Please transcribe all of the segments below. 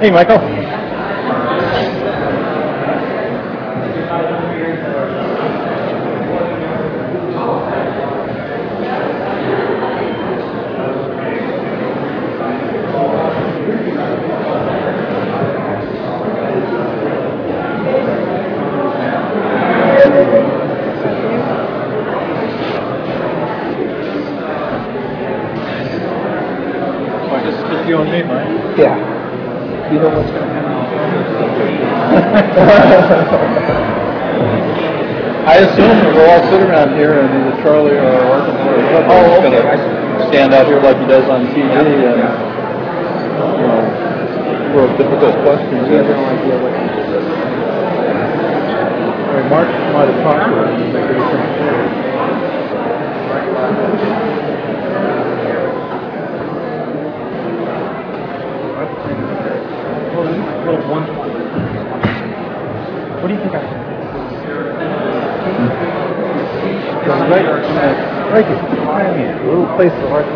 Hey, Michael. Just you and me, Mike. Yeah. You know what's going to happen. I assume that we'll all sit around here and either Charlie or Arkansas or whoever is going to stand out here like he does on TV and real difficult questions. You have no idea what you did. I mean, Mark might have talked to him and maybe he couldn't say it. What do you think I should Right here, behind me, a little place for heart.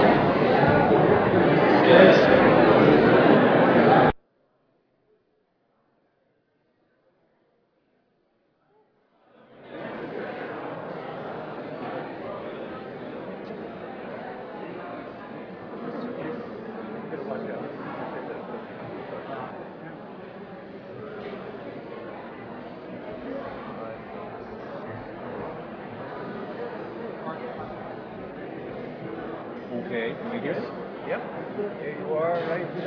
Okay, can you hear us? Yep. There you are, right? It's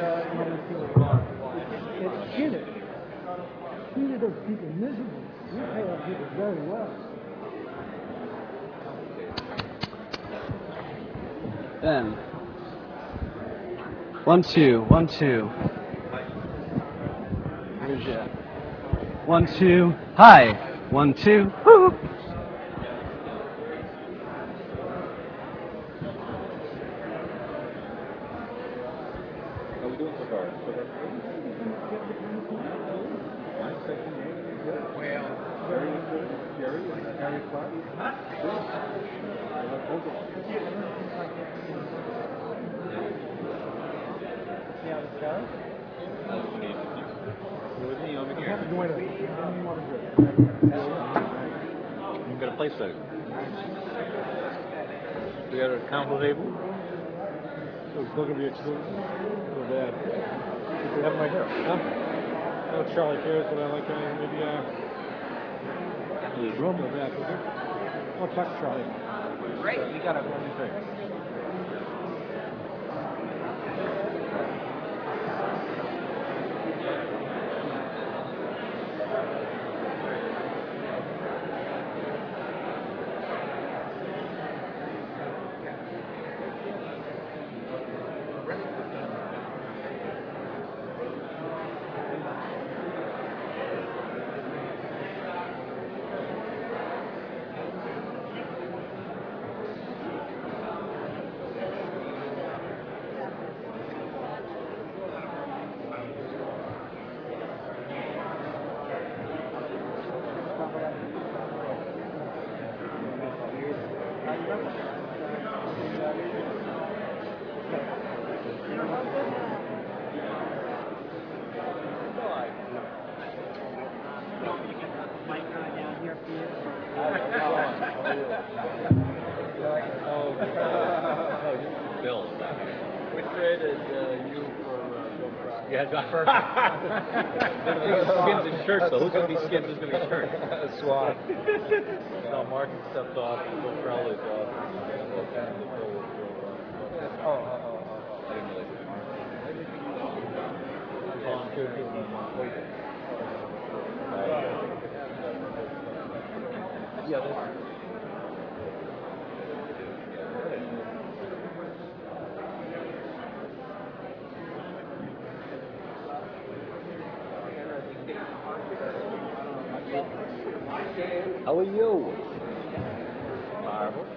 treated those people miserably. We pay our people very well. Ben. 1 2 1 2. Where's you? 1 2. Hi. 1 2. Woo. How we doing so far? With me over here. You've got a place there. We got a combo table. It's not going to be a bad. You have my hair. Huh? Oh, Charlie cares, but I like maybe There's room. go back. Okay? I'll talk to Charlie. Great. We got a room. Bill. We traded you for Bill Fry. Yeah, perfect. Skins and shirts, though. Who's going to be skins? Who's going to be shirts? Swat. No, Martin stepped off, and Bill Crowley's off. I didn't realize it was Martin. Yeah, how are you? Marvel.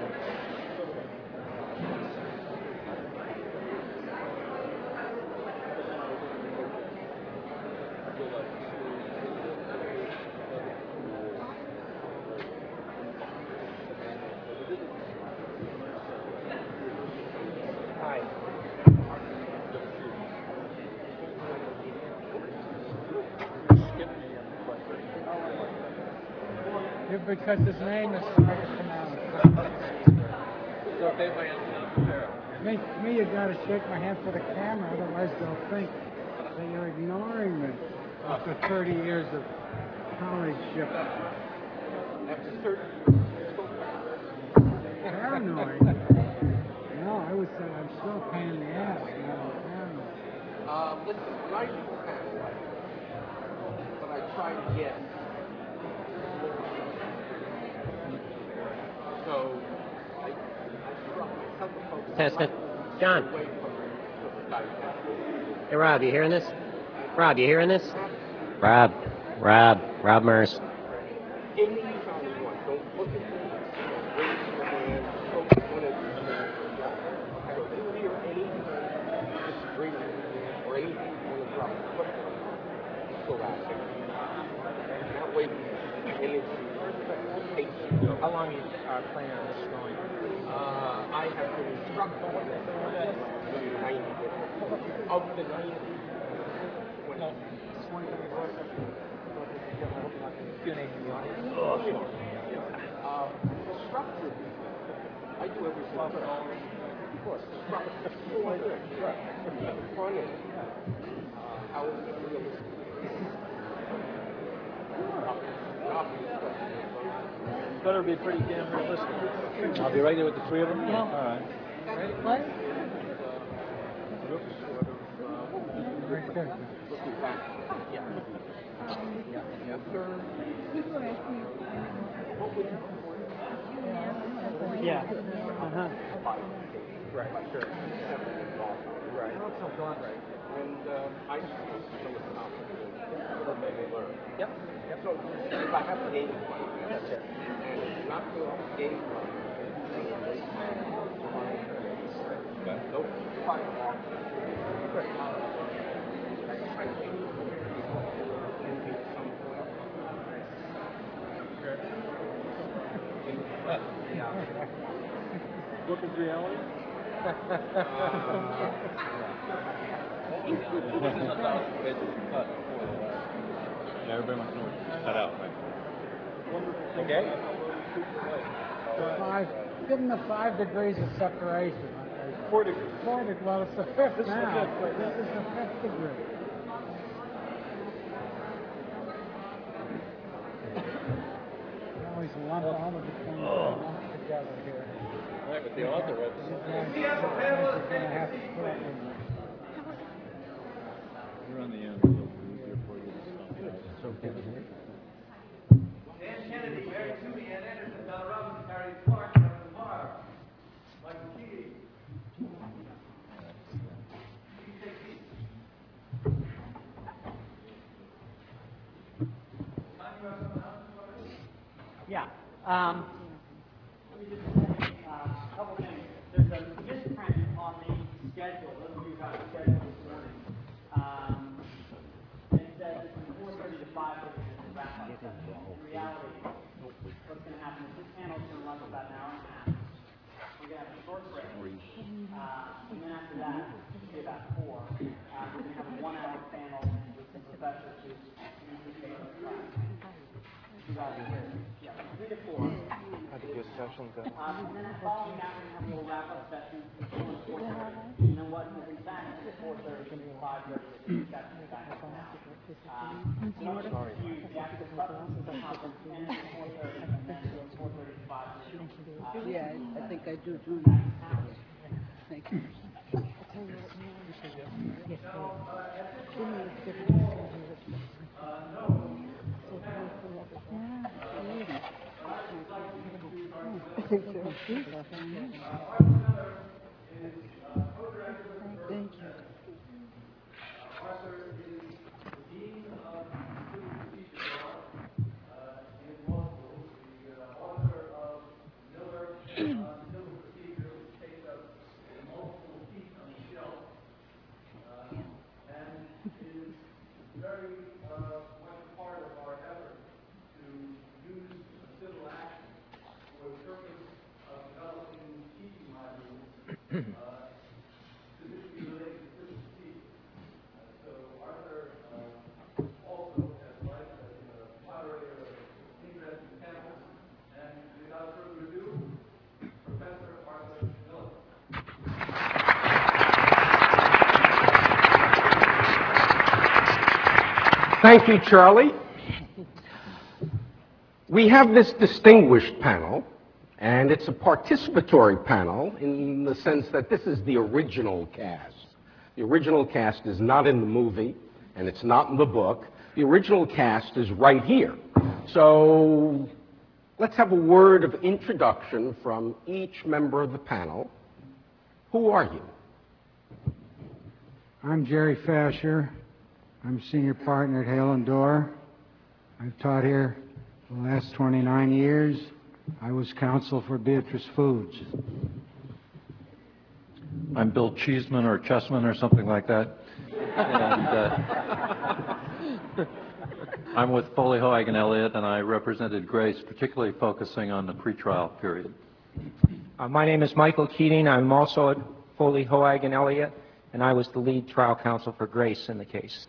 Because his name is hard to pronounce. It's okay if I answer that. Me, you gotta shake my hand for the camera, otherwise they'll think that you're ignoring me after 30 years of colleagueship. After 30 Paranoid? No, I would say I'm still a pain in the ass. No, paranoid. Listen, when I do paranoid, but I try to get. So, I tell the folks. Test it. John. Away from the sky. Hey, Rob, you hearing this? Rob, you hearing this? Rob Mers. Anytime you want, don't look at me. Raise your hand. Focus on it. So if you hear any disagreement or anything you want to drop, put it on. So ask it. That way, energy takes you. How long are you planning on this going? I have been instructed on this 90 days. Of the 90, 20. Q&A from the audience. Structure. I do every single of course. Structure. Front end. How is it realistic? Better be pretty damn realistic. I'll be right there with the three of them. Yeah. All right. What? Looking back. Yeah. Right, sure. Right. Right. And I just want to know what's out there. Learn. Yep. So if I have a game plan, that's it. And not go off the game plan. Nope. Fine. What is reality? Yeah, everybody wants to know what's cut out, right? Okay. Give them the 5 degrees of separation. 4 degrees. 4 degrees. Well, it's the 5th This is the now. 5th, right? This is the 5th degree. You always lump all of the things lumped together here. Right, with the author, right? You're gonna have to put up with it. We're on the end. We'll be here for you. It's okay. Dan Kennedy, Mary Toomey, Ann Anderson, Donna Robinson, Harry Clark, Kevin Lamar, Michael Keating. Yeah. Let me just say a couple things. There's a misprint on the schedule. Those of you who got the schedule this morning. It says it's from 4:30 to 5:30 to wrap up session. In reality, what's going to happen is this panel is going to run for about an hour and a half. We're going to have a short break. And then after that, it'll be about 4. We're going to have a 1-hour panel with some professors who's taking the class. Yeah, 3 to 4. Had a good session, good. And then following that, we're going to have a little wrap-up session until 4:30. And then what will be back at 4:30 to 5:30 is session back up now. In order to use the actual substance of the conference ends at 4:30 and then goes 4:30 to 5:30. Yeah, I think I do too now. Thank you. Thank you. Thank you, Charlie. We have this distinguished panel, and it's a participatory panel in the sense that this is the original cast. The original cast is not in the movie, and it's not in the book. The original cast is right here. So let's have a word of introduction from each member of the panel. Who are you? I'm Jerry Fasher. I'm senior partner at Hale and Dorr. I've taught here for the last 29 years. I was counsel for Beatrice Foods. I'm Bill Cheeseman or Chessman or something like that. And I'm with Foley, Hoag, and Elliott, and I represented Grace, particularly focusing on the pretrial period. My name is Michael Keating. I'm also at Foley, Hoag, and Elliott, and I was the lead trial counsel for Grace in the case.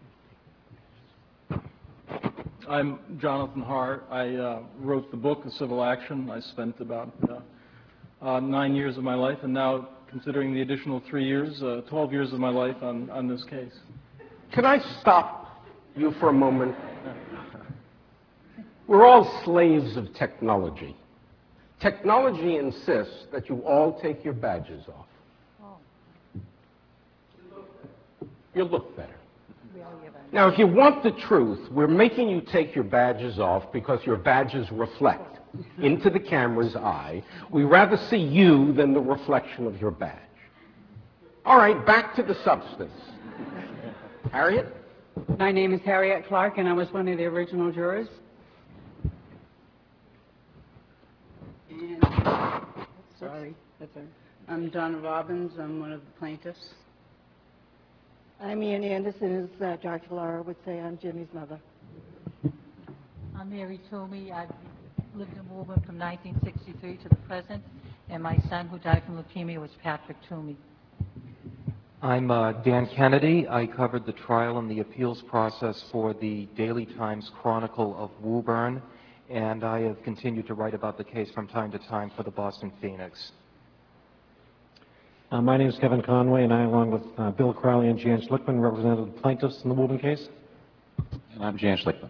I'm Jonathan Hart. I wrote the book, The Civil Action. I spent about 9 years of my life, and now, considering the additional 3 years, 12 years of my life on this case. Can I stop you for a moment? We're all slaves of technology. Technology insists that you all take your badges off. You look better. Now, if you want the truth, we're making you take your badges off because your badges reflect into the camera's eye. We rather see you than the reflection of your badge. All right, back to the substance. Harriet? My name is Harriet Clark, and I was one of the original jurors. And, sorry, that's her. I'm Donna Robbins. I'm one of the plaintiffs. I'm Ian Anderson, as Dr. Laura would say. I'm Jimmy's mother. I'm Mary Toomey. I've lived in Woburn from 1963 to the present, and my son, who died from leukemia, was Patrick Toomey. I'm Dan Kennedy. I covered the trial and the appeals process for the Daily Times Chronicle of Woburn, and I have continued to write about the case from time to time for the Boston Phoenix. My name is Kevin Conway, and I, along with Bill Crowley and Jan Schlickman, represented the plaintiffs in the Woburn case. And I'm Jan Schlickman.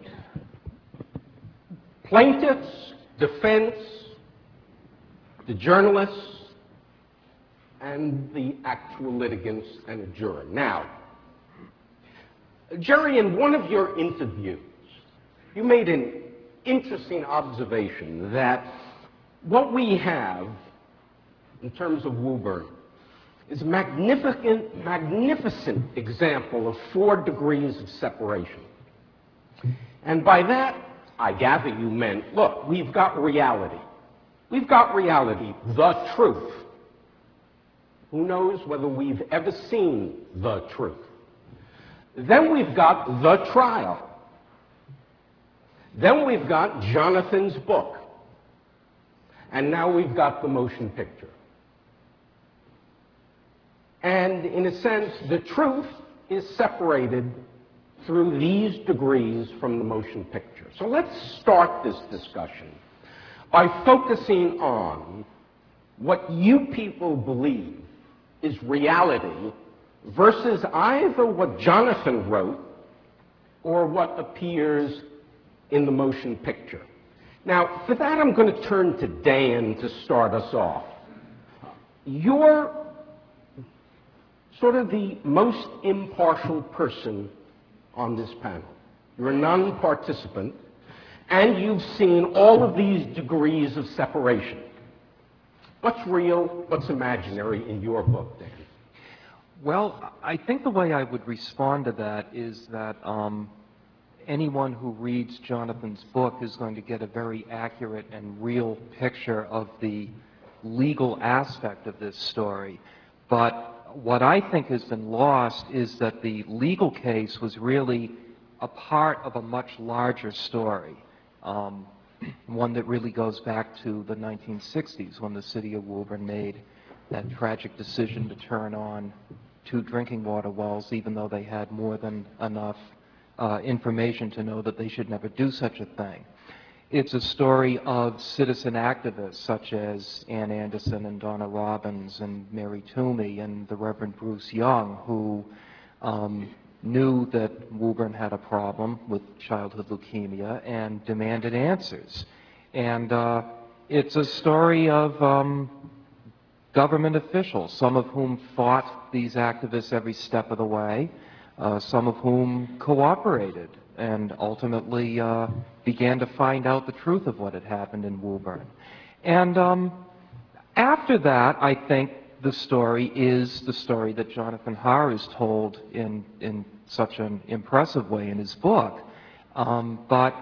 Plaintiffs, defense, the journalists, and the actual litigants and a juror. Now, Jerry, in one of your interviews, you made an interesting observation that what we have in terms of Woburn is a magnificent example of 4 degrees of separation. And by that, I gather you meant, look, we've got reality. We've got reality, the truth. Who knows whether we've ever seen the truth? Then we've got the trial. Then we've got Jonathan's book. And now we've got the motion picture. And in a sense, the truth is separated through these degrees from the motion picture. So let's start this discussion by focusing on what you people believe is reality versus either what Jonathan wrote or what appears in the motion picture. Now, for that, I'm going to turn to Dan to start us off. You're sort of the most impartial person on this panel. You're a non-participant, and you've seen all of these degrees of separation. What's real, what's imaginary in your book, Dan? Well, I think the way I would respond to that is that anyone who reads Jonathan's book is going to get a very accurate and real picture of the legal aspect of this story. But what I think has been lost is that the legal case was really a part of a much larger story, one that really goes back to the 1960s when the city of Woburn made that tragic decision to turn on 2 drinking water wells, even though they had more than enough information to know that they should never do such a thing. It's a story of citizen activists such as Ann Anderson and Donna Robbins and Mary Toomey and the Reverend Bruce Young, who knew that Woburn had a problem with childhood leukemia and demanded answers. And it's a story of government officials, some of whom fought these activists every step of the way, some of whom cooperated and ultimately began to find out the truth of what had happened in Woburn. And after that, I think the story is the story that Jonathan Harr has told in such an impressive way in his book. But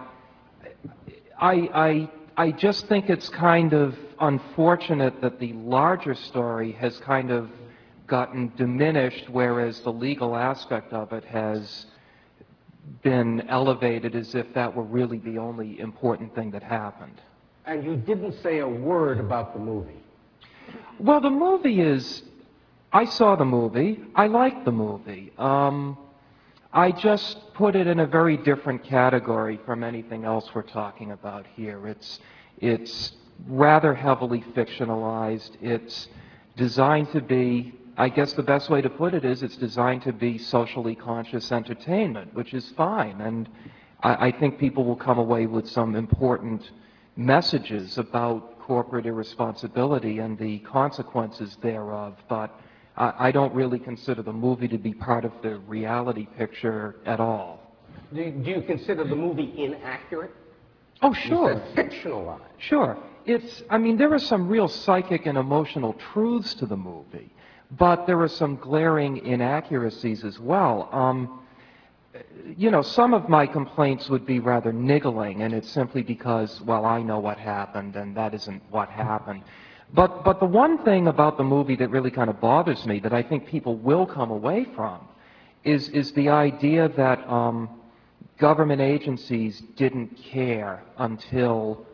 I just think it's kind of unfortunate that the larger story has kind of gotten diminished, whereas the legal aspect of it has been elevated as if that were really the only important thing that happened. And you didn't say a word about the movie. Well, the movie is, I saw the movie. I liked the movie. I just put it in a very different category from anything else we're talking about here. It's rather heavily fictionalized. It's designed to be, I guess the best way to put it is it's designed to be socially conscious entertainment, which is fine. And I think people will come away with some important messages about corporate irresponsibility and the consequences thereof. But I don't really consider the movie to be part of the reality picture at all. Do you consider the movie inaccurate? Oh, sure. You said fictionalized. Sure. I mean, there are some real psychic and emotional truths to the movie, but there are some glaring inaccuracies as well. You know, some of my complaints would be rather niggling, and it's simply because, well, I know what happened, and that isn't what happened. But the one thing about the movie that really kind of bothers me, that I think people will come away from, is the idea that government agencies didn't care until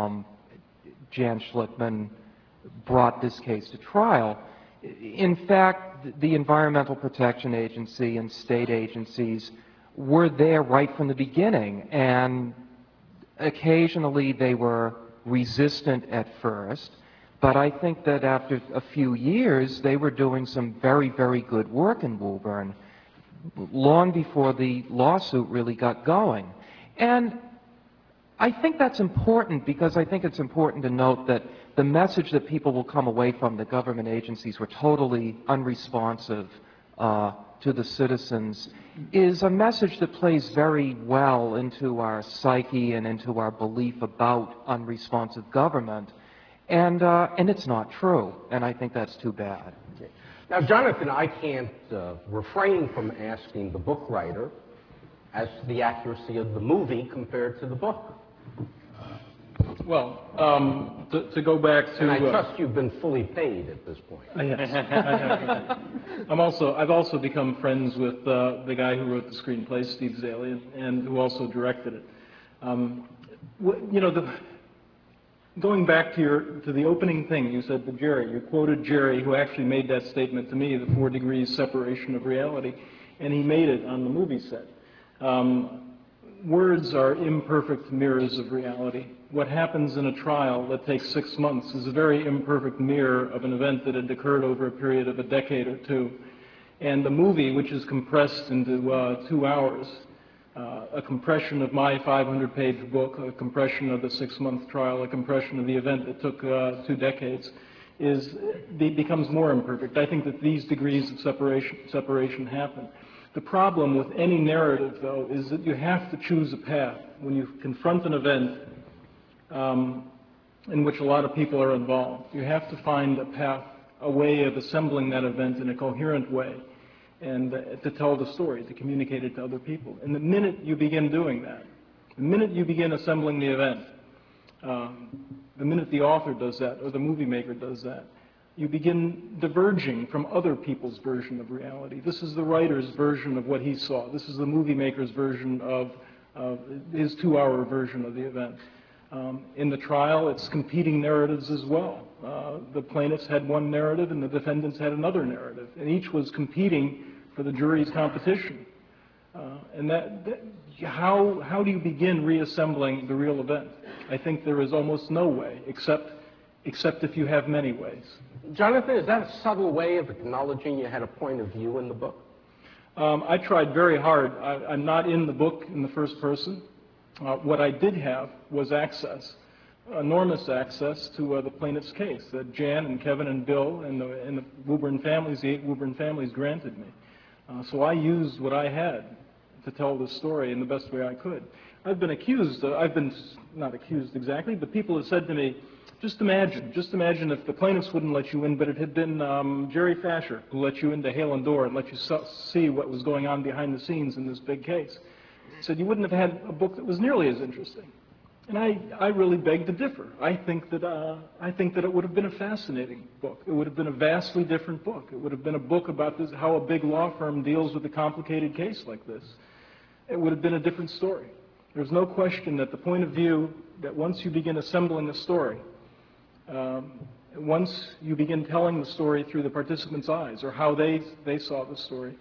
Jan Schlickman brought this case to trial. In fact, the Environmental Protection Agency and state agencies were there right from the beginning, and occasionally they were resistant at first, but I think that after a few years they were doing some very, very good work in Woburn long before the lawsuit really got going. And I think that's important because I think it's important to note that the message that people will come away from the government agencies were totally unresponsive to the citizens is a message that plays very well into our psyche and into our belief about unresponsive government. And it's not true, and I think that's too bad. Okay. Now, Jonathan, I can't refrain from asking the book writer as to the accuracy of the movie compared to the book. Well, to go back to... And I trust you've been fully paid at this point. Yes, I have. I've also become friends with the guy who wrote the screenplay, Steve Zaillian, and who also directed it. You know, going back to the opening thing, you said to Jerry, you quoted Jerry, who actually made that statement to me, the 4 degrees separation of reality, and he made it on the movie set. Words are imperfect mirrors of reality. What happens in a trial that takes 6 months is a very imperfect mirror of an event that had occurred over a period of a decade or two. And the movie, which is compressed into 2 hours, a compression of my 500-page book, a compression of the 6-month trial, a compression of the event that took 2 decades, becomes more imperfect. I think that these degrees of separation happen. The problem with any narrative, though, is that you have to choose a path. When you confront an event in which a lot of people are involved, you have to find a path, a way of assembling that event in a coherent way, and to tell the story, to communicate it to other people. And the minute you begin doing that, the minute you begin assembling the event, the minute the author does that, or the movie maker does that, you begin diverging from other people's version of reality. This is the writer's version of what he saw. This is the movie maker's version of his 2-hour version of the event. In the trial, it's competing narratives as well. The plaintiffs had one narrative and the defendants had another narrative, and each was competing for the jury's competition. How do you begin reassembling the real event? I think there is almost no way, except if you have many ways. Jonathan, is that a subtle way of acknowledging you had a point of view in the book? I tried very hard. I'm not in the book in the first person. What I did have was access, enormous access to the plaintiff's case that Jan and Kevin and Bill and the Woburn families, the 8 Woburn families, granted me. So I used what I had to tell the story in the best way I could. I've been accused, not accused exactly, but people have said to me, just imagine if the plaintiffs wouldn't let you in, but it had been Jerry Fasher who let you into Hale and Dorr and let you see what was going on behind the scenes in this big case. He said you wouldn't have had a book that was nearly as interesting. And I really beg to differ. I think that it would have been a fascinating book. It would have been a vastly different book. It would have been a book about this, how a big law firm deals with a complicated case like this. It would have been a different story. There's no question that the point of view that once you begin assembling a story, once you begin telling the story through the participants' eyes or how they saw the story,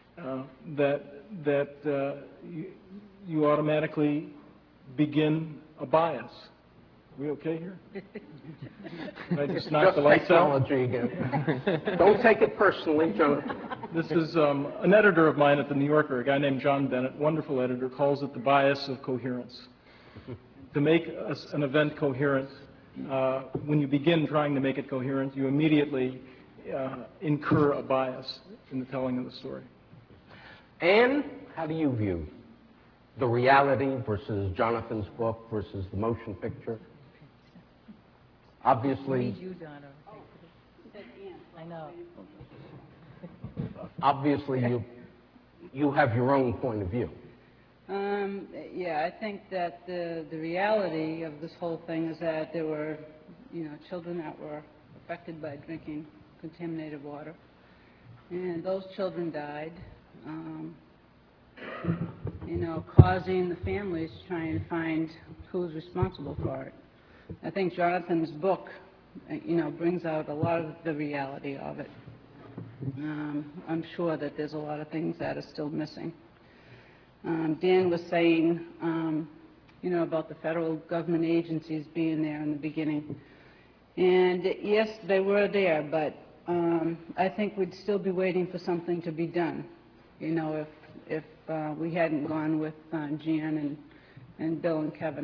you automatically begin a bias. Are we okay here? Did I just knock the lights out? Technology again. Don't take it personally, Jonathan. This is an editor of mine at the New Yorker, a guy named John Bennett, wonderful editor, calls it the bias of coherence. To make an event coherent, when you begin trying to make it coherent, you immediately incur a bias in the telling of the story. Anne, how do you view the reality versus Jonathan's book versus the motion picture? Obviously, I know. obviously you have your own point of view. Yeah, I think that the reality of this whole thing is that there were, children that were affected by drinking contaminated water, and those children died, causing the families trying to find who's responsible for it. I think Jonathan's book, brings out a lot of the reality of it. I'm sure that there's a lot of things that are still missing. Dan was saying, about the federal government agencies being there in the beginning. And yes, they were there, but I think we'd still be waiting for something to be done. If we hadn't gone with Jan and Bill and Kevin.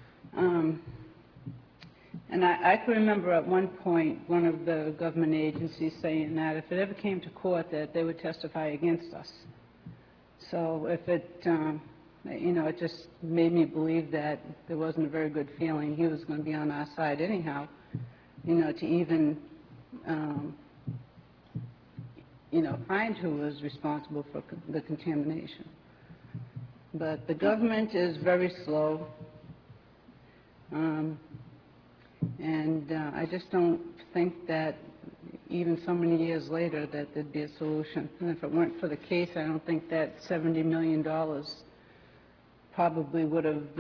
And I can remember at one point one of the government agencies saying that if it ever came to court that they would testify against us. So if it, it just made me believe that there wasn't a very good feeling he was going to be on our side anyhow, to even, find who was responsible for the contamination. But the government is very slow. And I just don't think that even so many years later that there'd be a solution. And if it weren't for the case, I don't think that $70 million probably would have,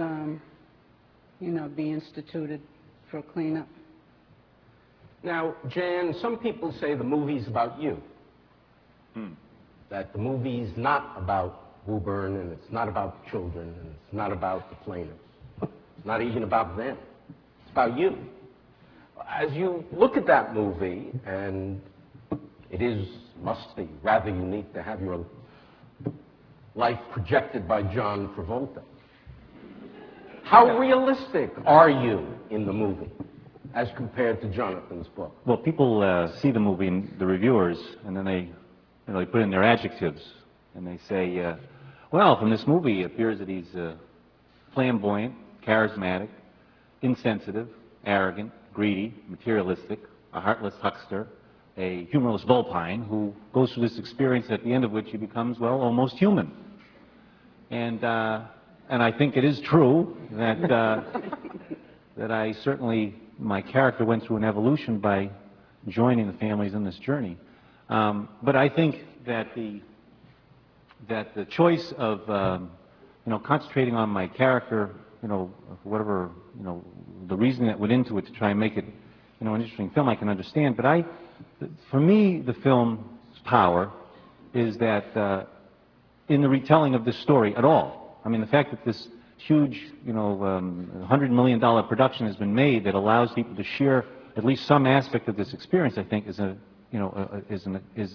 be instituted for cleanup. Now, Jan, some people say the movie's about you. That the movie's not about Woburn, and it's not about the children, and it's not about the plaintiffs. It's not even about them. It's about you. As you look at that movie, and it must be rather unique to have your life projected by John Travolta. How realistic are you in the movie as compared to Jonathan's book? Well, people see the movie, and the reviewers, and then they put in their adjectives, and they say, well, from this movie, it appears that he's flamboyant, charismatic, insensitive, arrogant, greedy, materialistic, a heartless huckster, a humorless vulpine who goes through this experience at the end of which he becomes, well, almost human. And I think it is true that, that I certainly, my character went through an evolution by joining the families in this journey. But I think that the choice of, concentrating on my character, whatever, the reason that went into it to try and make it, an interesting film, I can understand. But for me, the film's power is that in the retelling of this story at all. I mean, the fact that this huge, $100 million production has been made that allows people to share at least some aspect of this experience, I think, is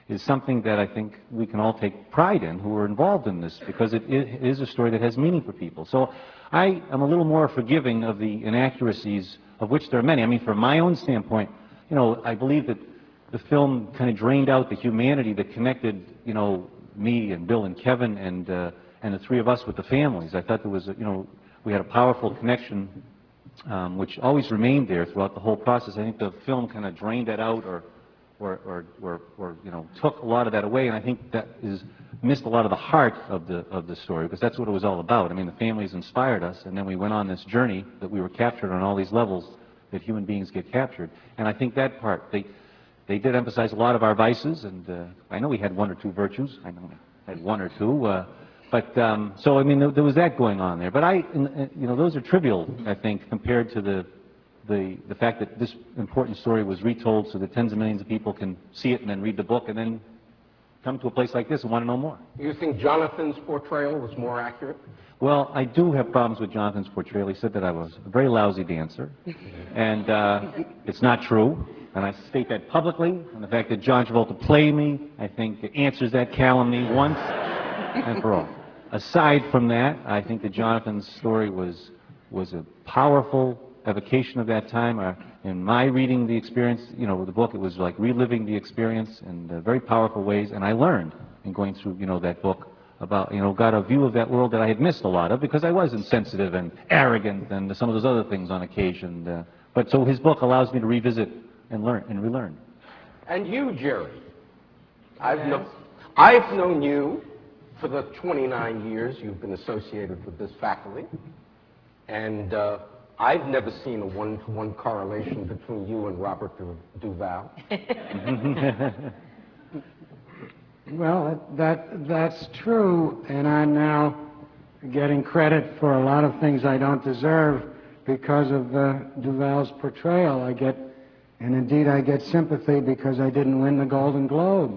is something that I think we can all take pride in who are involved in this, because it is a story that has meaning for people. So I am a little more forgiving of the inaccuracies, of which there are many. I mean, from my own standpoint, you know, I believe that the film kind of drained out the humanity that connected, you know, me and Bill and Kevin and the three of us with the families. I thought there was, you know, we had a powerful connection, which always remained there throughout the whole process. I think the film kind of drained that out, or you know, took a lot of that away, and I think that missed a lot of the heart of the story, because that's what it was all about. I mean, the families inspired us, and then we went on this journey that we were captured on all these levels that human beings get captured. And I think that part, they did emphasize a lot of our vices, and I know we had one or two virtues. I know we had one or two. So I mean, there was that going on there. But you know, those are trivial, I think, compared to the fact that this important story was retold so that tens of millions of people can see it and then read the book and then come to a place like this and want to know more. You think Jonathan's portrayal was more accurate? Well, I do have problems with Jonathan's portrayal. He said that I was a very lousy dancer, and it's not true. And I state that publicly. And the fact that John Travolta played me, I think, it answers that calumny once and for all. Aside from that, I think that Jonathan's story was a powerful evocation of that time. In my reading the experience, you know, the book, it was like reliving the experience in very powerful ways. And I learned in going through, you know, that book about, you know, got a view of that world that I had missed a lot of, because I was insensitive and arrogant and some of those other things on occasion. But so his book allows me to revisit and learn and relearn. And you, Jerry, I've known you for the 29 years you've been associated with this faculty, and I've never seen a one-to-one correlation between you and Robert Duvall. Well, that's true, and I'm now getting credit for a lot of things I don't deserve because of Duvall's portrayal. And indeed I get sympathy because I didn't win the Golden Globe.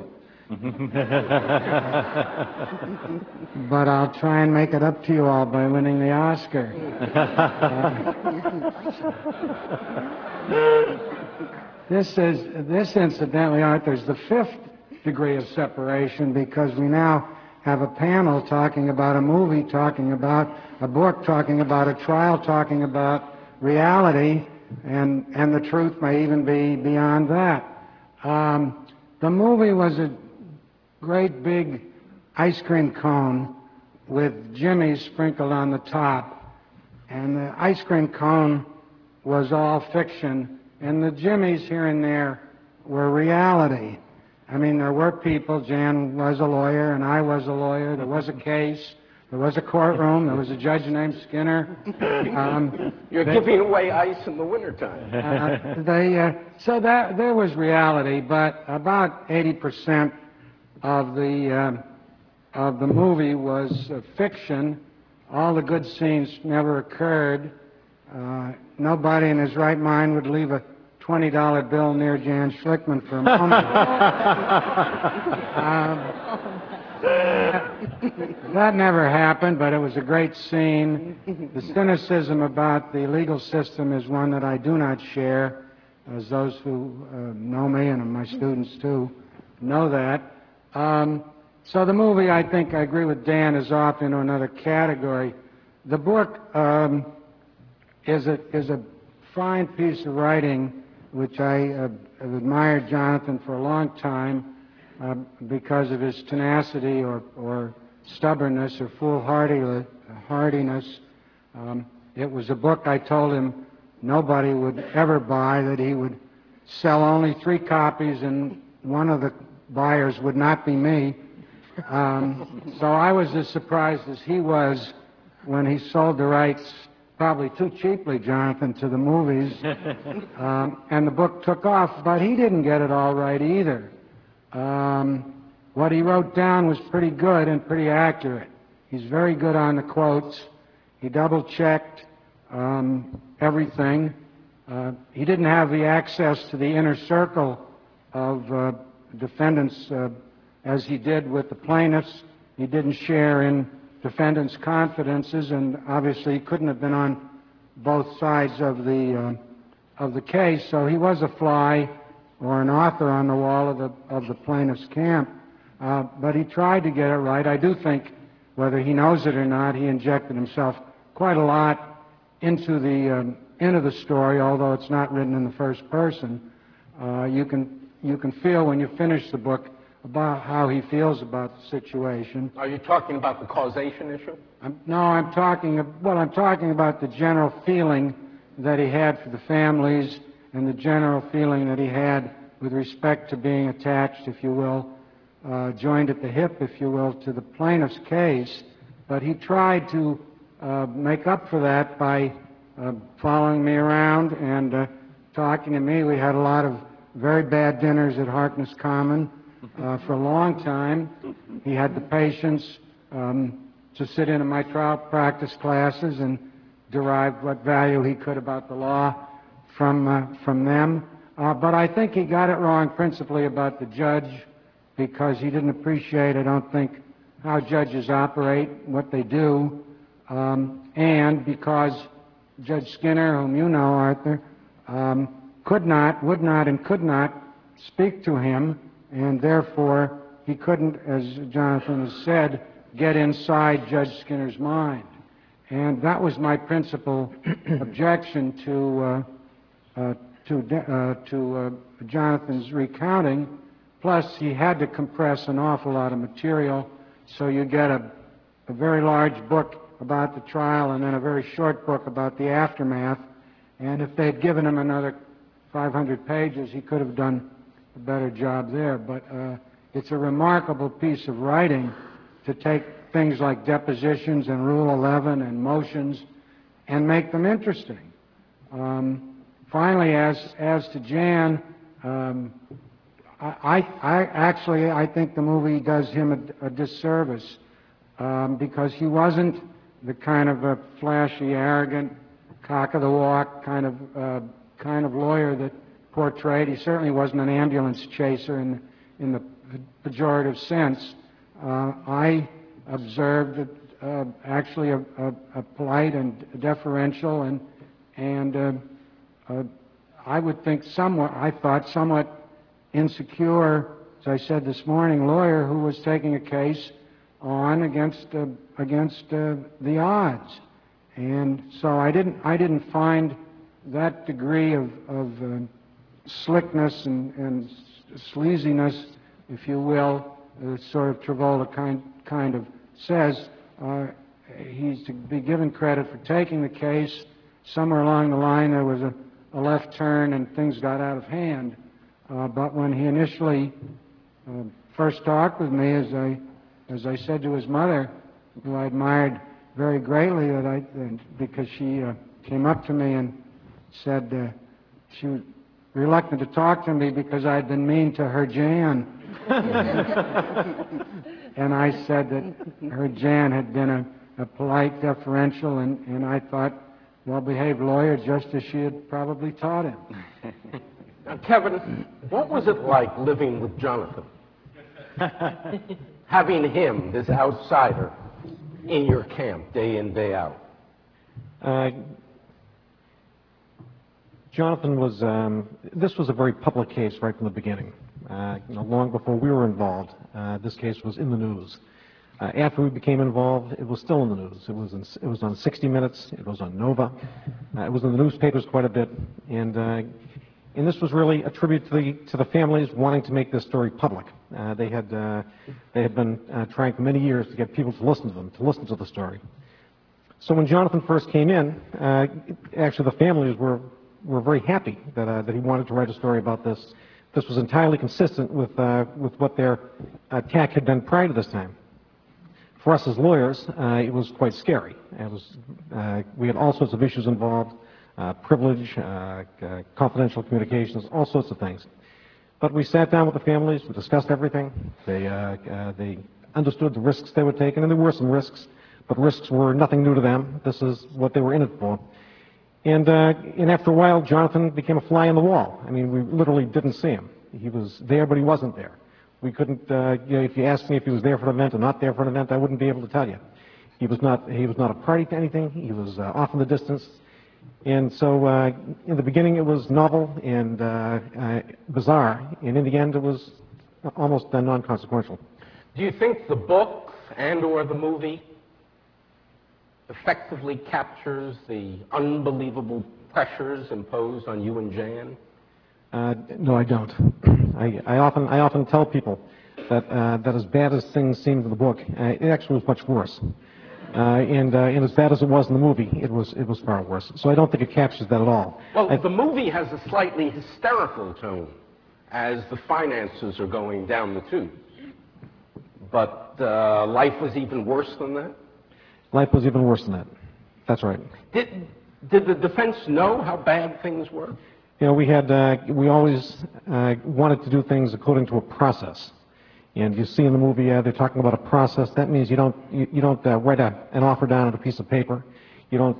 But I'll try and make it up to you all by winning the Oscar. This incidentally, Arthur, is the 5th degree of separation, because we now have a panel talking about a movie, talking about a book, talking about a trial, talking about reality, and the truth may even be beyond that. The movie was a great big ice cream cone with Jimmy's sprinkled on the top, and the ice cream cone was all fiction, and the Jimmys here and there were reality. I mean, there were people. Jan was a lawyer, and I was a lawyer. There was a case. There was a courtroom. There was a judge named Skinner. You're giving away ice in the wintertime. So there was reality, but about 80% of the movie was fiction. All the good scenes never occurred. Nobody in his right mind would leave a $20 bill near Jan Schlickman for a moment. That never happened, but it was a great scene. The cynicism about the legal system is one that I do not share, as those who know me, and my students too, know that. So the movie, I think I agree with Dan, is off into another category. The book is a fine piece of writing, which I have admired Jonathan for a long time because of his tenacity or stubbornness or foolhardiness. It was a book I told him nobody would ever buy, that he would sell only 3 copies, and one of the buyers would not be me. So I was as surprised as he was when he sold the rights, probably too cheaply, Jonathan, to the movies, and the book took off, but he didn't get it all right either. What he wrote down was pretty good and pretty accurate. He's very good on the quotes. He double-checked everything. He didn't have the access to the inner circle of defendants as he did with the plaintiffs. He didn't share in defendants' confidences, and obviously he couldn't have been on both sides of the case. So he was a fly or an author on the wall of the plaintiff's camp. But he tried to get it right. I do think, whether he knows it or not, he injected himself quite a lot into the story, although it's not written in the first person. You can feel when you finish the book about how he feels about the situation. Are you talking about the causation issue? I'm talking about the general feeling that he had for the families and the general feeling that he had with respect to being attached, if you will, joined at the hip, if you will, to the plaintiff's case. But he tried to make up for that by following me around and talking to me. We had a lot of very bad dinners at Harkness Common for a long time. He had the patience to sit into my trial practice classes and derive what value he could about the law from them. But I think he got it wrong principally about the judge, because he didn't appreciate, I don't think, how judges operate, what they do, and because Judge Skinner, whom you know, Arthur, would not, and could not speak to him, and therefore he couldn't, as Jonathan has said, get inside Judge Skinner's mind. And that was my principal objection to Jonathan's recounting. Plus, he had to compress an awful lot of material, so you get a very large book about the trial and then a very short book about the aftermath. And if they'd given him another 500 pages, he could have done a better job there. But it's a remarkable piece of writing to take things like depositions and Rule 11 and motions and make them interesting. Finally, as to Jan, I think the movie does him a disservice because he wasn't the kind of a flashy, arrogant, cock-of-the-walk kind of lawyer that portrayed. He certainly wasn't an ambulance chaser in the pejorative sense. I observed actually a polite and deferential and I would think somewhat insecure, as I said this morning, lawyer who was taking a case on against the odds. And so I didn't find that degree of slickness and sleaziness, if you will, sort of Travolta kind of says. He's to be given credit for taking the case. Somewhere along the line there was a left turn and things got out of hand. But when he initially first talked with me, as I said to his mother, who I admired very greatly, because she came up to me and said she was reluctant to talk to me because I'd been mean to her Jan. And I said that her Jan had been a polite, deferential, and I thought, well-behaved lawyer, just as she had probably taught him. Now, Kevin, what was it like living with Jonathan? Having him, this outsider, in your camp day in, day out? Jonathan was, this was a very public case right from the beginning. Long before we were involved, this case was in the news. After we became involved, it was still in the news. It was on 60 Minutes. It was on Nova. It was in the newspapers quite a bit. And this was really a tribute to the families wanting to make this story public. They had been trying for many years to get people to listen to them, to listen to the story. So when Jonathan first came in, actually the families were very happy that he wanted to write a story about this. This was entirely consistent with what their attack had been prior to this time. For us as lawyers, it was quite scary. We had all sorts of issues involved, privilege, confidential communications, all sorts of things. But we sat down with the families, we discussed everything. They understood the risks they were taking, and there were some risks, but risks were nothing new to them. This is what they were in it for. And after a while, Jonathan became a fly on the wall. I mean, we literally didn't see him. He was there, but he wasn't there. We couldn't, if you asked me if he was there for an event or not there for an event, I wouldn't be able to tell you. He was not a party to anything. He was off in the distance. And so in the beginning it was novel and bizarre, and in the end it was almost non-consequential. Do you think the book and/or the movie effectively captures the unbelievable pressures imposed on you and Jan? No, I don't. I often tell people that that as bad as things seemed in the book, it actually was much worse. And as bad as it was in the movie, it was far worse. So I don't think it captures that at all. Well, the movie has a slightly hysterical tone as the finances are going down the tubes. But life was even worse than that? Life was even worse than that. That's right. Did the defense know how bad things were? You know, we always wanted to do things according to a process. And you see in the movie they're talking about a process. That means you don't write an offer down on a piece of paper. You don't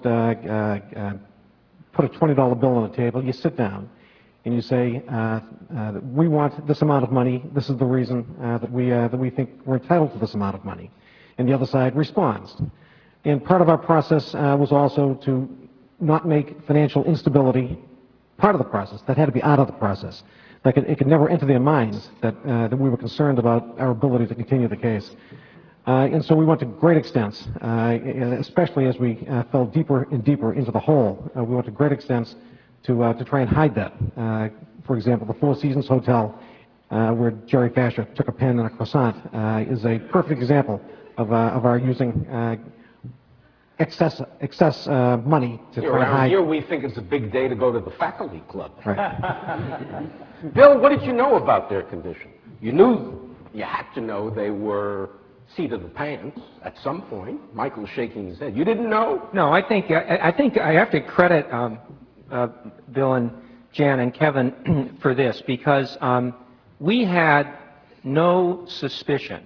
put a $20 bill on the table. You sit down and you say, we want this amount of money. This is the reason that we think we're entitled to this amount of money. And the other side responds. And part of our process was also to not make financial instability part of the process. That had to be out of the process. Like it could never enter their minds that we were concerned about our ability to continue the case. And so we went to great extents, especially as we fell deeper and deeper into the hole. We went to great extents to try and hide that. For example, the Four Seasons Hotel, where Jerry Fasher took a pen and a croissant, is a perfect example of our using excess money to try and Around hide. here we think it's a big day to go to the faculty club. Right. Bill, what did you know about their condition? You had to know they were seat of the pants at some point. Michael's shaking his head. You didn't know? No, I think I have to credit Bill and Jan and Kevin for this, because we had no suspicion,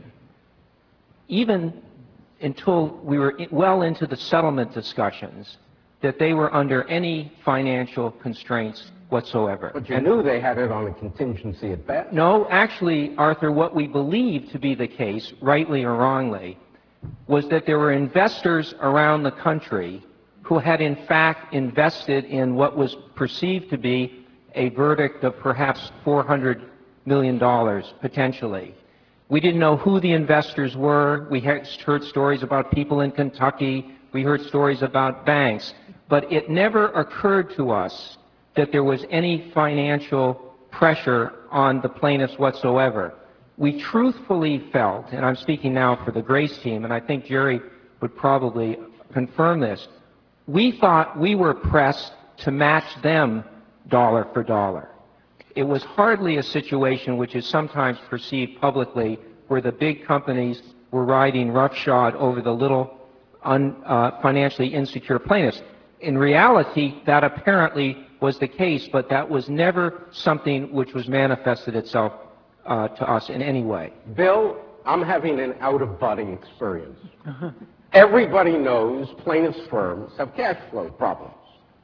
even until we were well into the settlement discussions, that they were under any financial constraints whatsoever. But you knew they had it on a contingency at best. No, actually, Arthur, what we believed to be the case, rightly or wrongly, was that there were investors around the country who had in fact invested in what was perceived to be a verdict of perhaps $400 million, potentially. We didn't know who the investors were. We heard stories about people in Kentucky. We heard stories about banks. But it never occurred to us that there was any financial pressure on the plaintiffs whatsoever. We truthfully felt, and I'm speaking now for the Grace team, and I think Jerry would probably confirm this, we thought we were pressed to match them dollar for dollar. It was hardly a situation which is sometimes perceived publicly where the big companies were riding roughshod over the little financially insecure plaintiffs. In reality, that apparently was the case, but that was never something which was manifested itself to us in any way. Bill, I'm having an out-of-body experience. Everybody knows plaintiffs' firms have cash flow problems.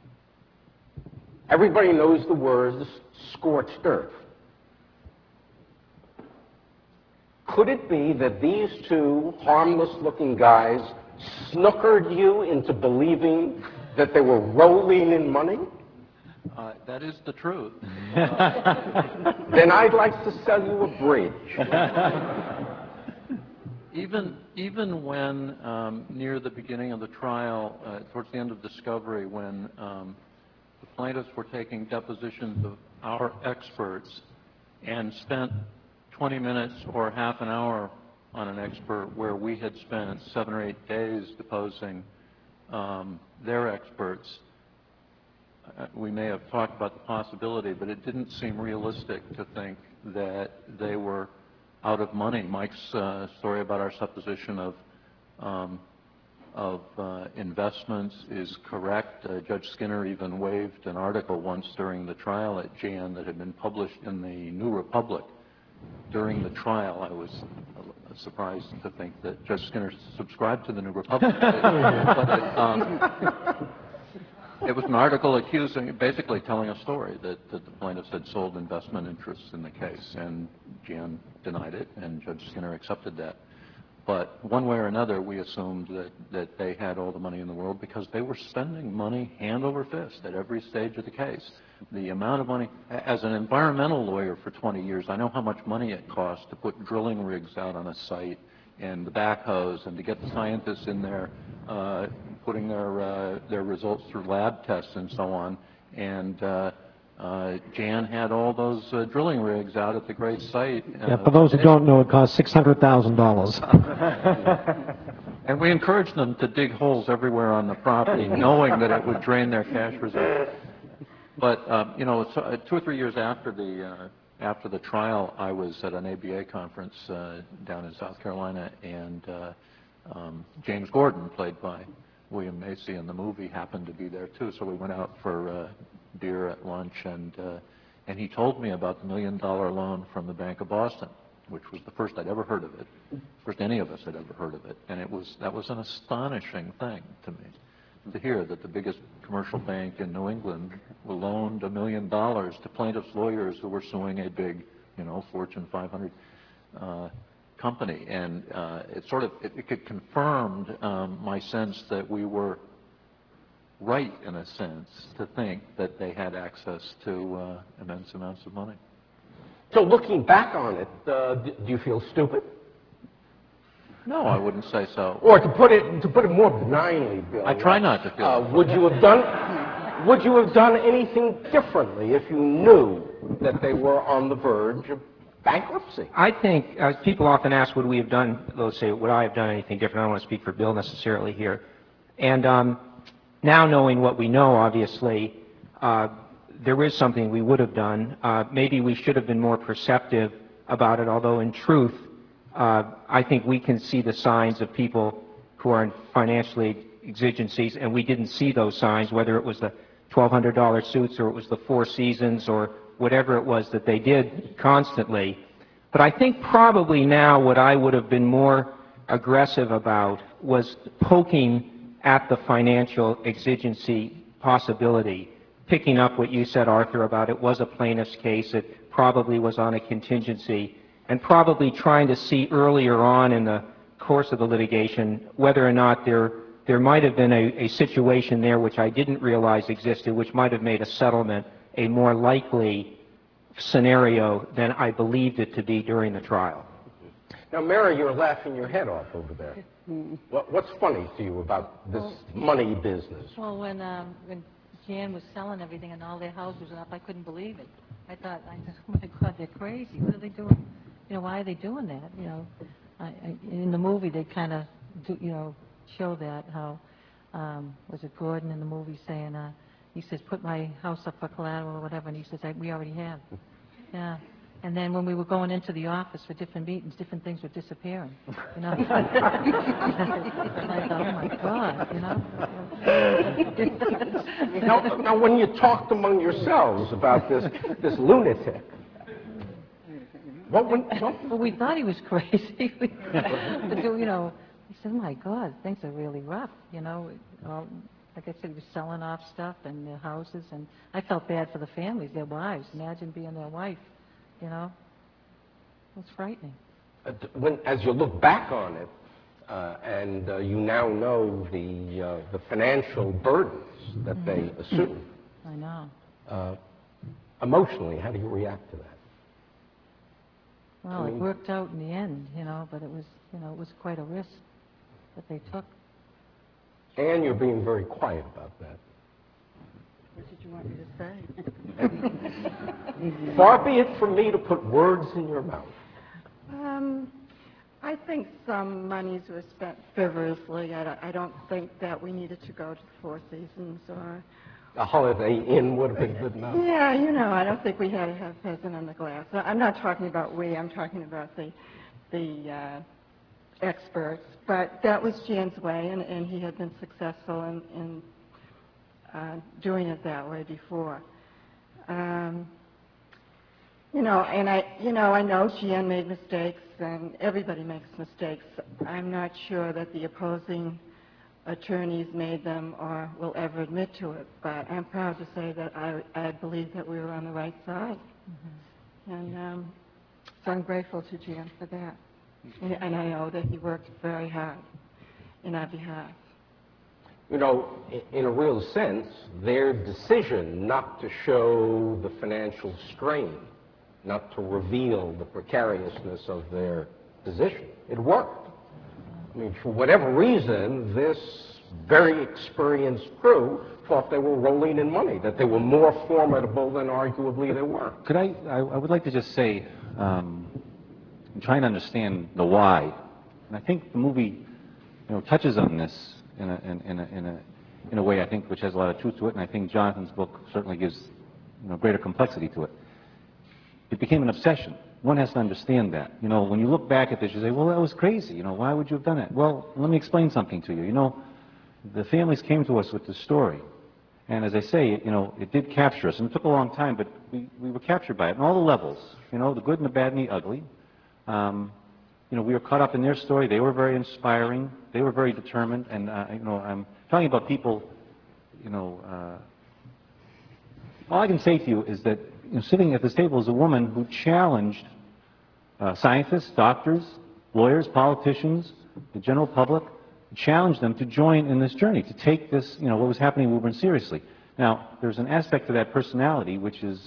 Everybody knows the words scorched earth. Could it be that these two harmless-looking guys snookered you into believing that they were rolling in money? That is the truth. Then I'd like to sell you a bridge. Even when near the beginning of the trial, towards the end of discovery, when the plaintiffs were taking depositions of our experts and spent 20 minutes or half an hour on an expert where we had spent 7 or 8 days deposing their experts, we may have talked about the possibility, but it didn't seem realistic to think that they were out of money. Mike's story about our supposition of investments is correct. Judge Skinner even waived an article once during the trial at Jan that had been published in the New Republic during the trial. I was surprised to think that Judge Skinner subscribed to the New Republic. It was an article basically telling a story that the plaintiffs had sold investment interests in the case, and Jan denied it, and Judge Skinner accepted that. But one way or another, we assumed that they had all the money in the world because they were spending money hand over fist at every stage of the case. The amount of money, as an environmental lawyer for 20 years, I know how much money it costs to put drilling rigs out on a site and the backhoes and to get the scientists in there putting their results through lab tests and so on. And Jan had all those drilling rigs out at the great site. Yeah, for those who don't know, it costs $600,000. And we encouraged them to dig holes everywhere on the property, knowing that it would drain their cash reserve. But you know, 2 or 3 years after the trial, I was at an ABA conference down in South Carolina, and James Gordon, played by William Macy in the movie, happened to be there too. So we went out for beer at lunch, and he told me about the $1 million loan from the Bank of Boston, which was the first I'd ever heard of it, first any of us had ever heard of it, and that was an astonishing thing to me to hear that the biggest commercial bank in New England loaned $1 million to plaintiffs' lawyers who were suing a big, you know, Fortune 500 company, and it confirmed my sense that we were right, in a sense, to think that they had access to immense amounts of money. So looking back on it, do you feel stupid? No, I wouldn't say so. Or to put it more benignly, Bill, I try not to feel. Would you have done anything differently if you knew that they were on the verge of bankruptcy? I think people often ask, would we have done? They'll say, would I have done anything different? I don't want to speak for Bill necessarily here. And now knowing what we know, obviously, there is something we would have done. Maybe we should have been more perceptive about it, although in truth, I think we can see the signs of people who are in financial exigencies, and we didn't see those signs, whether it was the $1,200 suits or it was the Four Seasons or whatever it was that they did constantly. But I think probably now what I would have been more aggressive about was poking at the financial exigency possibility, picking up what you said, Arthur, about it was a plaintiff's case, it probably was on a contingency, and probably trying to see earlier on in the course of the litigation whether or not there might have been a situation there which I didn't realize existed, which might have made a settlement a more likely scenario than I believed it to be during the trial. Now, Mary, you're laughing your head off over there. What's funny to you about this money business? Well, when Jan was selling everything and all their houses were up, I couldn't believe it. I thought, oh my God, they're crazy. What are they doing? You know, why are they doing that? You know, in the movie they kind of, show that how was it Gordon in the movie saying, he says, put my house up for collateral or whatever, and he says, we already have. Yeah. And then when we were going into the office for different meetings, different things were disappearing. You know. And I thought, oh my God, you know. Now, when you talked among yourselves about this lunatic, well, we thought he was crazy. But, you know, he said, oh my God, things are really rough, you know. Like I said, he was selling off stuff and their houses, and I felt bad for the families, their wives. Imagine being their wife, you know. It was frightening. As you look back on it, and you now know the financial burdens that they assume. I know. Emotionally, how do you react to that? Well, it worked out in the end, you know, but it was, it was quite a risk that they took. And you're being very quiet about that. What did you want me to say? Far be it from me to put words in your mouth. I think some monies were spent frivolously. I don't think that we needed to go to the Four Seasons or... A Holiday Inn would have been good enough. Yeah, you know, I don't think we had to have Pheasant on the Glass. I'm not talking about we, I'm talking about the experts. But that was Jan's way, and he had been successful in doing it that way before. You know, and I know Jan made mistakes, and everybody makes mistakes. I'm not sure that the opposing attorneys made them or will ever admit to it, but I'm proud to say that I believe that we were on the right side. Mm-hmm. And so I'm grateful to Jan for that. And I know that he worked very hard in our behalf. You know, in a real sense, their decision not to show the financial strain, not to reveal the precariousness of their position, it worked. I mean, for whatever reason, this very experienced crew thought they were rolling in money, that they were more formidable than arguably they were. Could I would like to just say, I'm trying to understand the why, and I think the movie, touches on this in a way, I think, which has a lot of truth to it, and I think Jonathan's book certainly gives, greater complexity to it. It became an obsession. One has to understand that. When you look back at this, you say, well, that was crazy. Why would you have done it? Well, let me explain something to you. The families came to us with the story. And as I say, it did capture us. And it took a long time, but we were captured by it on all the levels. The good and the bad and the ugly. We were caught up in their story. They were very inspiring. They were very determined. And, I'm talking about people, all I can say to you is that sitting at this table is a woman who challenged scientists, doctors, lawyers, politicians, the general public, challenged them to join in this journey, to take this, what was happening in Woburn seriously. Now, there's an aspect to that personality which is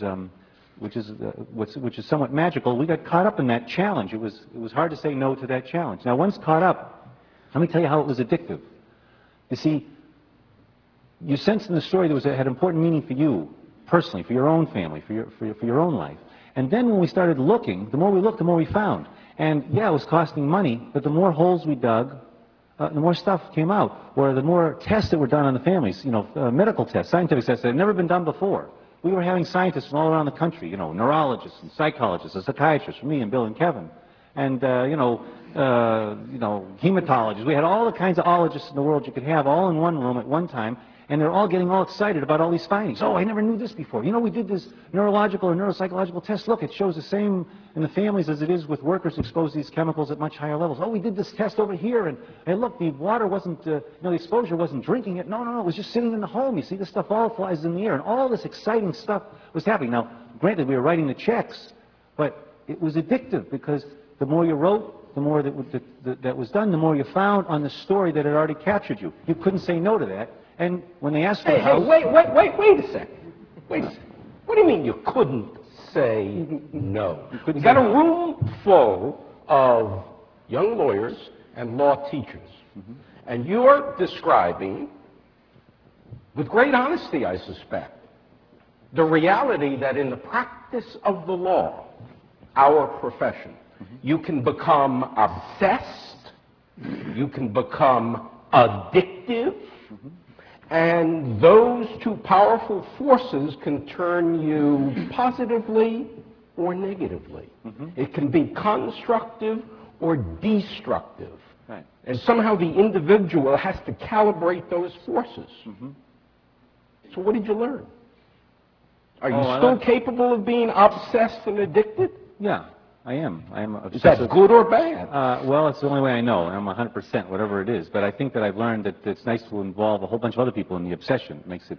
somewhat magical. We got caught up in that challenge. It was hard to say no to that challenge. Now, once caught up, let me tell you how it was addictive. You see, you sensed in the story that had important meaning for you personally, for your own family, for your own life. And then when we started looking, the more we looked, the more we found. And yeah, it was costing money, but the more holes we dug, the more stuff came out, or the more tests that were done on the families, medical tests, scientific tests that had never been done before. We were having scientists from all around the country, neurologists and psychologists and psychiatrists, me and Bill and Kevin, and, hematologists. We had all the kinds of ologists in the world you could have all in one room at one time, and they're all getting all excited about all these findings. Oh, I never knew this before. We did this neurological or neuropsychological test. Look, it shows the same in the families as it is with workers exposed to these chemicals at much higher levels. Oh, we did this test over here, and hey, look, the water wasn't, the exposure wasn't drinking it. No, it was just sitting in the home. You see, this stuff all flies in the air, and all this exciting stuff was happening. Now, granted, we were writing the checks, but it was addictive because the more you wrote, the more that was done, the more you found on the story that had already captured you. You couldn't say no to that. And when they asked for Hey, wait a second. Wait a second. What do you mean you couldn't say no? You got a room full of young lawyers and law teachers, and you're describing, with great honesty, I suspect, the reality that in the practice of the law, our profession, you can become obsessed, you can become addictive, and those two powerful forces can turn you positively or negatively. It can be constructive or destructive. Right. And somehow the individual has to calibrate those forces. So what did you learn? Are you still capable of being obsessed and addicted? Yeah, I am. I am obsessed. Is that good or bad? Well, it's the only way I know, and I'm 100%, whatever it is. But I think that I've learned that it's nice to involve a whole bunch of other people in the obsession. It makes it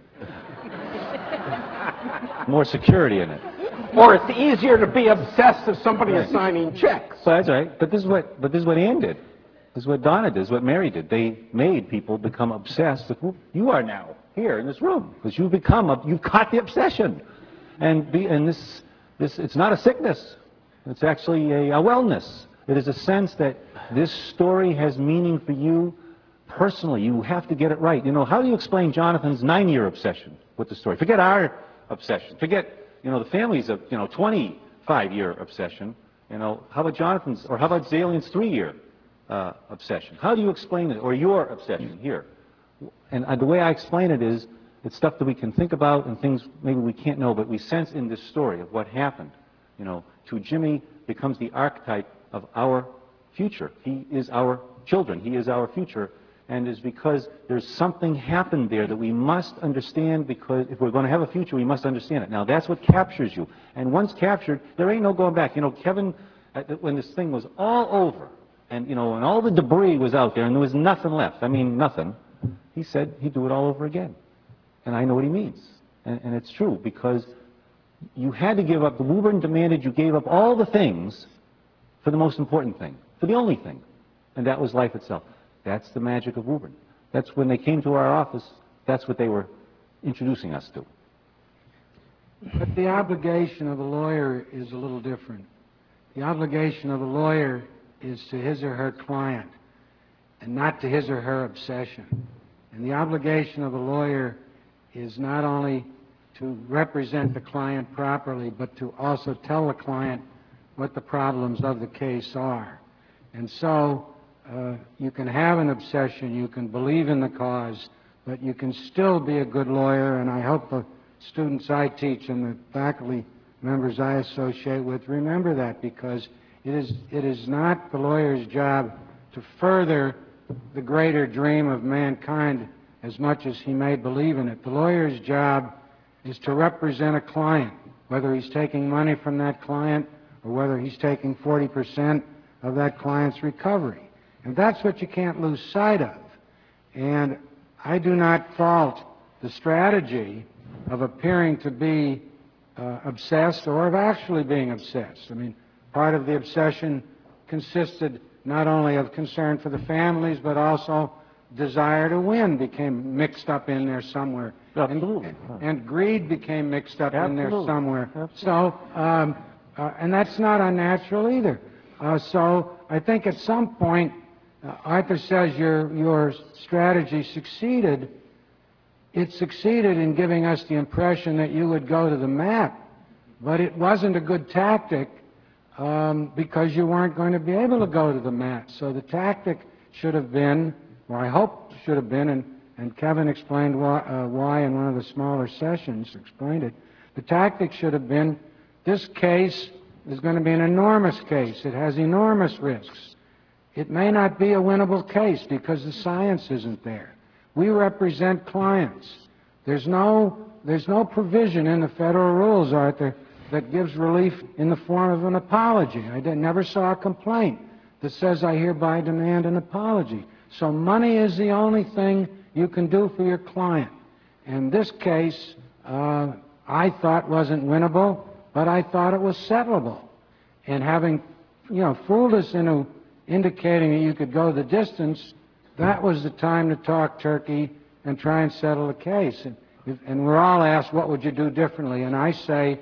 more security in it. Or it's easier to be obsessed if somebody is signing checks. Well, that's right. But this is what Ann did. This is what Donna did. This is what Mary did. They made people become obsessed with who you are now here in this room, because you've caught the obsession, and this it's not a sickness. It's actually a wellness. It is a sense that this story has meaning for you personally. You have to get it right. How do you explain Jonathan's 9-year obsession with the story? Forget our obsession. Forget, the family's 25-year obsession. How about Jonathan's, or how about Zalian's 3-year obsession? How do you explain it, or your obsession here? And the way I explain it is, it's stuff that we can think about and things maybe we can't know, but we sense in this story of what happened. To Jimmy becomes the archetype of our future. He is our children. He is our future. And it's because there's something happened there that we must understand, because if we're going to have a future, we must understand it. Now, that's what captures you. And once captured, there ain't no going back. Kevin, when this thing was all over, and, and all the debris was out there, and there was nothing left, I mean, nothing, he said he'd do it all over again. And I know what he means. And it's true, because you had to give up. The Woburn demanded you gave up all the things for the most important thing. for the only thing, and that was life itself. That's the magic of Woburn. That's when they came to our office, that's what they were introducing us to. But the obligation of a lawyer is a little different. The obligation of a lawyer is to his or her client and not to his or her obsession. And the obligation of a lawyer is not only to represent the client properly, but to also tell the client what the problems of the case are. And so you can have an obsession, you can believe in the cause, but you can still be a good lawyer, and I hope the students I teach and the faculty members I associate with remember that, because it is not the lawyer's job to further the greater dream of mankind as much as he may believe in it. The lawyer's job is to represent a client, whether he's taking money from that client or whether he's taking 40% of that client's recovery. And that's what you can't lose sight of. And I do not fault the strategy of appearing to be obsessed or of actually being obsessed. I mean, part of the obsession consisted not only of concern for the families, but also desire to win became mixed up in there somewhere. Absolutely. And greed became mixed up in there somewhere. So, and that's not unnatural either. So I think at some point, Arthur says your strategy succeeded. It succeeded in giving us the impression that you would go to the mat, but it wasn't a good tactic because you weren't going to be able to go to the mat. So the tactic should have been, or I hope should have been, and Kevin explained why in one of the smaller sessions, explained it, the tactic should have been, this case is going to be an enormous case. It has enormous risks. It may not be a winnable case because the science isn't there. We represent clients. There's no provision in the federal rules, Arthur, that gives relief in the form of an apology. I never saw a complaint that says I hereby demand an apology. So money is the only thing you can do for your client. And this case, I thought wasn't winnable, but I thought it was settleable. And having, fooled us into indicating that you could go the distance, that was the time to talk turkey and try and settle the case. And we're all asked, what would you do differently? And I say,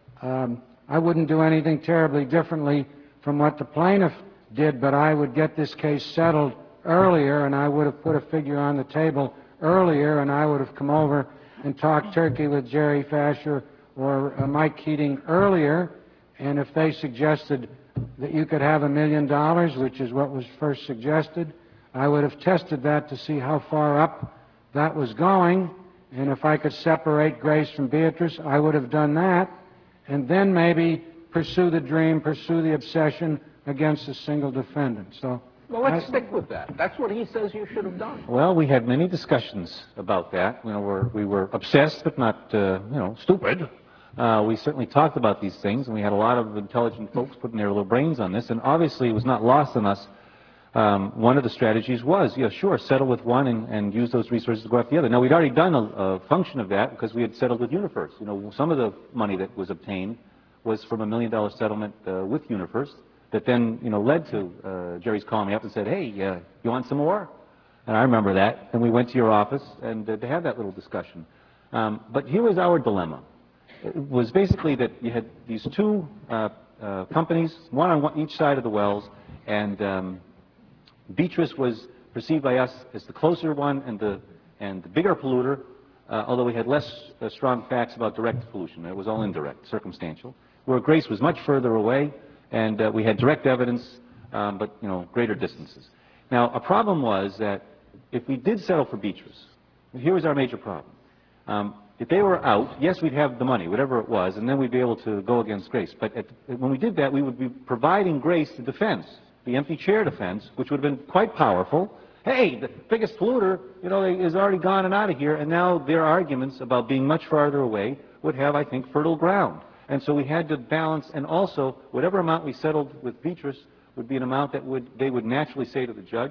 I wouldn't do anything terribly differently from what the plaintiff did, but I would get this case settled earlier, and I would have put a figure on the table earlier, and I would have come over and talked turkey with Jerry Fasher or Mike Keating earlier, and if they suggested that you could have $1 million, which is what was first suggested, I would have tested that to see how far up that was going, and if I could separate Grace from Beatrice, I would have done that, and then maybe pursue the dream, pursue the obsession against a single defendant. So, well, let's stick with that. That's what he says you should have done. Well, we had many discussions about that. We were obsessed, but not, stupid. We certainly talked about these things, and we had a lot of intelligent folks putting their little brains on this, and obviously it was not lost on us. One of the strategies was, sure, settle with one and use those resources to go after the other. Now, we'd already done a function of that because we had settled with UniFirst. Some of the money that was obtained was from $1 million settlement with UniFirst that then, led to Jerry's calling me up and said, hey, you want some more? And I remember that, and we went to your office and to have that little discussion. But here was our dilemma. It was basically that you had these two companies, one on each side of the wells, and Beatrice was perceived by us as the closer one and the bigger polluter, although we had less strong facts about direct pollution. It was all indirect, circumstantial. Where Grace was much further away, and we had direct evidence, but greater distances. Now, a problem was that if we did settle for Beatrice, here was our major problem. If they were out, yes, we'd have the money, whatever it was, and then we'd be able to go against Grace. But when we did that, we would be providing Grace the defense, the empty chair defense, which would have been quite powerful. Hey, the biggest polluter, is already gone and out of here, and now their arguments about being much farther away would have, I think, fertile ground. And so we had to balance, and also, whatever amount we settled with Beatrice would be an amount that they would naturally say to the judge,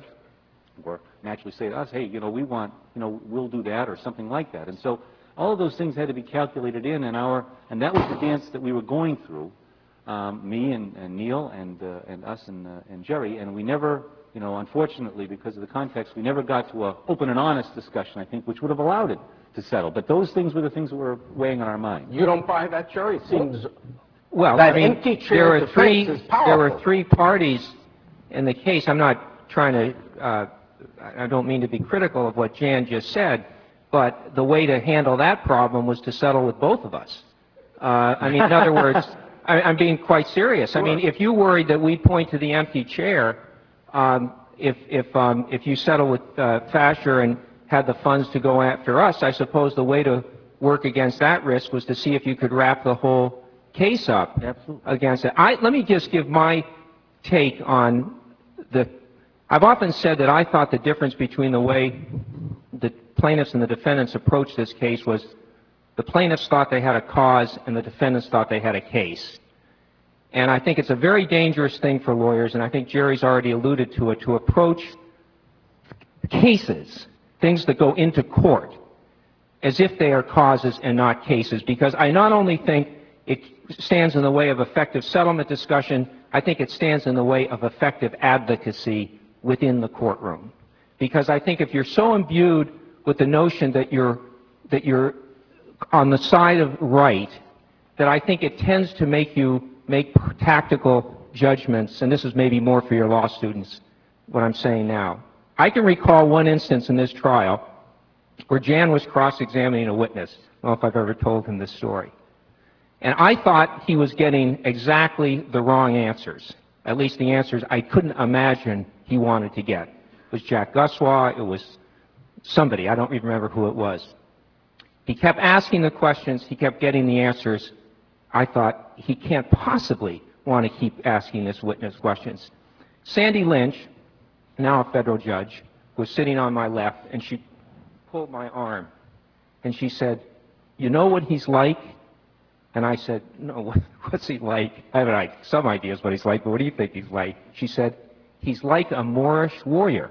or naturally say to us, hey, we want, we'll do that, or something like that. And so all of those things had to be calculated in, and that was the dance that we were going through. me and Neil and us and Jerry, and we never, you know, unfortunately, because of the context, we never got to an open and honest discussion, I think, which would have allowed it to settle. But those things were the things that were weighing on our mind. You don't buy that, Jerry? It seems Well, that I mean, empty chair defense is powerful. there were three parties in the case. I'm not trying to, I don't mean to be critical of what Jan just said, but the way to handle that problem was to settle with both of us. I mean, in other words, I'm being quite serious. I mean, if you worried that we'd point to the empty chair, if you settle with Fasher and had the funds to go after us, I suppose the way to work against that risk was to see if you could wrap the whole case up against it. Let me just give my take on the. I've often said that I thought the difference between the way the plaintiffs and the defendants approached this case was the plaintiffs thought they had a cause and the defendants thought they had a case. And I think it's a very dangerous thing for lawyers, and I think Jerry's already alluded to it, to approach cases, things that go into court, as if they are causes and not cases, because I not only think it stands in the way of effective settlement discussion, I think it stands in the way of effective advocacy within the courtroom. Because I think if you're so imbued with the notion that you're on the side of right, that I think it tends to make you make tactical judgments, and this is maybe more for your law students, what I'm saying now. I can recall one instance in this trial where Jan was cross-examining a witness. I don't know if I've ever told him this story. And I thought he was getting exactly the wrong answers, at least the answers I couldn't imagine he wanted to get. It was Jack Guswa, it was somebody, I don't even remember who it was. He kept asking the questions, he kept getting the answers. I thought, he can't possibly want to keep asking this witness questions. Sandy Lynch, now a federal judge, was sitting on my left, and she pulled my arm, and she said, "You know what he's like?" And I said, "No, what's he like?" I have some ideas what he's like, but what do you think he's like? She said, "He's like a Moorish warrior."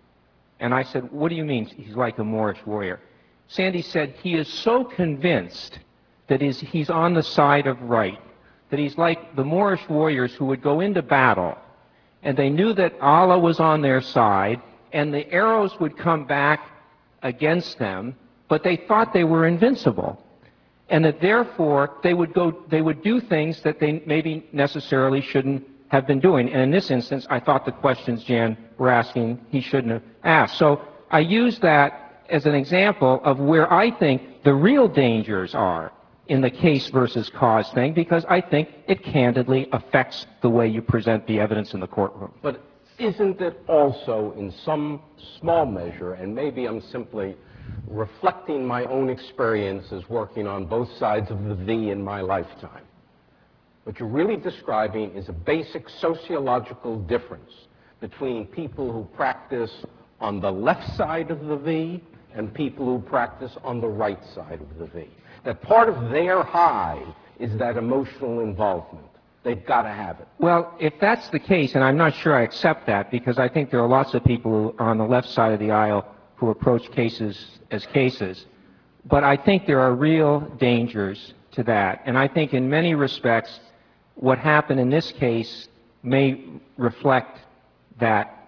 And I said, "What do you mean he's like a Moorish warrior?" Sandy said, "He is so convinced that he's on the side of right, that he's like the Moorish warriors who would go into battle, and they knew that Allah was on their side, and the arrows would come back against them, but they thought they were invincible, and that therefore they would do things that they maybe necessarily shouldn't have been doing." And in this instance, I thought the questions Jan were asking he shouldn't have asked. So I use that as an example of where I think the real dangers are in the case versus cause thing, because I think it candidly affects the way you present the evidence in the courtroom. But isn't it also, in some small measure, and maybe I'm simply reflecting my own experiences working on both sides of the V in my lifetime, what you're really describing is a basic sociological difference between people who practice on the left side of the V and people who practice on the right side of the V. That part of their high is that emotional involvement. They've got to have it. Well, if that's the case, and I'm not sure I accept that, because I think there are lots of people who are on the left side of the aisle who approach cases as cases, but I think there are real dangers to that. And I think in many respects, what happened in this case may reflect that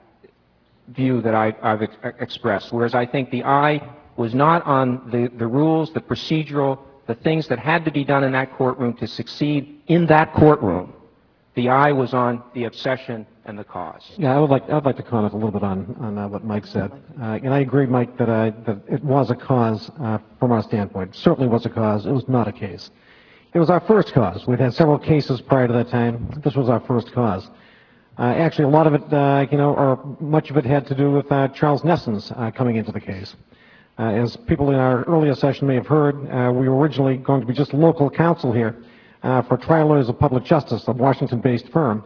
view that I've expressed, whereas I think the eye was not on the rules, the procedural, the things that had to be done in that courtroom to succeed in that courtroom. The eye was on the obsession and the cause. Yeah, I'd like to comment a little bit on what Mike said. And I agree, Mike, that it was a cause from our standpoint. It certainly was a cause. It was not a case. It was our first cause. We'd had several cases prior to that time. This was our first cause. Actually, a lot of it, or much of it had to do with Charles Nesson's coming into the case. As people in our earlier session may have heard, we were originally going to be just local counsel here for Trial Lawyers of Public Justice, a Washington-based firm.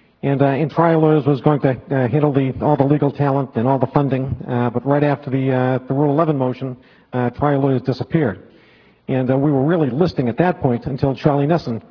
And Trial Lawyers was going to handle all the legal talent and all the funding, but right after the Rule 11 motion, Trial Lawyers disappeared. And we were really listing at that point until Charlie Nesson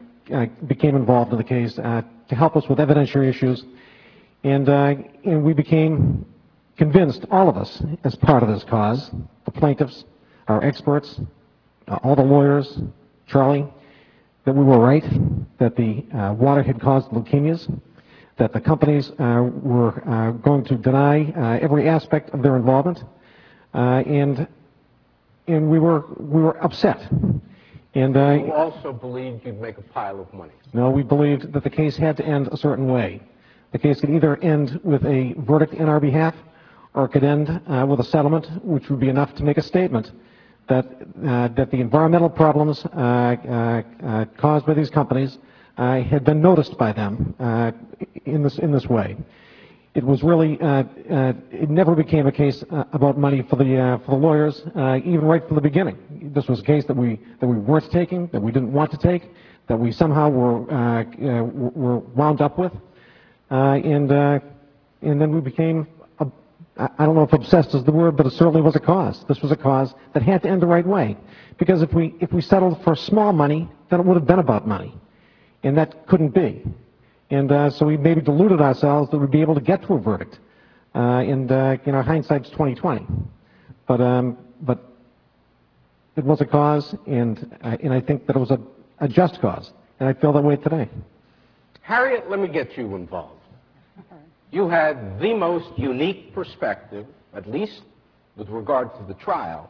became involved in the case to help us with evidentiary issues. And we became convinced, all of us, as part of this cause, the plaintiffs, our experts, all the lawyers, Charlie, that we were right, that the water had caused leukemias, that the companies were going to deny every aspect of their involvement, and we were upset. And You also believed you'd make a pile of money. no, we believed that the case had to end a certain way. The case could either end with a verdict in our behalf, or it could end with a settlement, which would be enough to make a statement that the environmental problems caused by these companies had been noticed by them in this way. It was really it never became a case about money for the lawyers, even right from the beginning. This was a case that we weren't taking, that we didn't want to take, that we somehow were wound up with, and then we became. I don't know if obsessed is the word, but it certainly was a cause. This was a cause that had to end the right way, because if we settled for small money, then it would have been about money, and that couldn't be. And so we maybe deluded ourselves that we'd be able to get to a verdict. And hindsight's 20/20. But it was a cause, and I think that it was a just cause, and I feel that way today. Harriet, let me get you involved. You had the most unique perspective, at least with regard to the trial.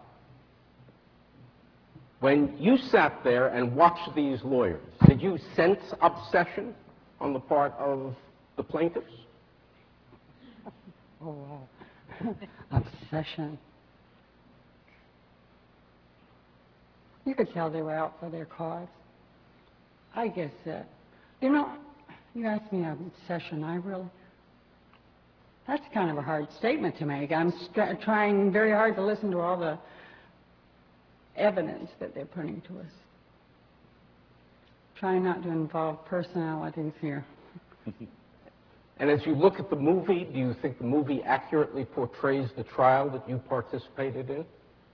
When you sat there and watched these lawyers, did you sense obsession on the part of the plaintiffs? Oh, wow. Obsession. You could tell they were out for their cause. I guess that, you asked me obsession, that's kind of a hard statement to make. I'm trying very hard to listen to all the evidence that they're putting to us. Trying not to involve personalities here. And as you look at the movie, do you think the movie accurately portrays the trial that you participated in?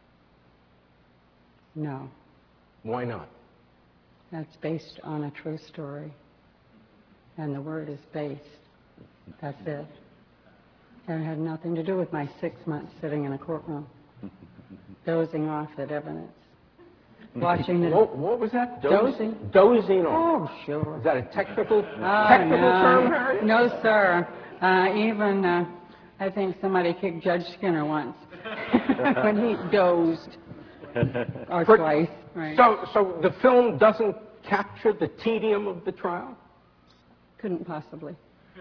No. Why not? That's based on a true story. And the word is based. That's it. And it had nothing to do with my 6 months sitting in a courtroom, dozing off at evidence. Watching the... What was that? Dozing. Dozing off. Oh, sure. Is that a technical No. term, Harriet? No, sir. Even, I think somebody kicked Judge Skinner once when he dozed. Or twice. Right. So the film doesn't capture the tedium of the trial? Couldn't possibly.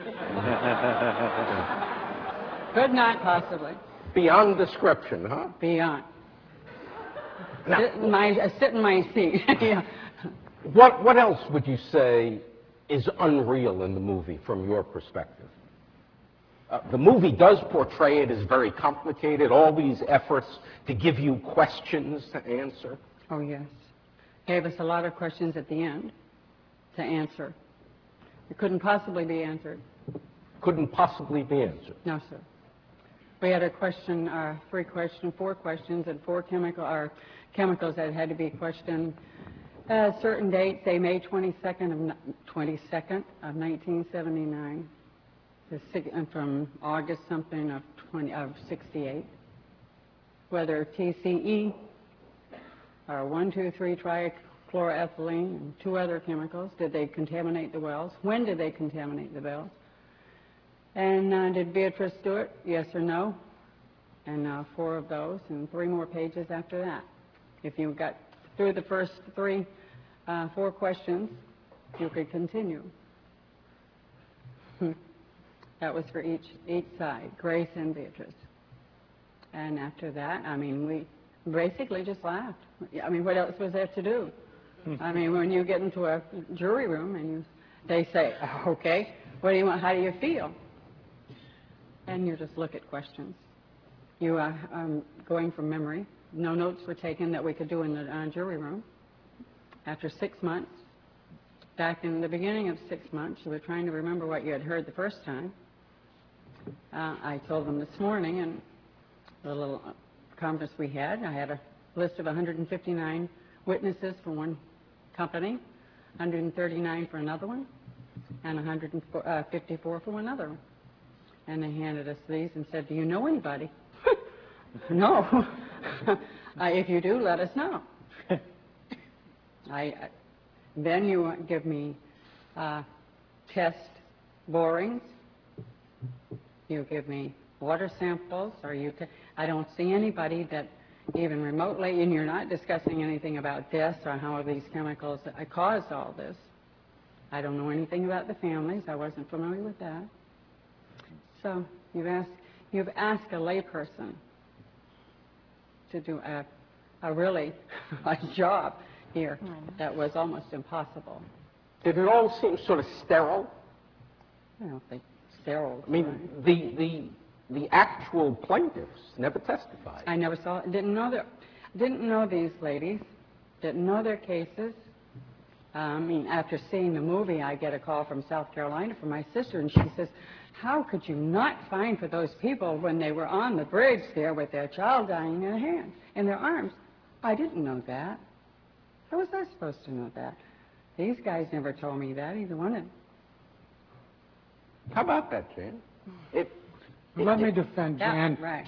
Could not possibly. Beyond description, huh? Beyond. Sit in my seat. Yeah. What else would you say is unreal in the movie from your perspective? The movie does portray it as very complicated, all these efforts to give you questions to answer. Oh, yes. Gave us a lot of questions at the end to answer. It couldn't possibly be answered. Couldn't possibly be answered. No, sir. We had four questions, and four chemicals that had to be questioned at a certain date, say May 22nd of 1979, and from August something of 68. Whether TCE or 1,2,3-trichloroethylene and two other chemicals, did they contaminate the wells? When did they contaminate the wells? And did Beatrice do it? Yes or no? And 4 of those, and 3 more pages after that. If you got through the first 4 questions, you could continue. That was for each side, Grace and Beatrice. And after that, I mean, we basically just laughed. I mean, what else was there to do? I mean, when you get into a jury room and they say, okay, what do you want? How do you feel? And you just look at questions. You are going from memory. No notes were taken that we could do in the jury room. After 6 months, back in the beginning of 6 months, you were trying to remember what you had heard the first time. I told them this morning in the little conference we had, I had a list of 159 witnesses for one company, 139 for another one, and 154 for another one. And they handed us these and said, do you know anybody? No. If you do, let us know. Then you give me test borings. You give me water samples, or I don't see anybody that even remotely, and you're not discussing anything about deaths or how these chemicals caused all this. I don't know anything about the families. I wasn't familiar with that. So you've asked a layperson to do a really a job here that was almost impossible. Did it all seem sort of sterile? I don't think sterile. I mean, the actual plaintiffs never testified. I never saw it. Didn't know these ladies. Didn't know their cases. I mean, after seeing the movie, I get a call from South Carolina from my sister, and she says, "How could you not find for those people when they were on the bridge there with their child dying in their hands, in their arms?" I didn't know that. How was I supposed to know that? These guys never told me that, either one of them. How about that, Jan? Let me defend Jan. Right.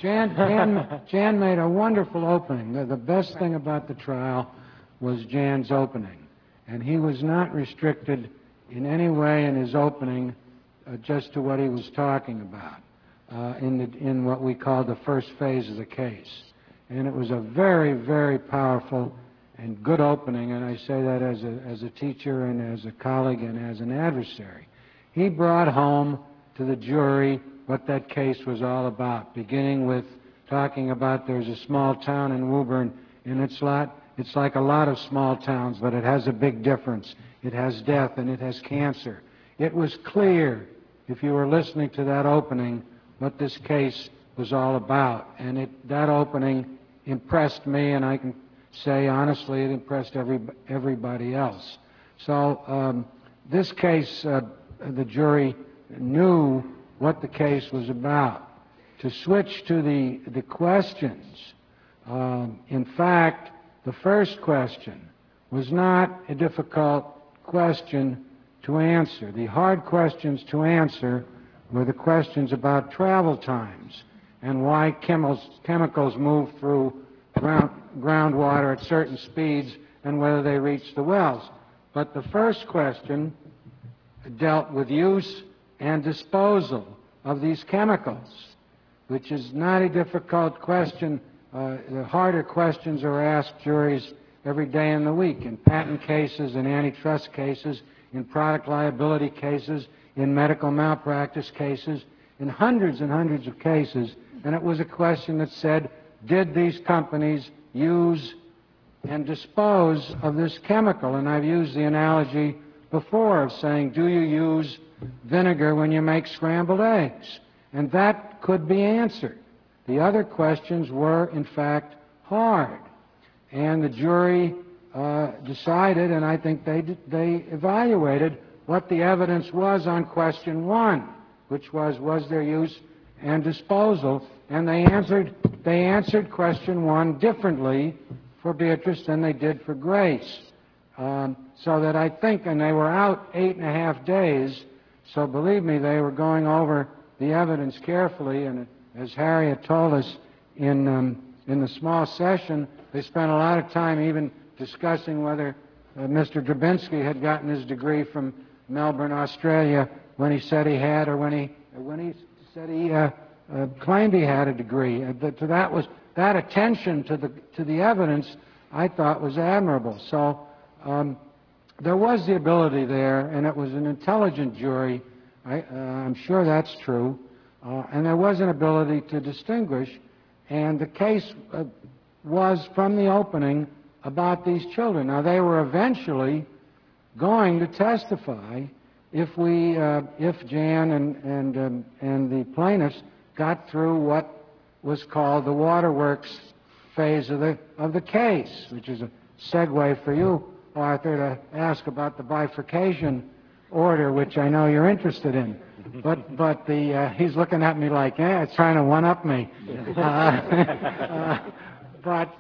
Jan made a wonderful opening. The best thing about the trial was Jan's opening. And he was not restricted in any way in his opening just to what he was talking about in what we call the first phase of the case. And it was a very, very powerful and good opening, and I say that as a teacher and as a colleague and as an adversary. He brought home to the jury what that case was all about, beginning with talking about there's a small town in Woburn, and it's like a lot of small towns, but it has a big difference. It has death and it has cancer. It was clear, if you were listening to that opening, what this case was all about. And that opening impressed me, and I can say honestly it impressed everybody else. So this case, the jury knew what the case was about. To switch to the questions, in fact, the first question was not a difficult question to answer. The hard questions to answer were the questions about travel times and why chemicals move through groundwater at certain speeds and whether they reach the wells. But the first question dealt with use and disposal of these chemicals, which is not a difficult question. The harder questions are asked juries every day in the week, in patent cases, in antitrust cases, in product liability cases, in medical malpractice cases, in hundreds and hundreds of cases. And it was a question that said, did these companies use and dispose of this chemical? And I've used the analogy before of saying, do you use vinegar when you make scrambled eggs? And that could be answered. The other questions were, in fact, hard. And the jury decided, and I think they evaluated what the evidence was on question one, which was there use and disposal, and they answered question one differently for Beatrice than they did for Grace. So that I think, and they were out 8.5 days, so believe me, they were going over the evidence carefully, and as Harriet told us in the small session, they spent a lot of time even discussing whether Mr. Drabinsky had gotten his degree from Melbourne, Australia, when he said he had, or when he said he claimed he had a degree. That attention to the evidence, I thought, was admirable. So there was the ability there, and it was an intelligent jury. I'm sure that's true. And there was an ability to distinguish, and the case was, from the opening, about these children. Now, they were eventually going to testify if Jan and the plaintiffs got through what was called the waterworks phase of the case, which is a segue for you, Arthur, to ask about the bifurcation order, which I know you're interested in. But he's looking at me like, yeah, it's trying to one-up me. But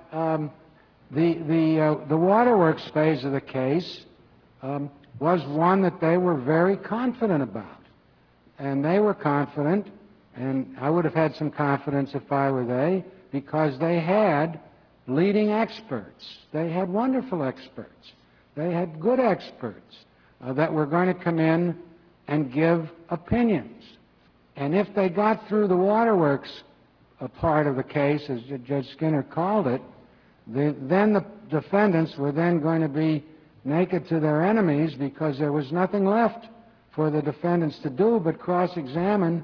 the waterworks phase of the case was one that they were very confident about. And they were confident, and I would have had some confidence if I were they, because they had leading experts. They had wonderful experts. They had good experts that were going to come in and give opinions. And if they got through the waterworks part of the case, as Judge Skinner called it, then the defendants were then going to be naked to their enemies because there was nothing left for the defendants to do but cross-examine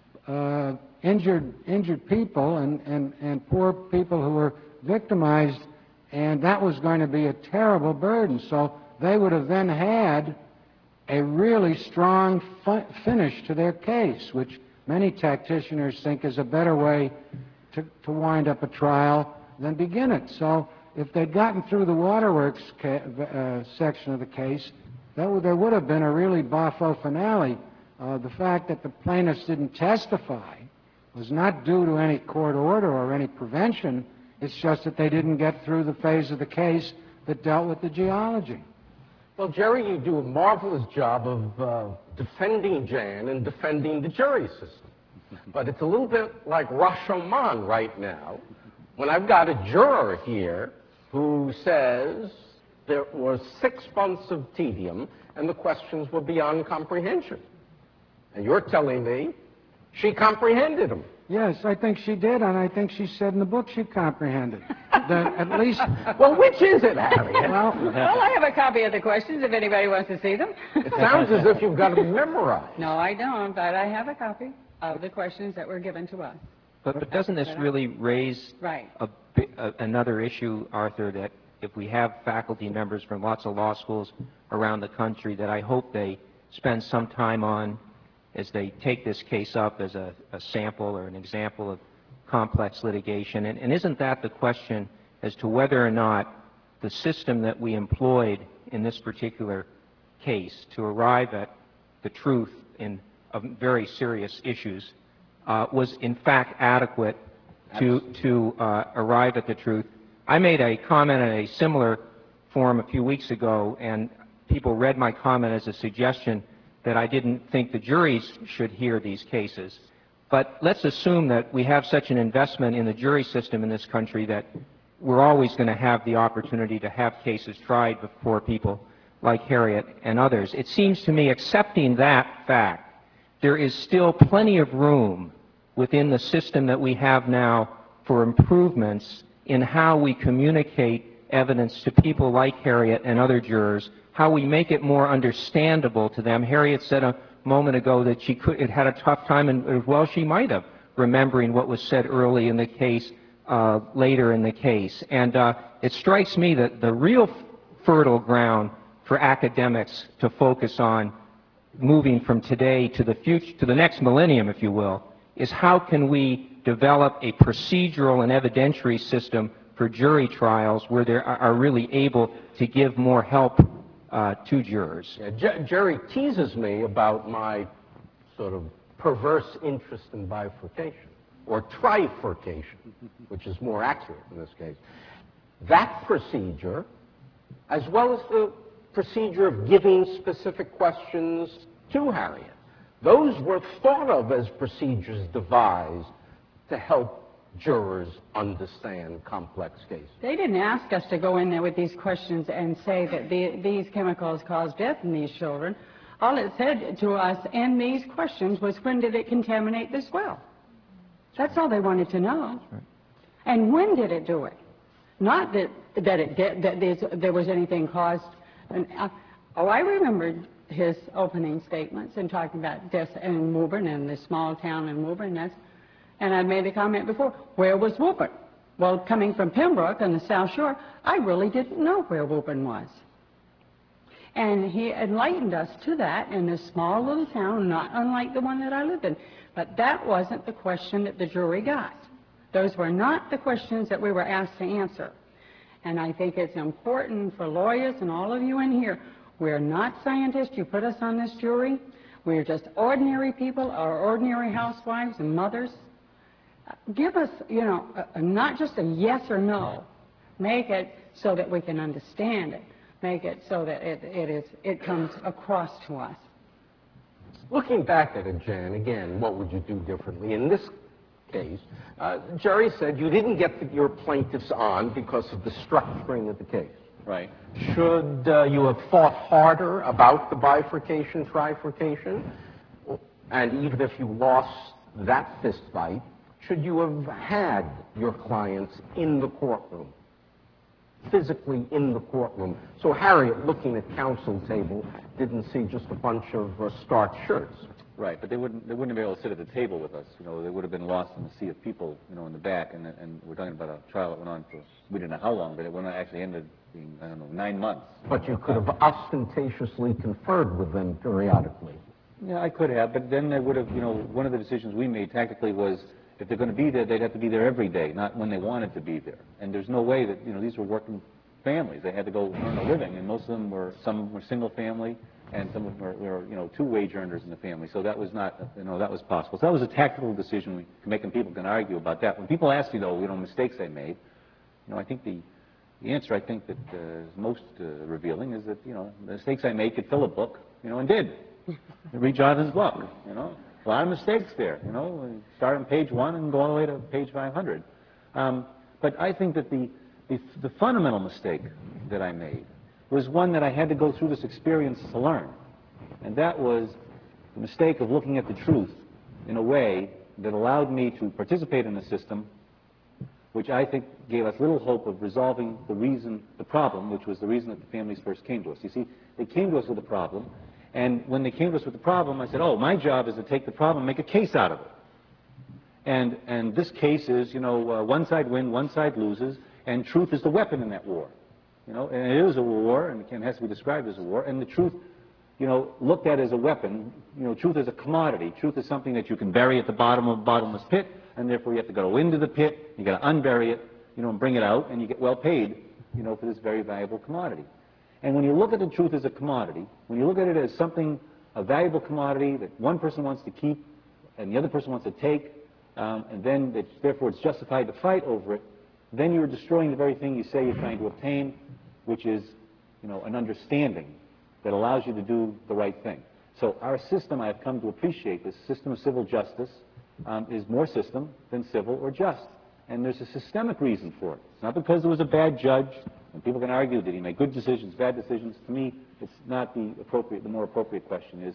injured people and poor people who were victimized, and that was going to be a terrible burden. So they would have then had a really strong finish to their case, which many tacticians think is a better way to wind up a trial than begin it. So if they'd gotten through the waterworks section of the case, there would have been a really boffo finale. The fact that the plaintiffs didn't testify was not due to any court order or any prevention. It's just that they didn't get through the phase of the case that dealt with the geology. Well, Jerry, you do a marvelous job of defending Jan and defending the jury system. But it's a little bit like Rashomon right now, when I've got a juror here who says there were 6 months of tedium and the questions were beyond comprehension. And you're telling me she comprehended them. Yes, I think she did, and I think she said in the book she comprehended. At least... Well, which is it, Harriet? Well, I have a copy of the questions if anybody wants to see them. It sounds as if you've got them memorized. No, I don't, but I have a copy of the questions that were given to us. But doesn't this really raise another issue, Arthur, that if we have faculty members from lots of law schools around the country that I hope they spend some time on as they take this case up as a sample or an example of complex litigation. And isn't that the question as to whether or not the system that we employed in this particular case to arrive at the truth of very serious issues was in fact adequate to arrive at the truth? I made a comment in a similar forum a few weeks ago, and people read my comment as a suggestion that I didn't think the juries should hear these cases. But let's assume that we have such an investment in the jury system in this country that we're always going to have the opportunity to have cases tried before people like Harriet and others. It seems to me, accepting that fact, there is still plenty of room within the system that we have now for improvements in how we communicate evidence to people like Harriet and other jurors, how we make it more understandable to them. Harriet said a moment ago that she had a tough time, and well, she might have, remembering what was said early in the case, later in the case. And it strikes me that the real fertile ground for academics to focus on moving from today to the future, to the next millennium, if you will, is how can we develop a procedural and evidentiary system for jury trials where they are really able to give more help to jurors. Yeah, Jerry teases me about my sort of perverse interest in bifurcation, or trifurcation, which is more accurate in this case. That procedure, as well as the procedure of giving specific questions to Harriet, those were thought of as procedures devised to help jurors understand complex cases. They didn't ask us to go in there with these questions and say that these chemicals cause death in these children. All it said to us in these questions was, when did it contaminate this well? That's all they wanted to know. Right. And when did it do it? Not that there was anything caused. And, I remembered his opening statements and talking about deaths in Woburn and the small town in Woburn. And I made the comment before, where was Woburn? Well, coming from Pembroke on the South Shore, I really didn't know where Woburn was. And he enlightened us to that in this small little town, not unlike the one that I lived in. But that wasn't the question that the jury got. Those were not the questions that we were asked to answer. And I think it's important for lawyers and all of you in here, we're not scientists. You put us on this jury. We're just ordinary people, or ordinary housewives and mothers. Give us, not just a yes or no. Make it so that we can understand it. Make it so that it comes across to us. Looking back at it, Jan, again, what would you do differently? In this case, Jerry said you didn't get your plaintiffs on because of the structuring of the case. Right. Should you have fought harder about the bifurcation, trifurcation? And even if you lost that fist fight, should you have had your clients in the courtroom, physically in the courtroom? So Harriet, looking at counsel table, didn't see just a bunch of starched shirts. Right, but they wouldn't have been able to sit at the table with us. You know, they would have been lost in the sea of people, you know, in the back. And we're talking about a trial that went on for, we didn't know how long, but it went on, actually ended being, I don't know, 9 months. But you could have ostentatiously conferred with them periodically. Yeah, I could have, but then they would have, you know, one of the decisions we made tactically was if they're going to be there, they'd have to be there every day, not when they wanted to be there. And there's no way that, you know, these were working families. They had to go earn a living, and most of them were, some were single family, and some of them were, you know, 2 wage earners in the family. So that was not, you know, that was possible. So that was a tactical decision we can make, and people can argue about that. When people ask you, though, you know, mistakes I made, you know, I think the answer I think that is most revealing is that, you know, the mistakes I made could fill a book, you know, and did. Read Jonathan's book, you know. A lot of mistakes there, you know. Start on page 1 and go all the way to page 500. But I think that the fundamental mistake that I made was one that I had to go through this experience to learn. And that was the mistake of looking at the truth in a way that allowed me to participate in a system which I think gave us little hope of resolving the problem, which was the reason that the families first came to us. You see, they came to us with a problem, and when they came to us with the problem, I said, oh, my job is to take the problem and make a case out of it. And this case is, you know, one side wins, one side loses, and truth is the weapon in that war. You know, and it is a war, and it has to be described as a war, and the truth, you know, looked at as a weapon, you know, truth is a commodity. Truth is something that you can bury at the bottom of a bottomless pit, and therefore you have to go into the pit, you got to unbury it, you know, and bring it out, and you get well paid, you know, for this very valuable commodity. And when you look at the truth as a commodity, when you look at it as something, a valuable commodity that one person wants to keep and the other person wants to take, and then therefore it's justified to fight over it, then you're destroying the very thing you say you're trying to obtain, which is, you know, an understanding that allows you to do the right thing. So our system, I have come to appreciate, this system of civil justice, is more system than civil or just. And there's a systemic reason for it. It's not because there was a bad judge, and people can argue, did he make good decisions, bad decisions? To me, it's not the more appropriate question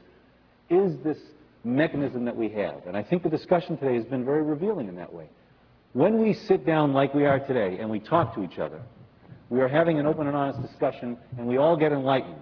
is this mechanism that we have? And I think the discussion today has been very revealing in that way. When we sit down like we are today and we talk to each other, we are having an open and honest discussion, and we all get enlightened.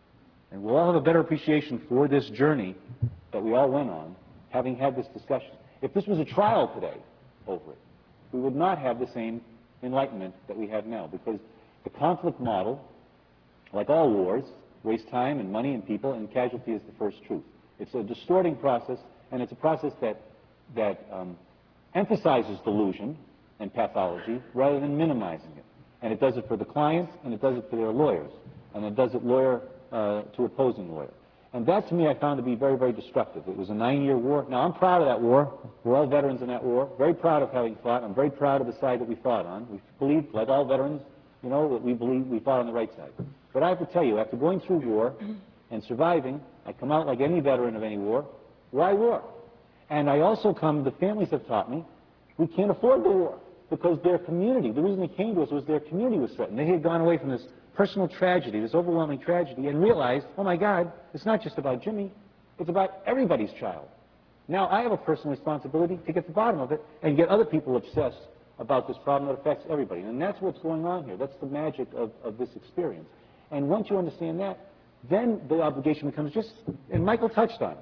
And we'll all have a better appreciation for this journey that we all went on, having had this discussion. If this was a trial today over it, we would not have the same enlightenment that we have now, because the conflict model, like all wars, wastes time and money and people, and casualty is the first truth. It's a distorting process, and it's a process that emphasizes delusion and pathology rather than minimizing it. And it does it for the clients, and it does it for their lawyers, and it does it lawyer to opposing lawyer. And that, to me, I found to be very, very destructive. It was a 9-year war. Now, I'm proud of that war. We're all veterans in that war. Very proud of having fought. I'm very proud of the side that we fought on. We believe, like all veterans, you know, that we believe we fought on the right side. But I have to tell you, after going through war and surviving, I come out like any veteran of any war. Why war? And I also come, the families have taught me, we can't afford the war because their community, the reason they came to us was their community was threatened. They had gone away from this personal tragedy, this overwhelming tragedy, and realized, oh my God, it's not just about Jimmy, it's about everybody's child. Now I have a personal responsibility to get to the bottom of it and get other people obsessed about this problem that affects everybody. And that's what's going on here. That's the magic of this experience. And once you understand that, then the obligation becomes just, and Michael touched on it.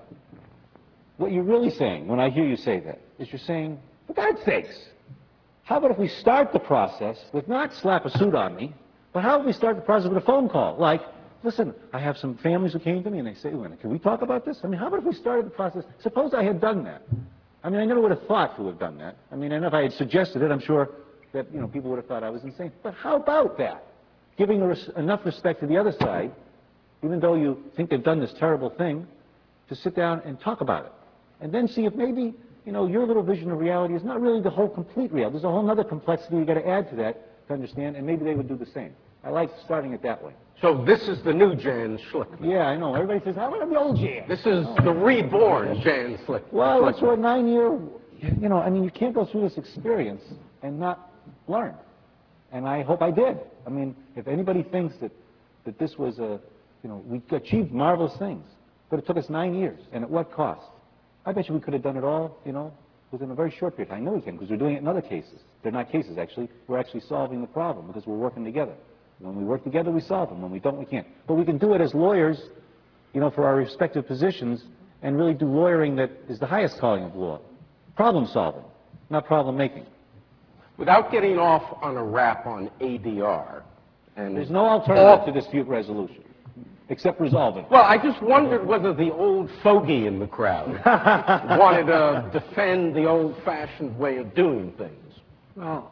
What you're really saying when I hear you say that is you're saying, for God's sakes, how about if we start the process with not slap a suit on me, but how about we start the process with a phone call? Like, listen, I have some families who came to me and they say, can we talk about this? I mean, how about if we started the process? Suppose I had done that. I mean, I never would have thought to have done that. I mean, I know if I had suggested it, I'm sure that, you know, people would have thought I was insane. But how about that? Giving enough respect to the other side, even though you think they've done this terrible thing, to sit down and talk about it. And then see if maybe, you know, your little vision of reality is not really the whole complete reality. There's a whole other complexity you've got to add to that to understand, and maybe they would do the same. I like starting it that way. So this is the new Jan Schlickman. Yeah, I know. Everybody says, how about the old Jan? This is the reborn Jan Schlickman. Well, that's what 9-year, you know, I mean, you can't go through this experience and not learn. And I hope I did. I mean, if anybody thinks that that this was a, you know, we achieved marvelous things, but it took us 9 years, and at what cost? I bet you we could have done it all, you know, within a very short period of time. I know we can, because we're doing it in other cases. They're not cases, actually. We're actually solving the problem, because we're working together. When we work together, we solve them. When we don't, we can't. But we can do it as lawyers, you know, for our respective positions, and really do lawyering that is the highest calling of law. Problem solving, not problem making. Without getting off on a rap on ADR, and There's no alternative to dispute resolution, except resolving. well, I just wondered whether the old fogey in the crowd wanted to defend the old-fashioned way of doing things. Well,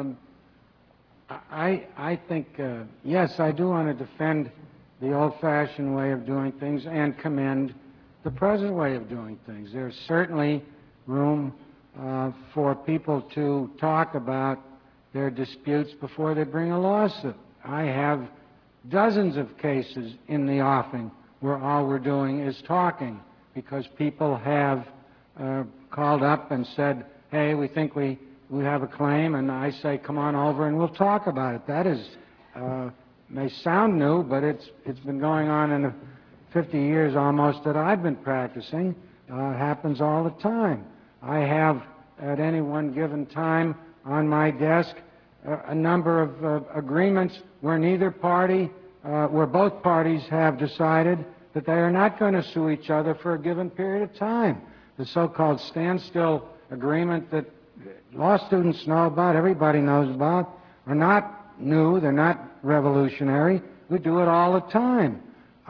I think, yes, I do want to defend the old-fashioned way of doing things and commend the present way of doing things. There's certainly room for people to talk about their disputes before they bring a lawsuit. I have dozens of cases in the offing where all we're doing is talking because people have called up and said, hey, we think we have a claim, and I say, come on over and we'll talk about it. That is, may sound new, but it's been going on in the 50 years almost that I've been practicing. It happens all the time. I have, at any one given time on my desk, a number of agreements where neither party, where both parties have decided that they are not going to sue each other for a given period of time. The so-called standstill agreement that law students know about, everybody knows about, are not new, they're not revolutionary. We do it all the time.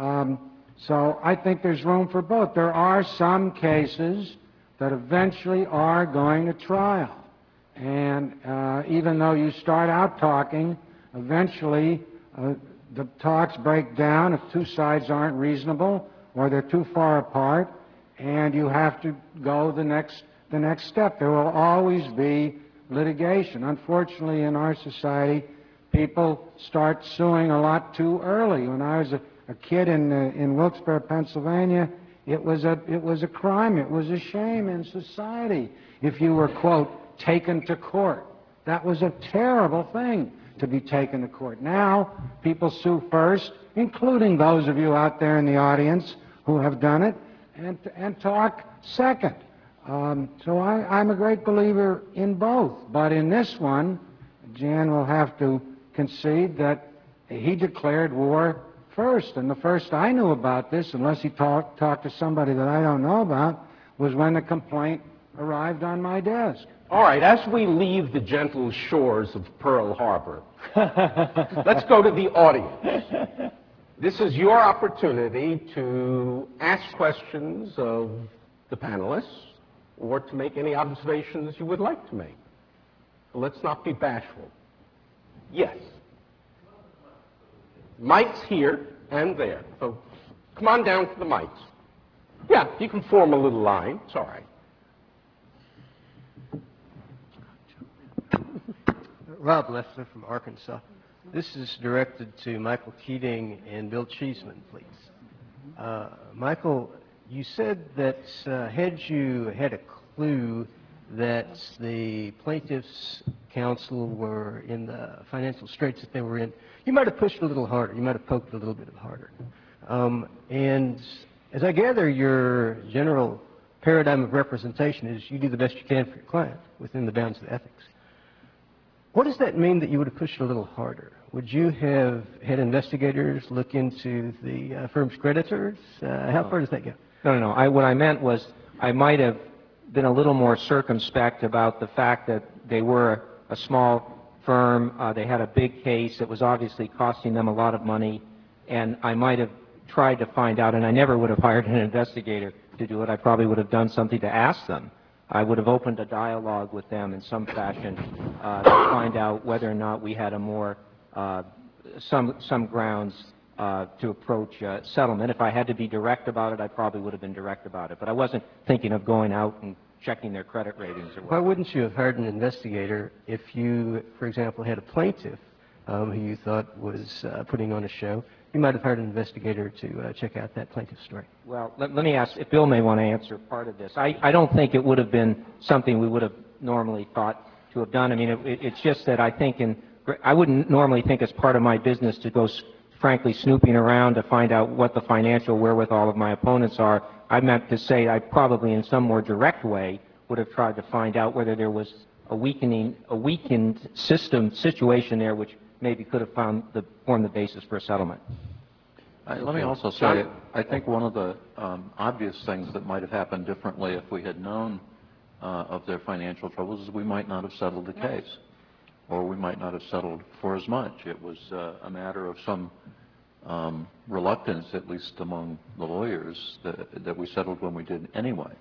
So I think there's room for both. There are some cases that eventually are going to trial. And even though you start out talking, eventually the talks break down if two sides aren't reasonable or they're too far apart, and you have to go the next step. There will always be litigation. Unfortunately, in our society, people start suing a lot too early. When I was a kid in Wilkes-Barre, Pennsylvania, it was a crime. It was a shame in society if you were, quote, taken to court. That was a terrible thing to be taken to court. Now, people sue first, including those of you out there in the audience who have done it, and talk second. So I'm a great believer in both. But in this one, Jan will have to concede that he declared war first. And the first I knew about this, unless he talked to somebody that I don't know about, was when the complaint arrived on my desk. All right, as we leave the gentle shores of Pearl Harbor, let's go to the audience. This is your opportunity to ask questions of the panelists or to make any observations you would like to make. Let's not be bashful. Yes. Mics here and there. So come on down to the mics. Yeah, you can form a little line. It's all right. Rob Leffler from Arkansas. This is directed to Michael Keating and Bill Cheeseman, please. Michael, you said that had you had a clue that the plaintiffs' counsel were in the financial straits that they were in, you might have pushed a little harder. You might have poked a little bit harder. And as I gather, your general paradigm of representation is you do the best you can for your client within the bounds of ethics. What does that mean that you would have pushed a little harder? Would you have had investigators look into the firm's creditors? How far does that go? No. What I meant was I might have been a little more circumspect about the fact that they were a small firm. They had a big case that was obviously costing them a lot of money, and I might have tried to find out, and I never would have hired an investigator to do it. I probably would have done something to ask them. I would have opened a dialogue with them in some fashion to find out whether or not we had a more, some grounds to approach settlement. If I had to be direct about it, I probably would have been direct about it. But I wasn't thinking of going out and checking their credit ratings or Why wouldn't you have hired an investigator if you, for example, had a plaintiff who you thought was putting on a show? You might have hired an investigator to check out that plaintiff's story. Well, let me ask if Bill may want to answer part of this. I don't think it would have been something we would have normally thought to have done. I mean, it's just that I think I wouldn't normally think as part of my business to go frankly, snooping around to find out what the financial wherewithal of my opponents are. I meant to say I probably, in some more direct way, would have tried to find out whether there was a weakened situation there which maybe could have formed the basis for a settlement. Let me also say, I think one of the obvious things that might have happened differently if we had known of their financial troubles is we might not have settled the case, or we might not have settled for as much. It was a matter of some reluctance, at least among the lawyers, that we settled when we did anyway.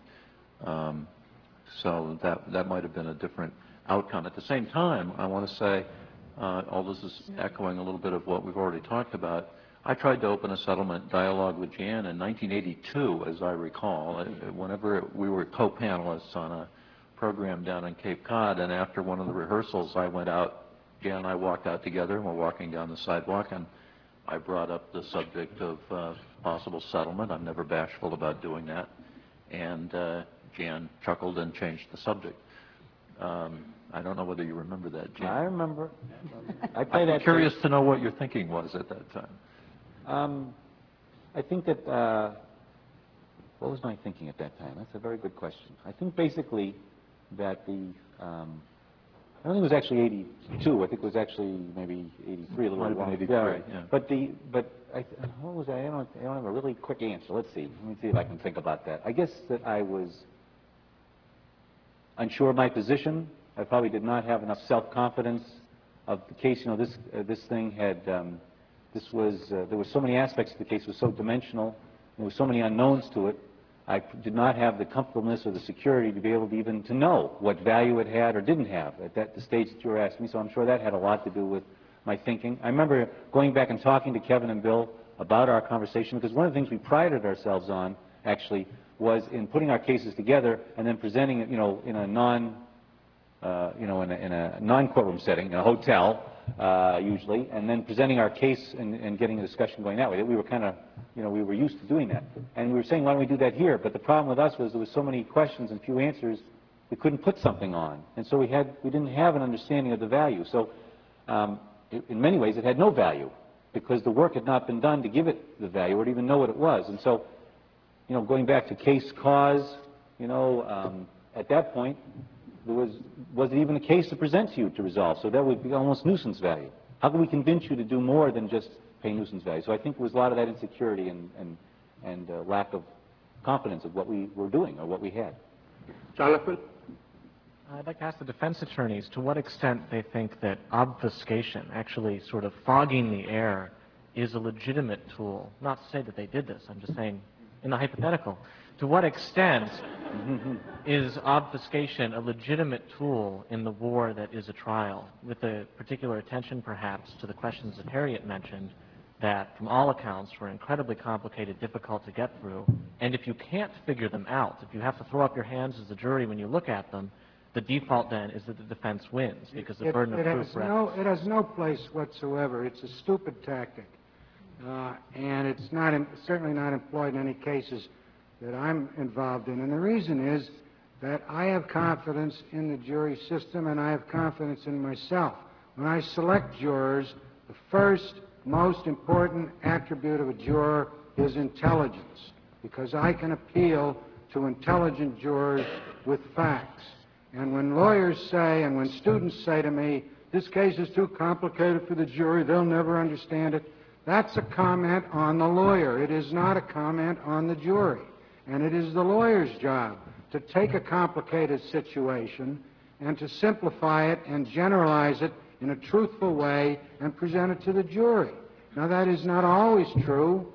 So that might have been a different outcome. At the same time, I want to say, all this is echoing a little bit of what we've already talked about, I tried to open a settlement dialogue with Jan in 1982, as I recall, whenever we were co-panelists on a program down in Cape Cod, and after one of the rehearsals I went out, Jan and I walked out together, and we're walking down the sidewalk, and I brought up the subject of possible settlement. I'm never bashful about doing that, and Jan chuckled and changed the subject. I don't know whether you remember that, Jan. I remember. I'm curious to know what your thinking was at that time. I think that, what was my thinking at that time? That's a very good question. I think basically that I don't think it was actually 82. I think it was actually maybe 83, a little Might have been while. 83, yeah. What was I don't have a really quick answer. Let me see if I can think about that. I guess that I was unsure of my position. I probably did not have enough self-confidence of the case. You know, this thing had, there were so many aspects of the case. It was so dimensional. There were so many unknowns to it. I did not have the comfortableness or the security to be able to even to know what value it had or didn't have at the stage that you were asking me. So I'm sure that had a lot to do with my thinking. I remember going back and talking to Kevin and Bill about our conversation, because one of the things we prided ourselves on, actually, was in putting our cases together and then presenting it, you know, in a non-courtroom setting, in a hotel, usually, and then presenting our case and getting a discussion going that way. We were kind of, you know, we were used to doing that. And we were saying, why don't we do that here? But the problem with us was there was so many questions and few answers, we couldn't put something on. And so we didn't have an understanding of the value. So in many ways, it had no value, because the work had not been done to give it the value or to even know what it was. And so, you know, going back to case cause, you know, at that point, was it even a case to present to you to resolve? So that would be almost nuisance value. How can we convince you to do more than just pay nuisance value? So I think it was a lot of that insecurity and lack of confidence of what we were doing or what we had. Jonathan? I'd like to ask the defense attorneys to what extent they think that obfuscation, actually sort of fogging the air, is a legitimate tool. Not to say that they did this, I'm just saying in the hypothetical. To what extent is obfuscation a legitimate tool in the war that is a trial, with a particular attention perhaps to the questions that Harriet mentioned that from all accounts were incredibly complicated, difficult to get through, and if you can't figure them out, if you have to throw up your hands as a jury when you look at them, the default then is that the defense wins, because the burden of proof rests. It has no place whatsoever. It's a stupid tactic, and it's certainly not employed in any cases that I'm involved in. And the reason is that I have confidence in the jury system, and I have confidence in myself. When I select jurors, the first most important attribute of a juror is intelligence, because I can appeal to intelligent jurors with facts. And when lawyers say, and when students say to me, this case is too complicated for the jury, they'll never understand it, that's a comment on the lawyer. It is not a comment on the jury. And it is the lawyer's job to take a complicated situation and to simplify it and generalize it in a truthful way and present it to the jury. Now, that is not always true,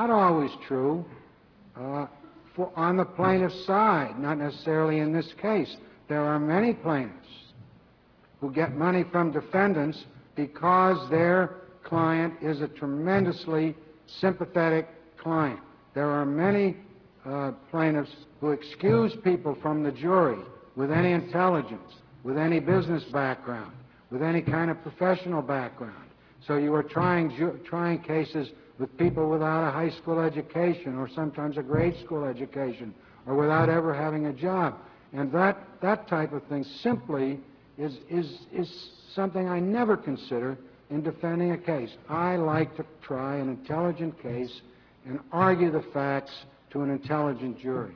on the plaintiff's side, not necessarily in this case. There are many plaintiffs who get money from defendants because their client is a tremendously sympathetic client. There are many plaintiffs who excuse people from the jury with any intelligence, with any business background, with any kind of professional background. So you are trying cases with people without a high school education or sometimes a grade school education or without ever having a job. And that type of thing simply is something I never consider in defending a case. I like to try an intelligent case and argue the facts to an intelligent jury.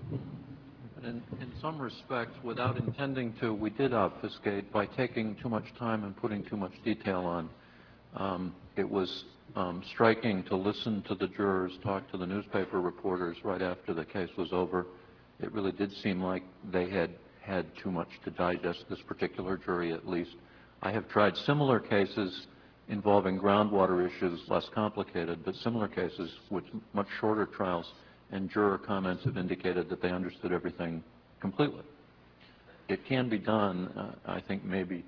In some respects, without intending to, we did obfuscate by taking too much time and putting too much detail on. It was striking to listen to the jurors talk to the newspaper reporters right after the case was over. It really did seem like they had had too much to digest, this particular jury at least. I have tried similar cases involving groundwater issues, less complicated, but similar cases with much shorter trials, and juror comments have indicated that they understood everything completely. It can be done, I think maybe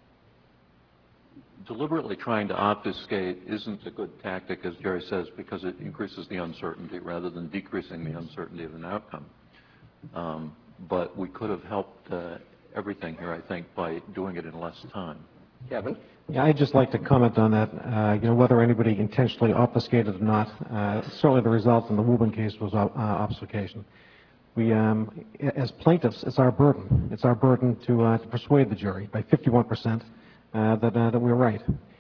deliberately trying to obfuscate isn't a good tactic, as Jerry says, because it increases the uncertainty rather than decreasing the uncertainty of an outcome. But we could have helped everything here, I think, by doing it in less time. Kevin? Yeah, I'd just like to comment on that. Whether anybody intentionally obfuscated or not, certainly the result in the Wubin case was obfuscation. We, as plaintiffs, it's our burden. It's our burden to persuade the jury by 51% that we're right.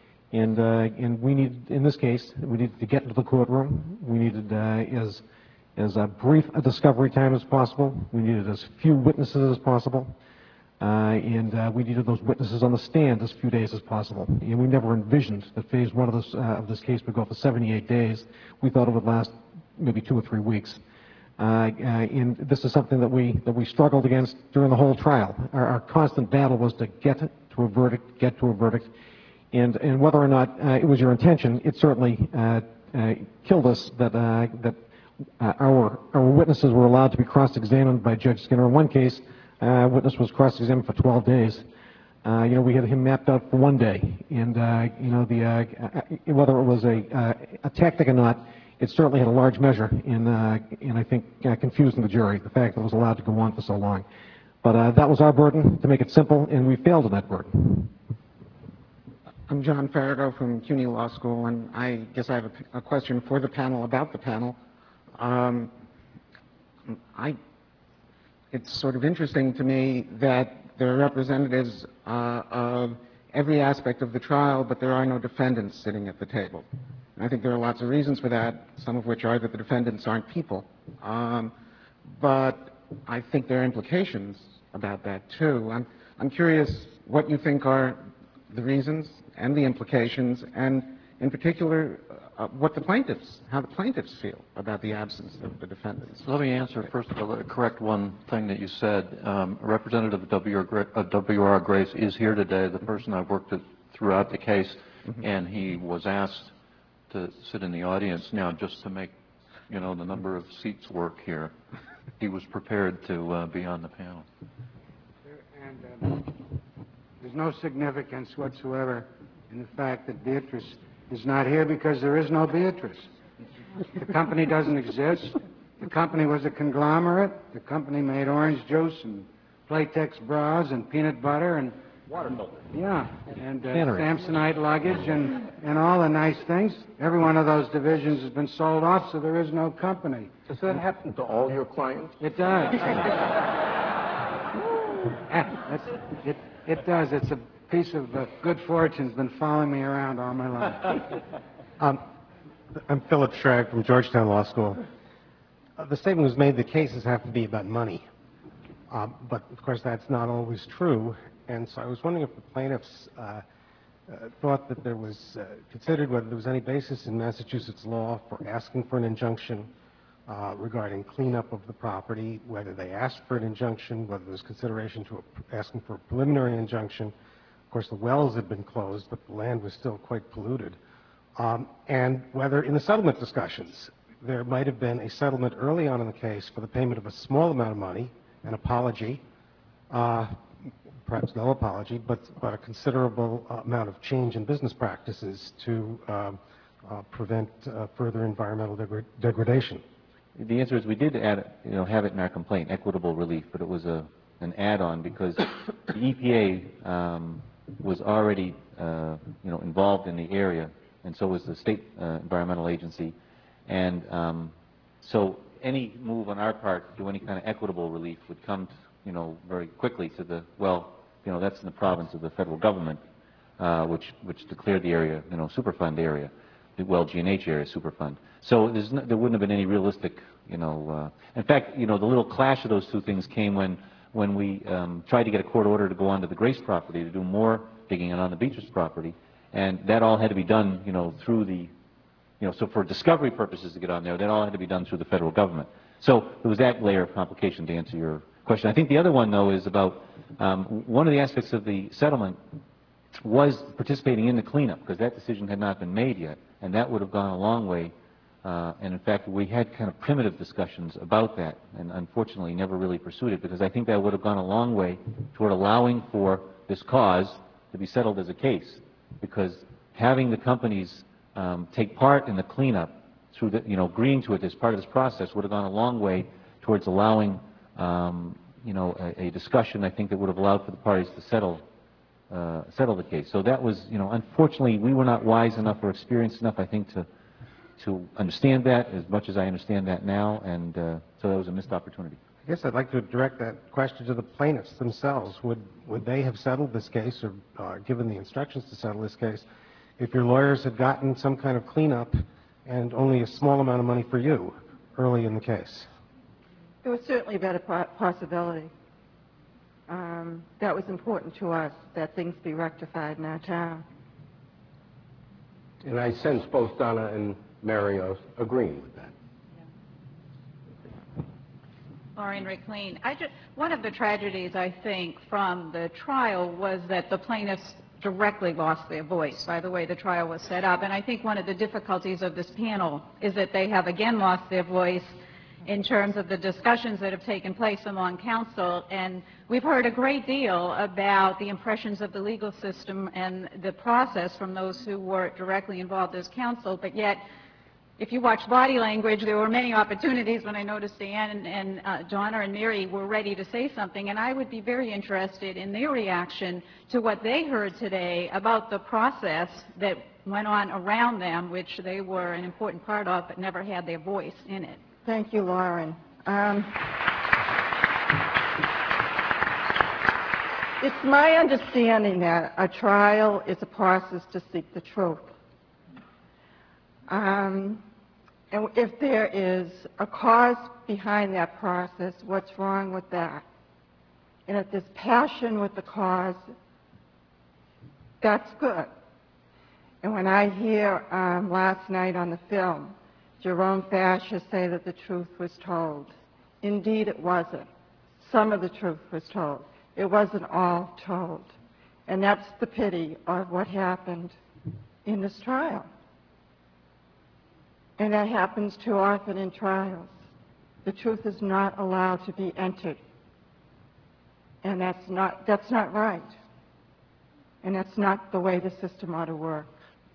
And we need, in this case, we needed to get into the courtroom. We needed as brief a discovery time as possible. We needed as few witnesses as possible. And we needed those witnesses on the stand as few days as possible. And we never envisioned that phase one of this case would go for 78 days. We thought it would last maybe 2 or 3 weeks. And this is something that we struggled against during the whole trial. Our constant battle was to get to a verdict, And whether or not it was your intention, it certainly killed us that our witnesses were allowed to be cross-examined by Judge Skinner. In one case, witness was cross-examined for 12 days. We had him mapped out for 1 day. And, whether it was a tactic or not, it certainly had a large measure in I think, confusing the jury, the fact that it was allowed to go on for so long. But that was our burden, to make it simple, and we failed in that burden. I'm John Farrago from CUNY Law School, and I guess I have a question for the panel about the panel. It's sort of interesting to me that there are representatives of every aspect of the trial, but there are no defendants sitting at the table. And I think there are lots of reasons for that, some of which are that the defendants aren't people. But I think there are implications about that, too. I'm curious what you think are the reasons and the implications, and in particular, how the plaintiffs feel about the absence of the defendants. Let me answer first of all, correct one thing that you said. A representative of W.R. Grace is here today, the person I've worked with throughout the case, and he was asked to sit in the audience now just to make, the number of seats work here. He was prepared to be on the panel. And there's no significance whatsoever in the fact that Beatrice is not here, because there is no Beatrice. The company doesn't exist. The company was a conglomerate. The company made orange juice and Playtex bras and peanut butter and water filter. Yeah, and Samsonite luggage and all the nice things. Every one of those divisions has been sold off, so there is no company. Does that happen to all your clients? It does. It does. It's a piece of good fortune. It's been following me around all my life. I'm Philip Schrag from Georgetown Law School. The statement was made that cases have to be about money. But, of course, that's not always true. And so I was wondering if the plaintiffs thought that there was, considered whether there was any basis in Massachusetts law for asking for an injunction regarding cleanup of the property, whether they asked for an injunction, whether there was consideration to asking for a preliminary injunction. Of course, the wells had been closed, but the land was still quite polluted. And whether in the settlement discussions there might have been a settlement early on in the case for the payment of a small amount of money, an apology, perhaps no apology, but a considerable amount of change in business practices to prevent further environmental degradation. The answer is we did add, have it in our complaint, equitable relief, but it was an add-on because the EPA was already, involved in the area, and so was the state environmental agency, and so any move on our part to do any kind of equitable relief would come, very quickly to the, that's in the province of the federal government. which declared the area, Superfund area, the G&H area Superfund. So there wouldn't have been any realistic, in fact, the little clash of those two things came when we tried to get a court order to go onto the Grace property to do more digging on the Beatrice property, and that all had to be done, through the, so for discovery purposes to get on there, that all had to be done through the federal government. So there was that layer of complication to answer your question. I think the other one, though, is about one of the aspects of the settlement was participating in the cleanup, because that decision had not been made yet, and that would have gone a long way. And in fact, we had kind of primitive discussions about that, and unfortunately never really pursued it, because I think that would have gone a long way toward allowing for this cause to be settled as a case, because having the companies take part in the cleanup through the, agreeing to it as part of this process would have gone a long way towards allowing, a discussion, I think, that would have allowed for the parties to settle the case. So that was, unfortunately, we were not wise enough or experienced enough, I think, to understand that as much as I understand that now, and so that was a missed opportunity. I guess I'd like to direct that question to the plaintiffs themselves. Would they have settled this case or given the instructions to settle this case if your lawyers had gotten some kind of cleanup and only a small amount of money for you early in the case? It was certainly a better possibility. That was important to us, that things be rectified in our town. And I sense both Donna and Mary are agreeing with that. Lauren McLean. One of the tragedies, I think, from the trial was that the plaintiffs directly lost their voice by the way the trial was set up. And I think one of the difficulties of this panel is that they have again lost their voice in terms of the discussions that have taken place among counsel. And we've heard a great deal about the impressions of the legal system and the process from those who were directly involved as counsel, but yet if you watch body language, there were many opportunities when I noticed Dan and Donna and Mary were ready to say something, and I would be very interested in their reaction to what they heard today about the process that went on around them, which they were an important part of, but never had their voice in it. Thank you, Lauren. It's my understanding that a trial is a process to seek the truth. And if there is a cause behind that process, what's wrong with that? And if there's passion with the cause, that's good. And when I hear last night on the film, Jerome Fasher say that the truth was told. Indeed, it wasn't. Some of the truth was told. It wasn't all told. And that's the pity of what happened in this trial. And that happens too often in trials. The truth is not allowed to be entered. And that's not right. And that's not the way the system ought to work.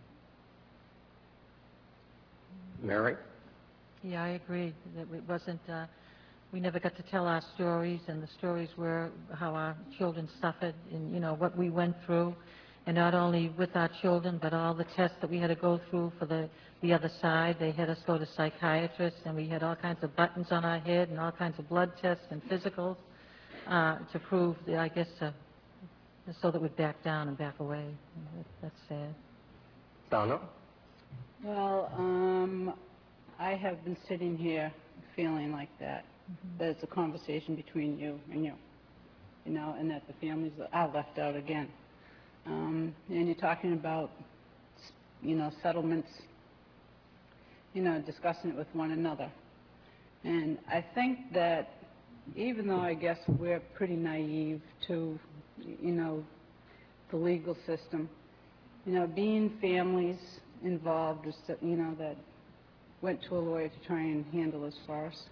Mary? Yeah, I agree that it wasn't, we never got to tell our stories, and the stories were how our children suffered and, what we went through. And not only with our children, but all the tests that we had to go through for the other side. They had us go to psychiatrists, and we had all kinds of buttons on our head and all kinds of blood tests and physicals to prove, I guess, so that we'd back down and back away. That's sad. Donna? Well, I have been sitting here feeling like that. That it's a conversation between you and you, and that the families are left out again. And you're talking about, settlements, discussing it with one another. And I think that even though I guess we're pretty naive to, the legal system, being families involved, that went to a lawyer to try and handle this for us.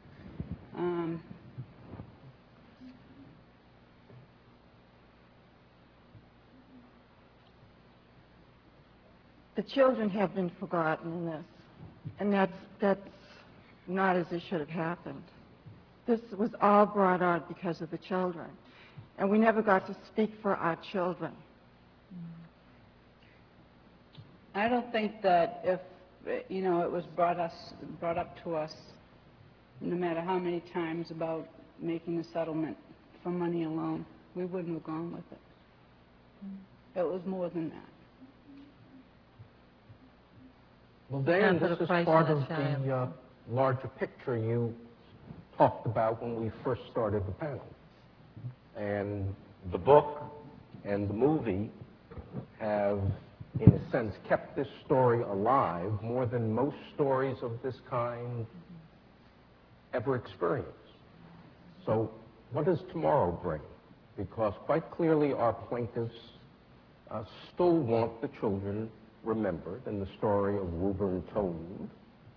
The children have been forgotten in this, and that's not as it should have happened. This was all brought out because of the children, and we never got to speak for our children. I don't think that if, it was brought up to us, no matter how many times about making a settlement for money alone, we wouldn't have gone with it. It was more than that. Well, Yeah, Dan, for this the is price part of of that child. the larger picture you talked about when we first started the panel. And the book and the movie have, in a sense, kept this story alive more than most stories of this kind ever experience. So what does tomorrow bring? Because quite clearly our plaintiffs still want the children remembered and the story of Woburn told.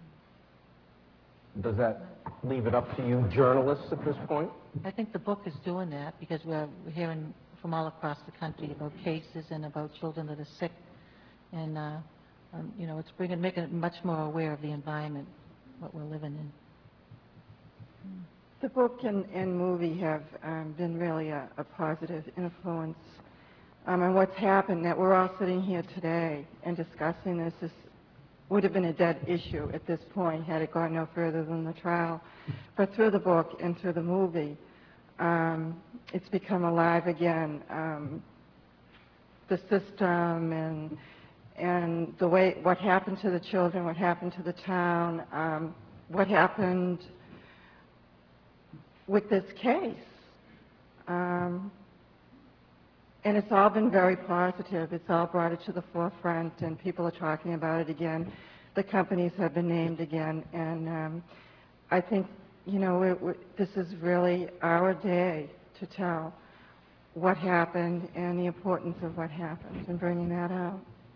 Does that leave it up to you journalists at this point? I think the book is doing that because we're hearing from all across the country about cases and about children that are sick. And, you know, it's making it much more aware of the environment, what we're living in. The book and movie have been really a positive influence on what's happened, that we're all sitting here today and discussing this. This would have been a dead issue at this point had it gone no further than the trial. But through the book and through the movie, it's become alive again. The system and the way, what happened to the children, what happened to the town, what happened with this case. And it's all been very positive. It's all brought it to the forefront, and people are talking about it again. The companies have been named again, and I think, you know, this is really our day to tell what happened and the importance of what happened and bringing that out.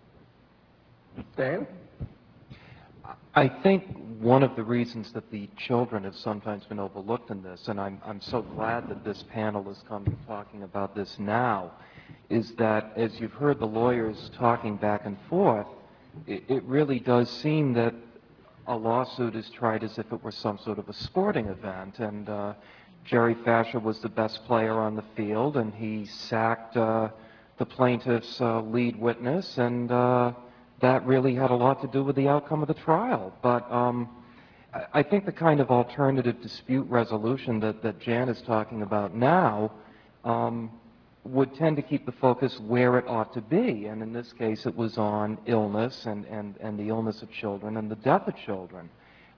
Dan? I think one of the reasons that the children have sometimes been overlooked in this, and I'm so glad that this panel has come to talking about this now, is that as you've heard the lawyers talking back and forth, it really does seem that a lawsuit is tried as if it were some sort of a sporting event. And Jerry Fasher was the best player on the field, and he sacked the plaintiff's lead witness, and that really had a lot to do with the outcome of the trial. But I think the kind of alternative dispute resolution that Jan is talking about now would tend to keep the focus where it ought to be. And in this case, it was on illness and the illness of children and the death of children.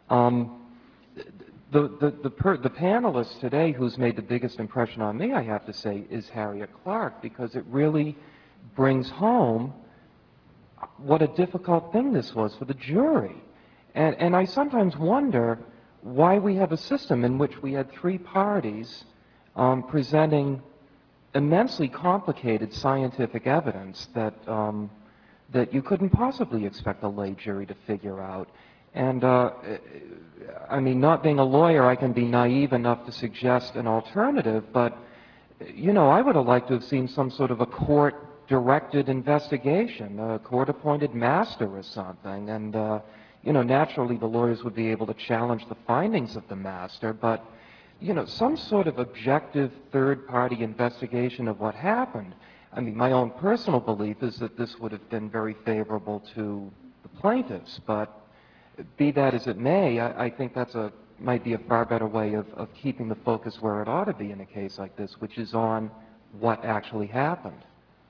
The panelist today who's made the biggest impression on me, I have to say, is Harriet Clark, because it really brings home what a difficult thing this was for the jury. And I sometimes wonder why we have a system in which we had three parties presenting immensely complicated scientific evidence that that you couldn't possibly expect a lay jury to figure out. And I mean, not being a lawyer, I can be naive enough to suggest an alternative, but you know, I would have liked to have seen some sort of a court-directed investigation, a court-appointed master or something, and you know, naturally the lawyers would be able to challenge the findings of the master, but you know, some sort of objective third-party investigation of what happened. I mean, my own personal belief is that this would have been very favorable to the plaintiffs, but be that as it may, I think that's might be a far better way of keeping the focus where it ought to be in a case like this, which is on what actually happened.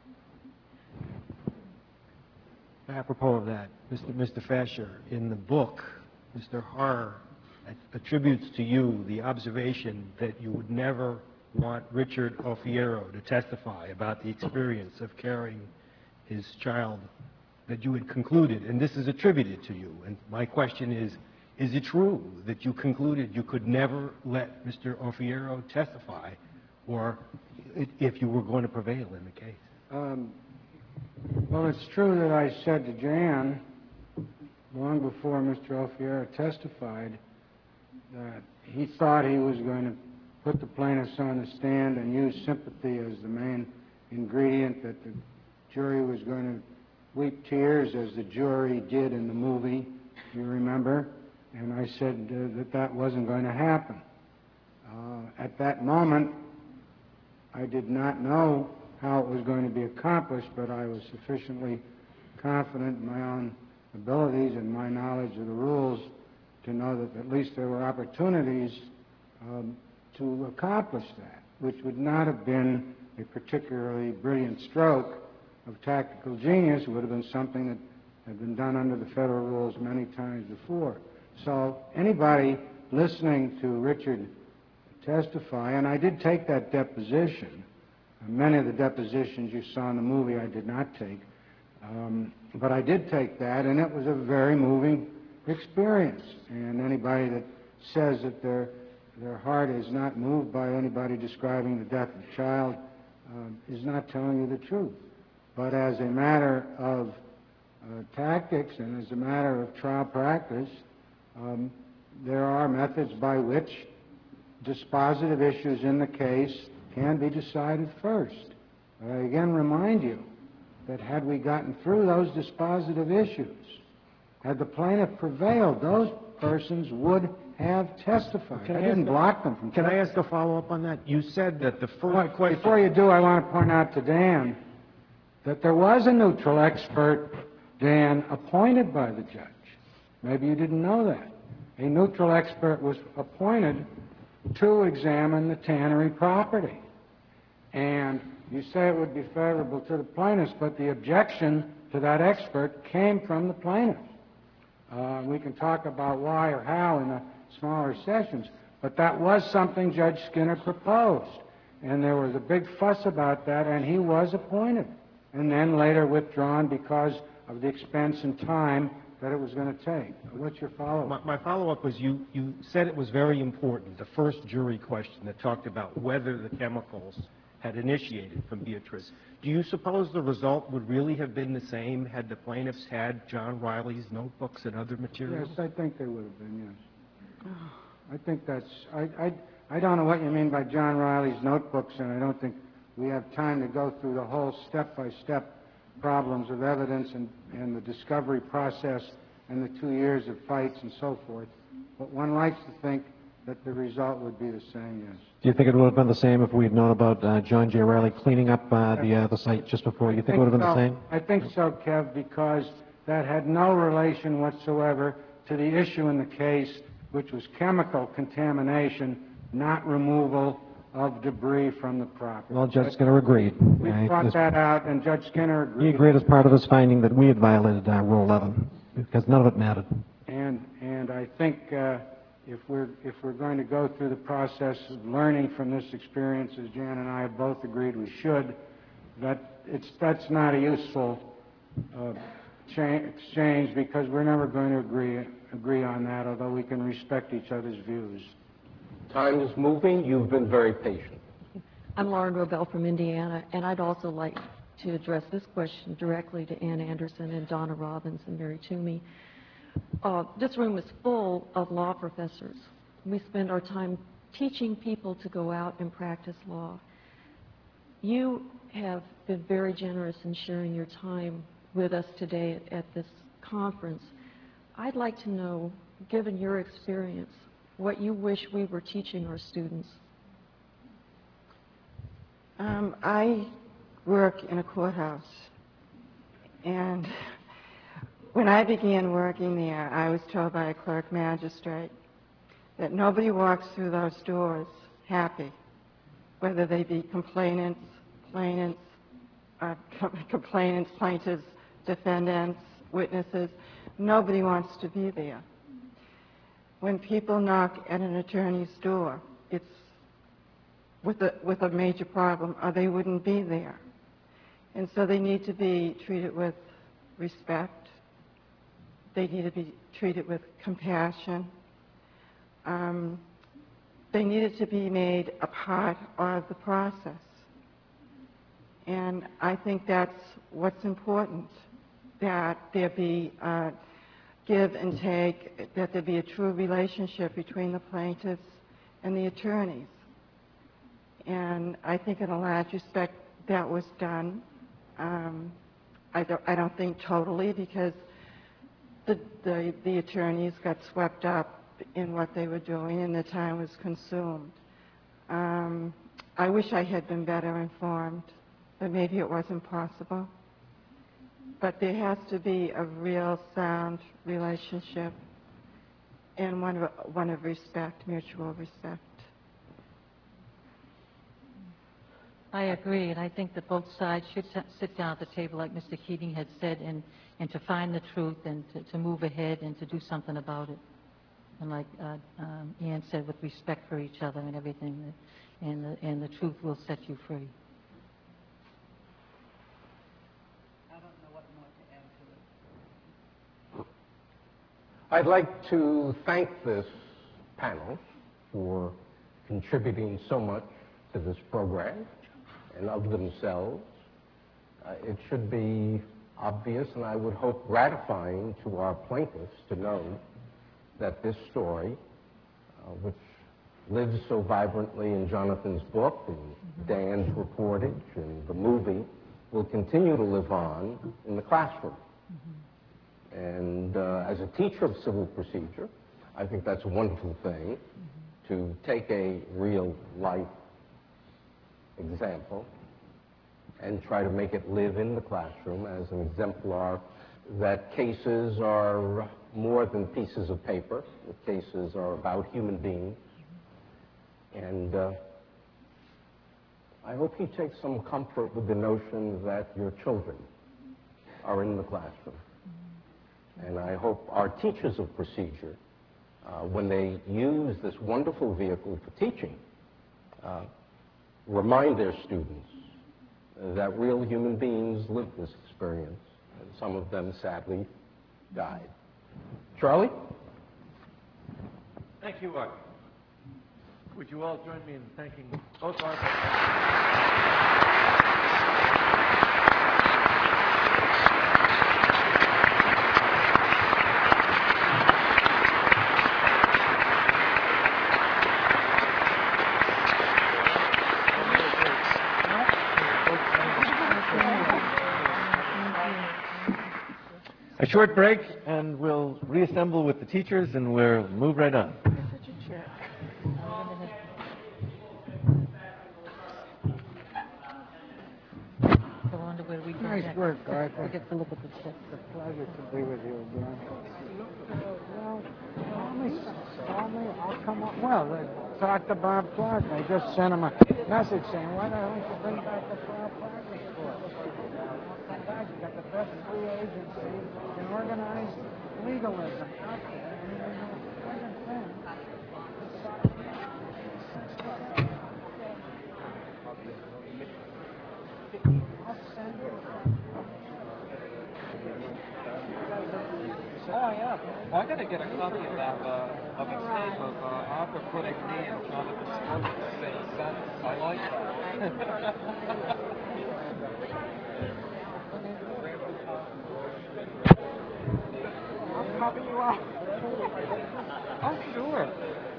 Apropos of that, Mr. Fasher, in the book, Mr. Harr attributes to you the observation that you would never want Richard Alfiero to testify about the experience of carrying his child, that you had concluded, and this is attributed to you. And my question is it true that you concluded you could never let Mr. Alfiero testify, or if you were going to prevail in the case? Well, it's true that I said to Jan, long before Mr. Alfiero testified, that he thought he was going to put the plaintiffs on the stand and use sympathy as the main ingredient, that the jury was going to weep tears as the jury did in the movie, you remember, and I said that that wasn't going to happen. At that moment, I did not know how it was going to be accomplished, but I was sufficiently confident in my own abilities and my knowledge of the rules to know that at least there were opportunities to accomplish that, which would not have been a particularly brilliant stroke of tactical genius, it would have been something that had been done under the federal rules many times before. So anybody listening to Richard testify, and I did take that deposition. Many of the depositions you saw in the movie I did not take, but I did take that, and it was a very moving experience. And anybody that says that their heart is not moved by anybody describing the death of a child is not telling you the truth. But as a matter of tactics and as a matter of trial practice, there are methods by which dispositive issues in the case can be decided first. But I again remind you that had we gotten through those dispositive issues, had the plaintiff prevailed, those persons would have testified. I didn't block them from Can I ask a follow-up on that? You said that the first question... Before you do, I want to point out to Dan that there was a neutral expert, Dan, appointed by the judge. Maybe you didn't know that. A neutral expert was appointed to examine the tannery property. And you say it would be favorable to the plaintiffs, but the objection to that expert came from the plaintiff. We can talk about why or how in the smaller sessions, but that was something Judge Skinner proposed. And there was a big fuss about that, and he was appointed, and then later withdrawn because of the expense and time that it was going to take. What's your follow-up? My follow-up was you said it was very important, the first jury question that talked about whether the chemicals had initiated from Beatrice. Do you suppose the result would really have been the same had the plaintiffs had John Riley's notebooks and other materials? Yes, I think they would have been, yes. I think that's... I don't know what you mean by John Riley's notebooks, and I don't think we have time to go through the whole step-by-step problems of evidence and the discovery process and the 2 years of fights and so forth. But one likes to think that the result would be the same, yes. Do you think it would have been the same if we had known about John J. Riley cleaning up the site just before? You think it would have been the same? I think so, Kev, because that had no relation whatsoever to the issue in the case, which was chemical contamination, not removal of debris from the property. Well, Judge Skinner agreed. We brought that out, and Judge Skinner agreed. He agreed as part of his finding that we had violated Rule 11, because none of it mattered. And I think if we're going to go through the process of learning from this experience, as Jan and I have both agreed we should, that's not a useful exchange, because we're never going to agree on that, although we can respect each other's views. Time is moving. You've been very patient. I'm Lauren Robel from Indiana, and I'd also like to address this question directly to Ann Anderson and Donna Robbins and Mary Toomey. This room is full of law professors. We spend our time teaching people to go out and practice law. You have been very generous in sharing your time with us today at this conference. I'd like to know, given your experience, what you wish we were teaching our students. I work in a courthouse, and when I began working there, I was told by a clerk magistrate that nobody walks through those doors happy, whether they be complainants, plaintiffs, defendants, witnesses. Nobody wants to be there. When people knock at an attorney's door, it's with a major problem, or they wouldn't be there. And so they need to be treated with respect. They need to be treated with compassion. They needed to be made a part of the process. And I think that's what's important, that there be give and take, that there be a true relationship between the plaintiffs and the attorneys. And I think in a large respect that was done. I don't think totally, because the attorneys got swept up in what they were doing and the time was consumed. I wish I had been better informed, but maybe it wasn't possible. But there has to be a real sound relationship and one of respect, mutual respect. I agree, and I think that both sides should sit down at the table, like Mr. Keating had said, and to find the truth and to move ahead and to do something about it. And like Ian said, with respect for each other and everything, and the truth will set you free. I don't know what more to add to it. I'd like to thank this panel for contributing so much to this program and of themselves. It should be obvious, and I would hope gratifying to our plaintiffs to know that this story, which lives so vibrantly in Jonathan's book and Dan's reportage and the movie, will continue to live on in the classroom. And as a teacher of civil procedure, I think that's a wonderful thing to take a real life example and try to make it live in the classroom as an exemplar that cases are more than pieces of paper. The cases are about human beings. And I hope you take some comfort with the notion that your children are in the classroom. And I hope our teachers of procedure, when they use this wonderful vehicle for teaching, remind their students that real human beings lived this experience, and some of them sadly died. Charlie? Thank you, Art. Would you all join me in thanking both Art? A short break, and we'll reassemble with the teachers, and we'll move right on. Such a jerk. I wonder where we go Nice next. work, Arthur. We get to look at the text. It's a pleasure to be with you again. Well, I'll come up. Well, talk to Bob Clark. I just sent him a message saying, why the hell don't you bring back the trial practice course? Guys, you got the best free agency in organized legalism out there. I mean, there's no second thing. Oh, yeah. Well, I got to get a copy of that, of a tape of Arthur putting me and Jonathan's book in the same sentence. I like that. I'll copy you out. Oh, sure.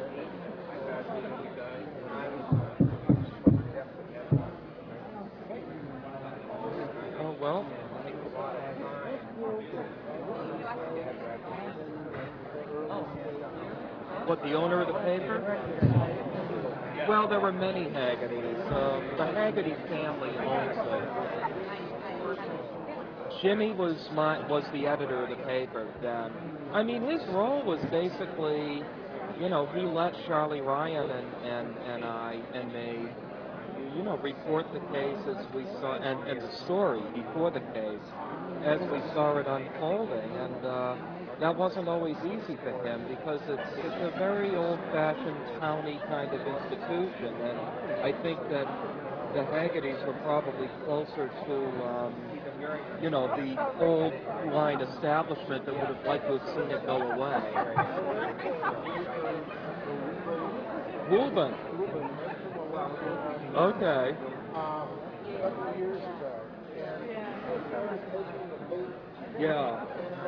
Oh, well. What, the owner of the paper? Well, there were many Haggertys. The Haggerty family owns it. Jimmy was the editor of the paper then. I mean, his role was basically, you know, he let Charlie Ryan and I and me, you know, report the case as we saw, and the story before the case as we saw it unfolding. And that wasn't always easy for him because it's a very old-fashioned county kind of institution, and I think that the Haggertys were probably closer to, you know, the old line establishment that would have liked to have seen it go away. Reuben. Okay. Yeah.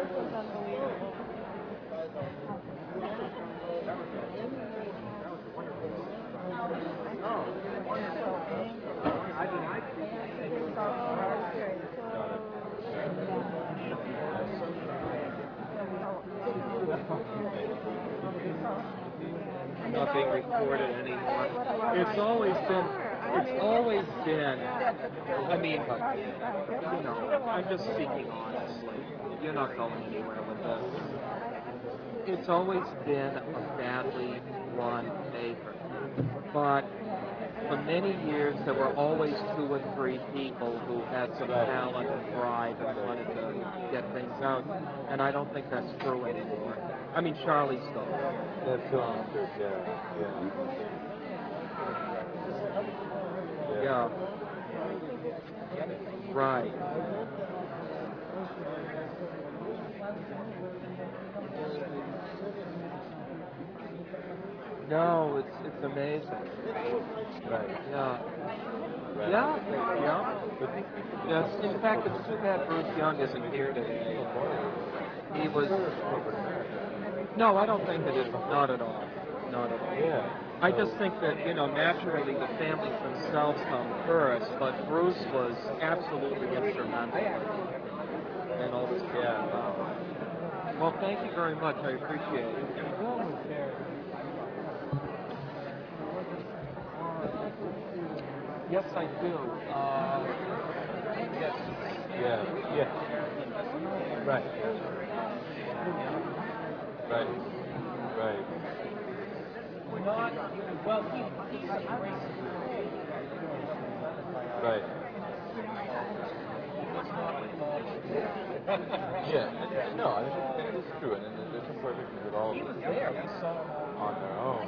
Not being recorded anymore. It's always been, I mean, you know, I'm just speaking honestly. You're not going anywhere with this. It's always been a badly one neighbor. But for many years, there were always 2 or 3 people who had some talent and drive and wanted to get things out. And I don't think that's true anymore. I mean, Charlie's still. That's true, Yeah. Right. No, it's amazing. Right. Yeah. Right. Yeah. Yeah. Yes. In fact, it's too bad Bruce Young isn't here today. He was. No, I don't think it is. Not at all. Not at all. Yeah. I just think that, naturally the families themselves come first, but Bruce was absolutely instrumental in all this. Yeah. Well, thank you very much. I appreciate it. Yes, I do. Yes. Yeah. Yeah. Right. Right. Right. Not, well, he's Right. Yeah. No, I mean, it's true, and there's some perfect that all He was there. We saw him on their own.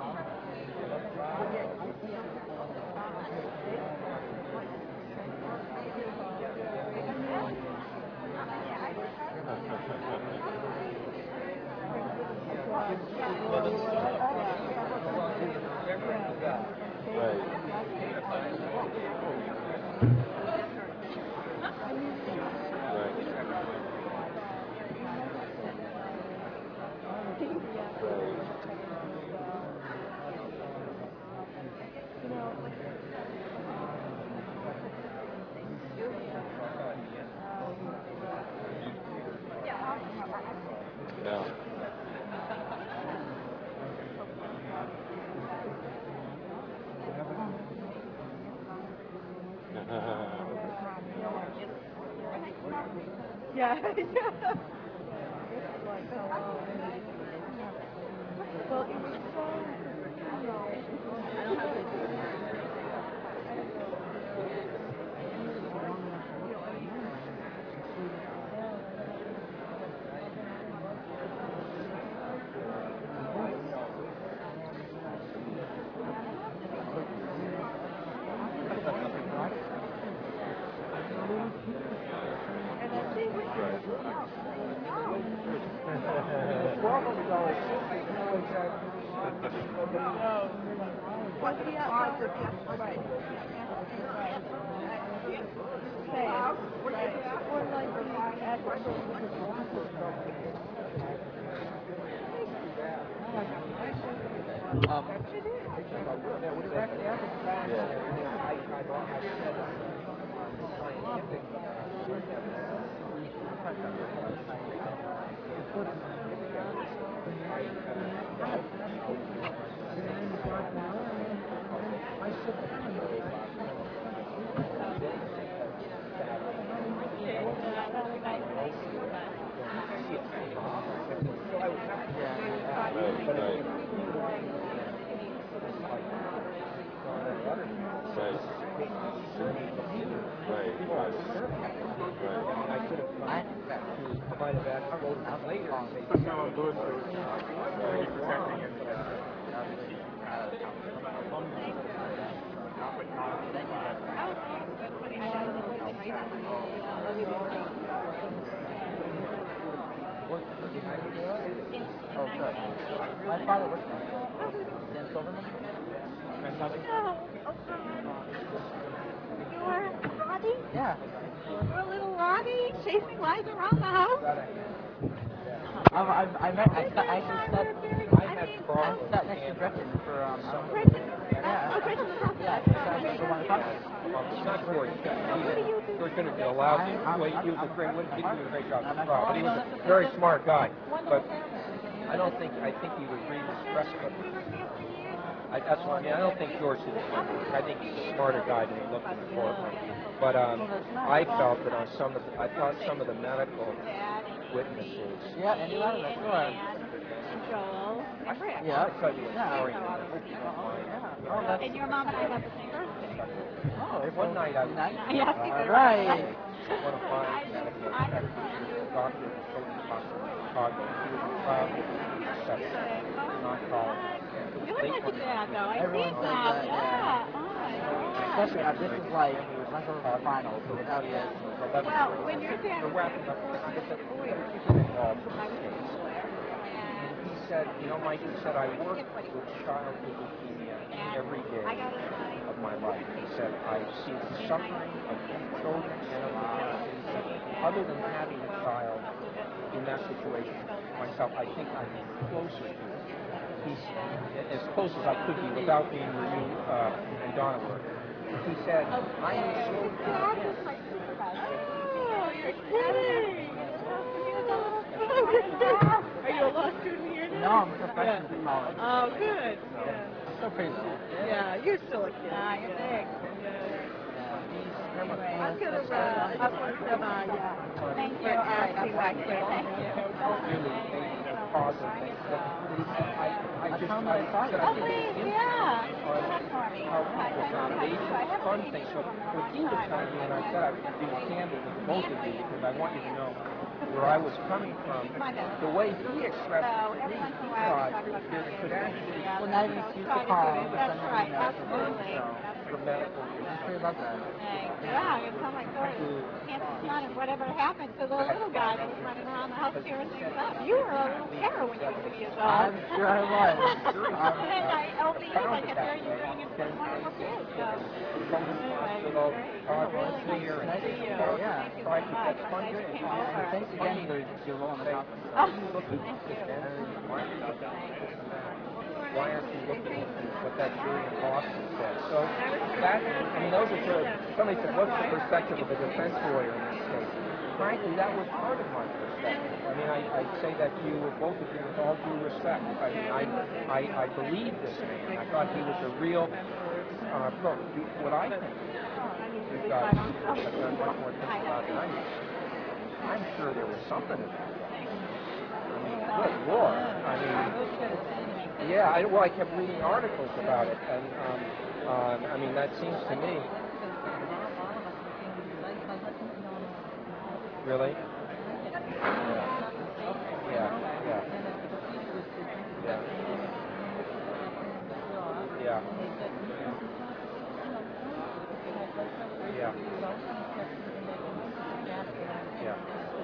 Yeah. Yeah. Well, it was My father was Dan Silverman. You were Roddy? Yeah. You're little Roddy chasing lies around the house? I sat next to Gretchen for Gretchen? yeah. Oh, Gretchen was Yeah, so one It's not for you. George Bennett did a lousy, he was a great, he did a great job for the crowd, but he was a very smart guy. But I think he would read his press clippings. That's what I mean. I don't think George did his homework. I think he's a smarter guy than he looked in the courtroom. But I felt that on some of the medical witnesses. Yeah, and you love it. Joel and Rick. Yeah. I'll tell you a story. And your mom and I have the same birthday. One night I was Yes, all right. one of my medical technicians, a doctor at the Children's Hospital in Chicago. He was a childhood obsessive, an oncologist. You look like your dad, though. I see that. Yeah. Oh, my God. Especially this is like finals or without this. Well, when your dad We're wrapping up. I get the people involved in this case. And he said, you know, Mike, he said, I work with childhood leukemia every day of my life. He said, I see the suffering of children and of the parents. He said, other than having a child in that situation myself, I think I'm closer to it. He's as close as I could be without being where you and Donna were. He said, I am so convinced. Oh, you're kidding. Are you a law student here now? No, I'm a professional in college. Oh, good. So peaceful. Yeah, you're still a kid. You're big. I'm going to upload some, thank you. Asking back here. Thank you. I just, Oh, please, yeah. That's for me. Fun thing. So what he was telling me, and I said I would be candid with both of you because I want you to know where I was coming from. The way he expressed it, he thought there could actually... Well, now you used to call. That's right, absolutely. For medical reasons. Yeah, it's how my daughter, cancer son, and whatever happened to the little guy that was running around the house tearing things up. You were a little terror when you were 2 years old. I'm sure I was. And over the years, I kept hearing you doing it for wonderful kids. So, Hospital, Todd was here, and nice to see you. yeah, tried to catch fun. Thanks again for your role in the conference. Why aren't you looking at what that jury in Boston said? So that, I mean, those are sort of, somebody said, what's the perspective of a defense lawyer in this case? Frankly, that was part of my perspective. I mean, I say that to you, both of you, with all due respect. I mean, I believe this man. I thought he was a real, look, what I think, you guys have done much more things about than I did. I'm sure there was something in that. I mean, good Lord. I mean, yeah, I kept reading articles about it, and I mean, that seems to me. Really? Yeah. Yeah. Yeah. Yeah. Yeah. Yeah. Yeah.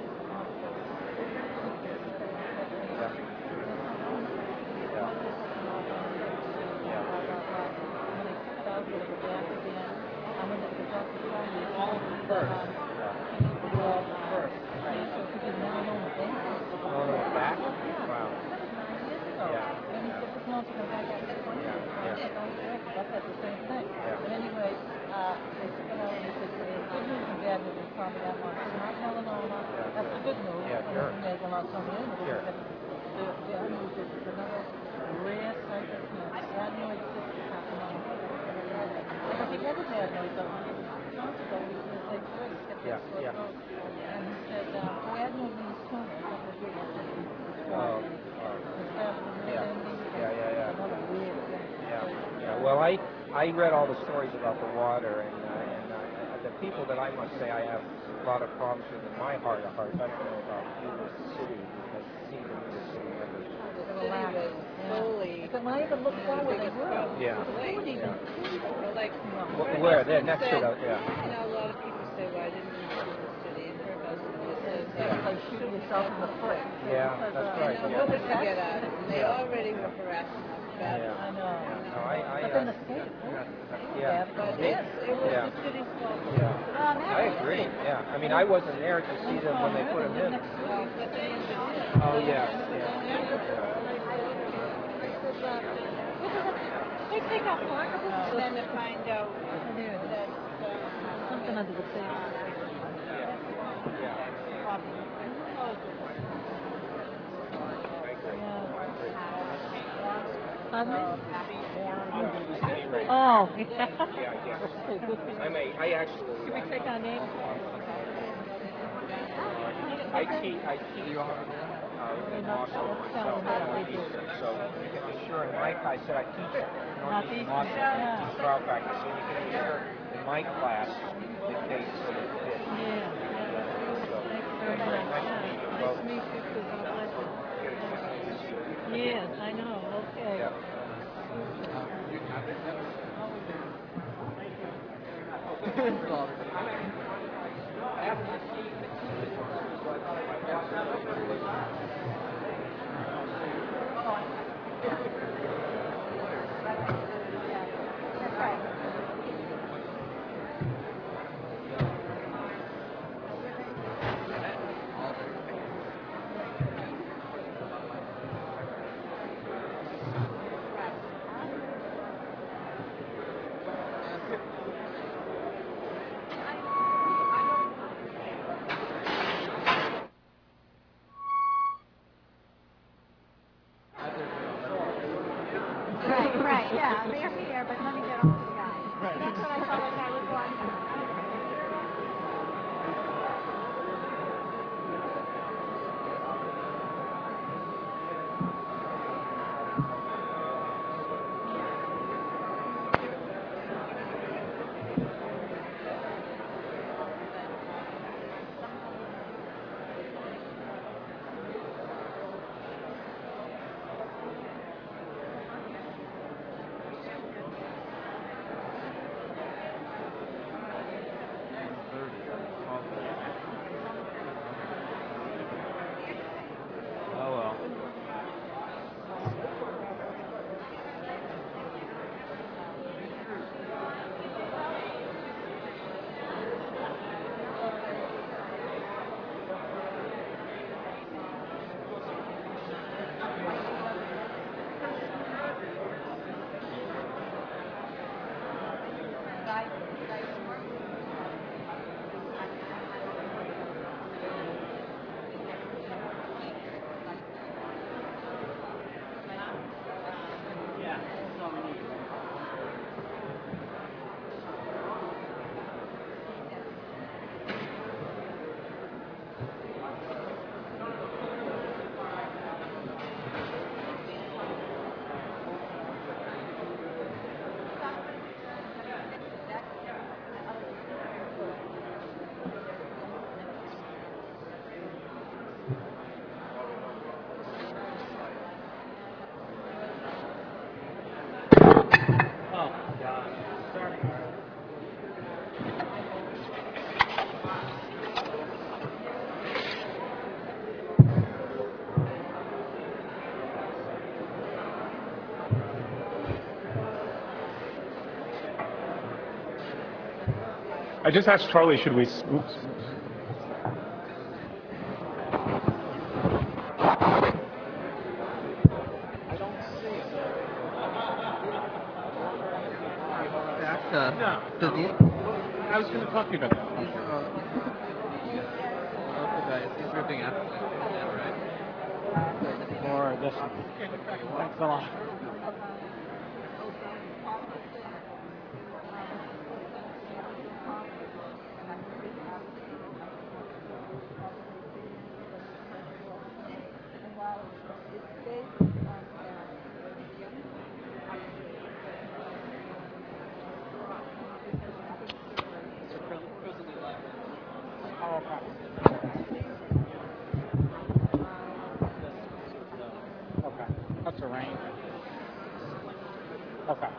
That's the good news. Yeah, sure. There's a lot of community. Sure. The other news is there's another rare type of cancer. Adenoid cyst is happening. I don't think every adenoid, but months ago he was going to take risks at Yeah, this yeah. And he said, adenoid means tumor. That was really Oh, yeah. yeah. Yeah. Well, I read all the stories about the water, and the people that I must say I have a lot of problems with in my heart of hearts. I don't know about you, the city, because it seemed to me the city never. But when I even looked forward, they were. Yeah. Like, Where? There, next to the, yeah. You know, a lot of people say, why didn't you go to the city? And her husband says, it's like shooting yourself in the foot. Yeah, that's right. You know, nobody can get out of it. They already were harassing us about it. I know. No, But then the state, yeah. But yes, it was Yeah. the city's fault. Yeah. I agree. Yeah. I mean, I wasn't there to see them when they put them in. Oh, yeah. They take out markers And then to find out that something under the table. Pardon me? Oh, yeah. I actually. Can we take our names? I teach in Moscow myself, so Mike, I said I teach Northeastern Law School, Yeah. teach trial practice, so you can ensure in my class the case sort of fits. Yeah. So, Very anyway, nice. nice to meet you Nice both. to meet you too. God bless you. Get a chance to visit you. Yes, I know. Okay. Yeah. Right, yeah, they're here, but let me get off the guy. That's what I felt like I was watching. Oh, well. Oh, God. Sorry. I just asked Charlie, should we, oops. No. I was going to talk to you about that. These are being asked now, right? Or this one. Thanks a lot. Okay. That's a range. Okay.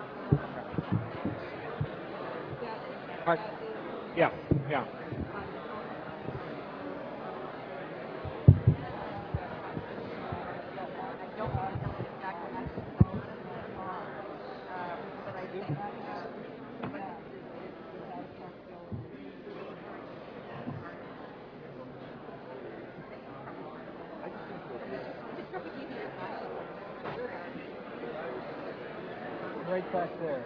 Right. Yeah, yeah. Right back there.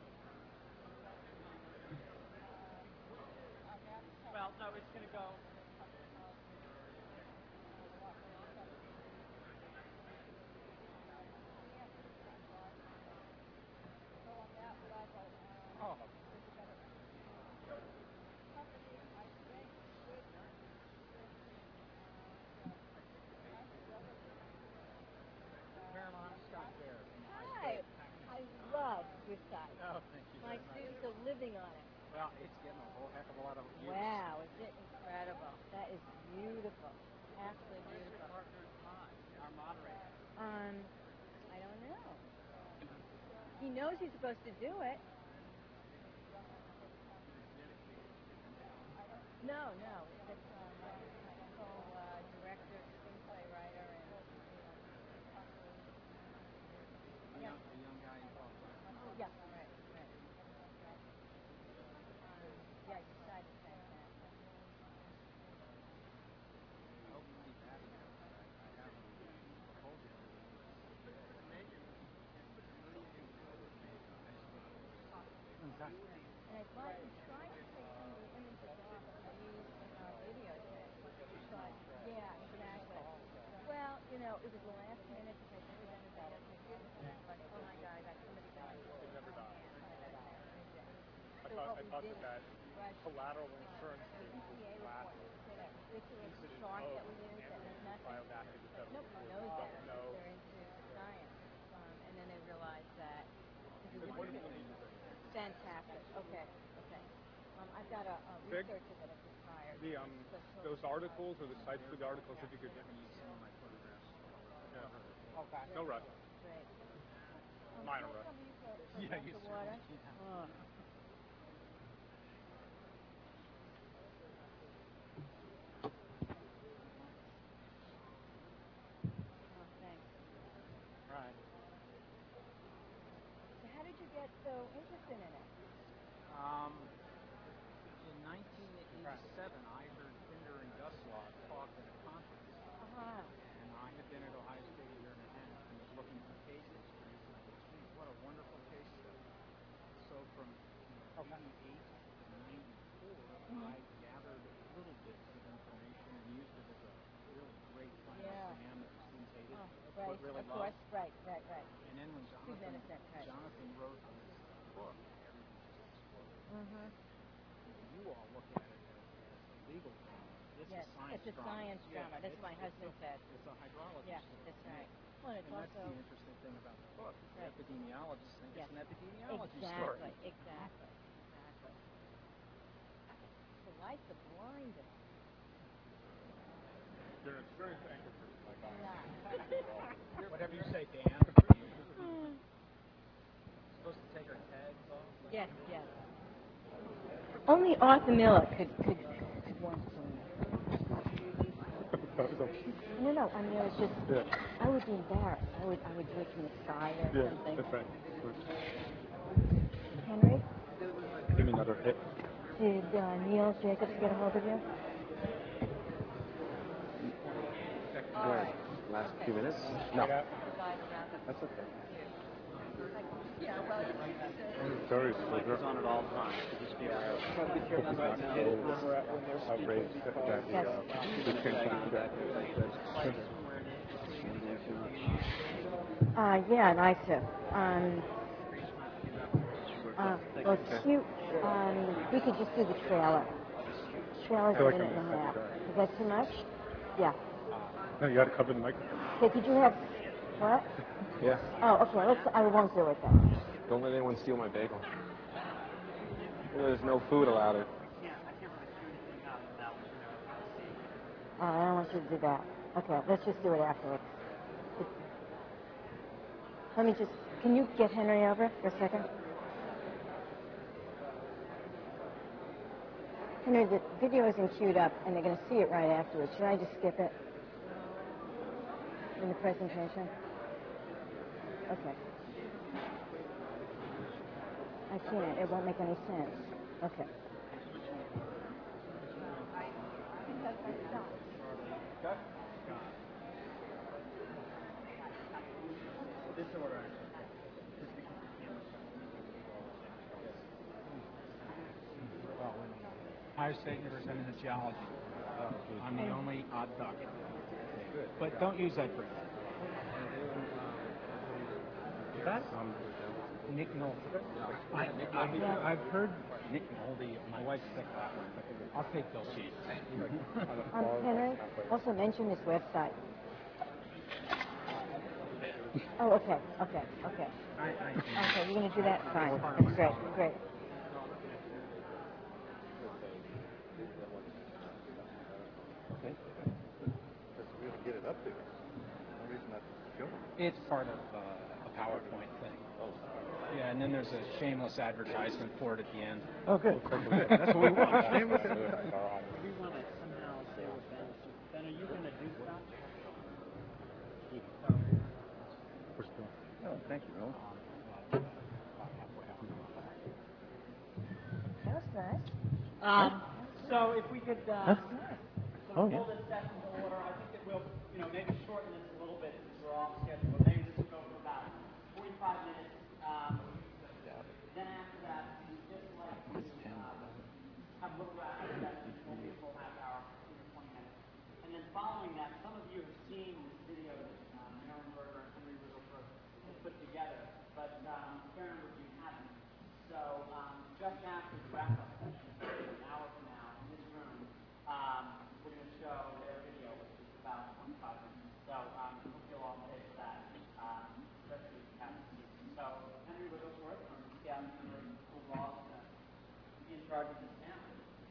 Well, no, it's going to go. I don't know. He knows he's supposed to do it. No, no. It's director, screenplay writer, and A young guy involved. yeah, right. Yeah, you decided to say that. I hope you keep having it. I haven't told you. And I thought you tried to take some of the images off and use videotape. But, yeah, exactly. Well, you know, it was the last minute because I never done a better picture. And I'm like, oh my God, I got somebody going. It never died. I So thought what we that did was collateral insurance case was EPA last report said that this was a incident chart of that we used that was nothing. biomapping But nobody knows that unless they're into science. And then they realized that this is fantastic. Okay. I've got a Big? researcher that I've just hired. Those articles or the sites for the articles, if you could. Okay. No rush. Great. Minor rush. Yeah, you water. Oh. Thanks. Right. So how did you get so interested in it? In 1987, I heard Pinder and Gustloff talk at a conference. And I had been at Ohio State a year and a half and was looking for case histories. And I thought, geez, what a wonderful case study. So from 88 to 94, I gathered little bits of information and used it as a really great final exam that the students hated, but really loved. Right. And then when Jonathan wrote his book, you all look at it as a legal drama. It's a science it's a science drama. That's what my husband said. It's a hydrology Yeah, story. that's right. Well, it's and that's also the interesting thing about the book. The Right. epidemiologists think it's an epidemiology exactly, story. Exactly. The lights are blinding. You're an experienced anchor person like I am. Whatever you say, Dan. Supposed to take our tags off? Yes. Only Arthur Miller could want to. No. I mean, it was just. Yeah. I would be embarrassed. I would do it from the sky or something. That's right. Henry, Give me another hit. did Neil Jacobs get a hold of you? Last few minutes? No. That's okay. Sorry, It's on at all times. So just be aware of it. outraged that Yes. the change Yeah, and I too. Well, it's cute. We could just do the trailer. Trailer's I like a minute and a them. half. Is that too much? Yeah. No, you got to cover the microphone. Okay, could you have, what? Yeah. Oh, okay, I won't do it then. Don't let anyone steal my bagel. There's no food allowed. I don't want you to do that. Okay, let's just do it afterwards. Let me just, can you get Henry over for a second? Henry, the video isn't queued up, and they're going to see it right afterwards. Should I just skip it in the presentation? Okay. I can't. It won't make any sense. Okay. This order. Ohio State University in geology. I'm the only odd duck. But don't use that phrase. That? Nick Nolte. I've heard Nick Nolte. My wife's sick that one, but I'll take Bill Cheese. Henry, also mention this website. Oh, okay. Okay, you're going to do that? Fine. That's great. Because we would get it up there. No reason not to. It's part of a PowerPoint thing. Yeah, and then there's a shameless advertisement for it at the end. Oh, good. That's what we want. Shameless advertisement. We want to somehow say what Ben is. Ben, are you going to do stuff? Oh, thank you, Bill. That was nice. So if we could Huh? Oh, pull yeah. this session to order, I think that we'll, maybe shorten this a little bit since we're off schedule. But maybe this will go for about 45 minutes. Then after that, we'd just like to have a little rapid session, maybe a full half hour, 15 or 20 minutes. And then following that, some of you have seen this video that Marilyn Berger and Henry Wigglesworth have put together, but a fair number of you haven't. So just after the wrap-up session, an hour from now, in this room, we're going to show their video, which is about 25 minutes. So I hope you'll all stay for that, especially if you haven't seen it. So Henry Wigglesworth from Seattle University School of Law is going to be in charge of this panel.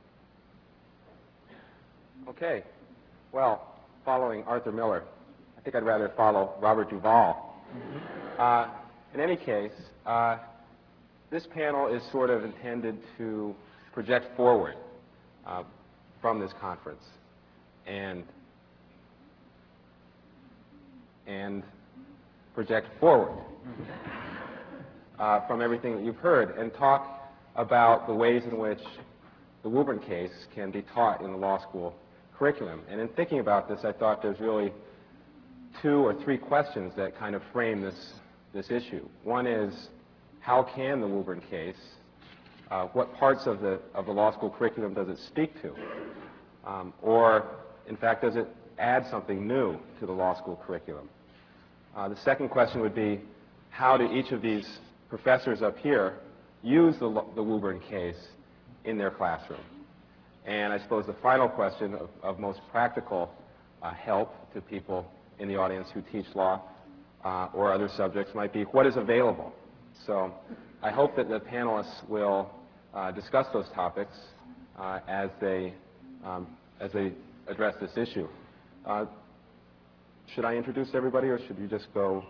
Okay. Well, following Arthur Miller, I think I'd rather follow Robert Duvall. In any case, this panel is sort of intended to project forward from this conference and project forward from everything that you've heard and talk about the ways in which the Woburn case can be taught in the law school curriculum. And in thinking about this, I thought there's really 2 or 3 questions that kind of frame this issue. One is, how can the Woburn case, what parts of the law school curriculum does it speak to? Or, in fact, does it add something new to the law school curriculum? The second question would be, how do each of these professors up here use the Woburn case in their classroom? And I suppose the final question of most practical help to people in the audience who teach law or other subjects might be, what is available? So I hope that the panelists will discuss those topics as they address this issue. Should I introduce everybody, or should you just go?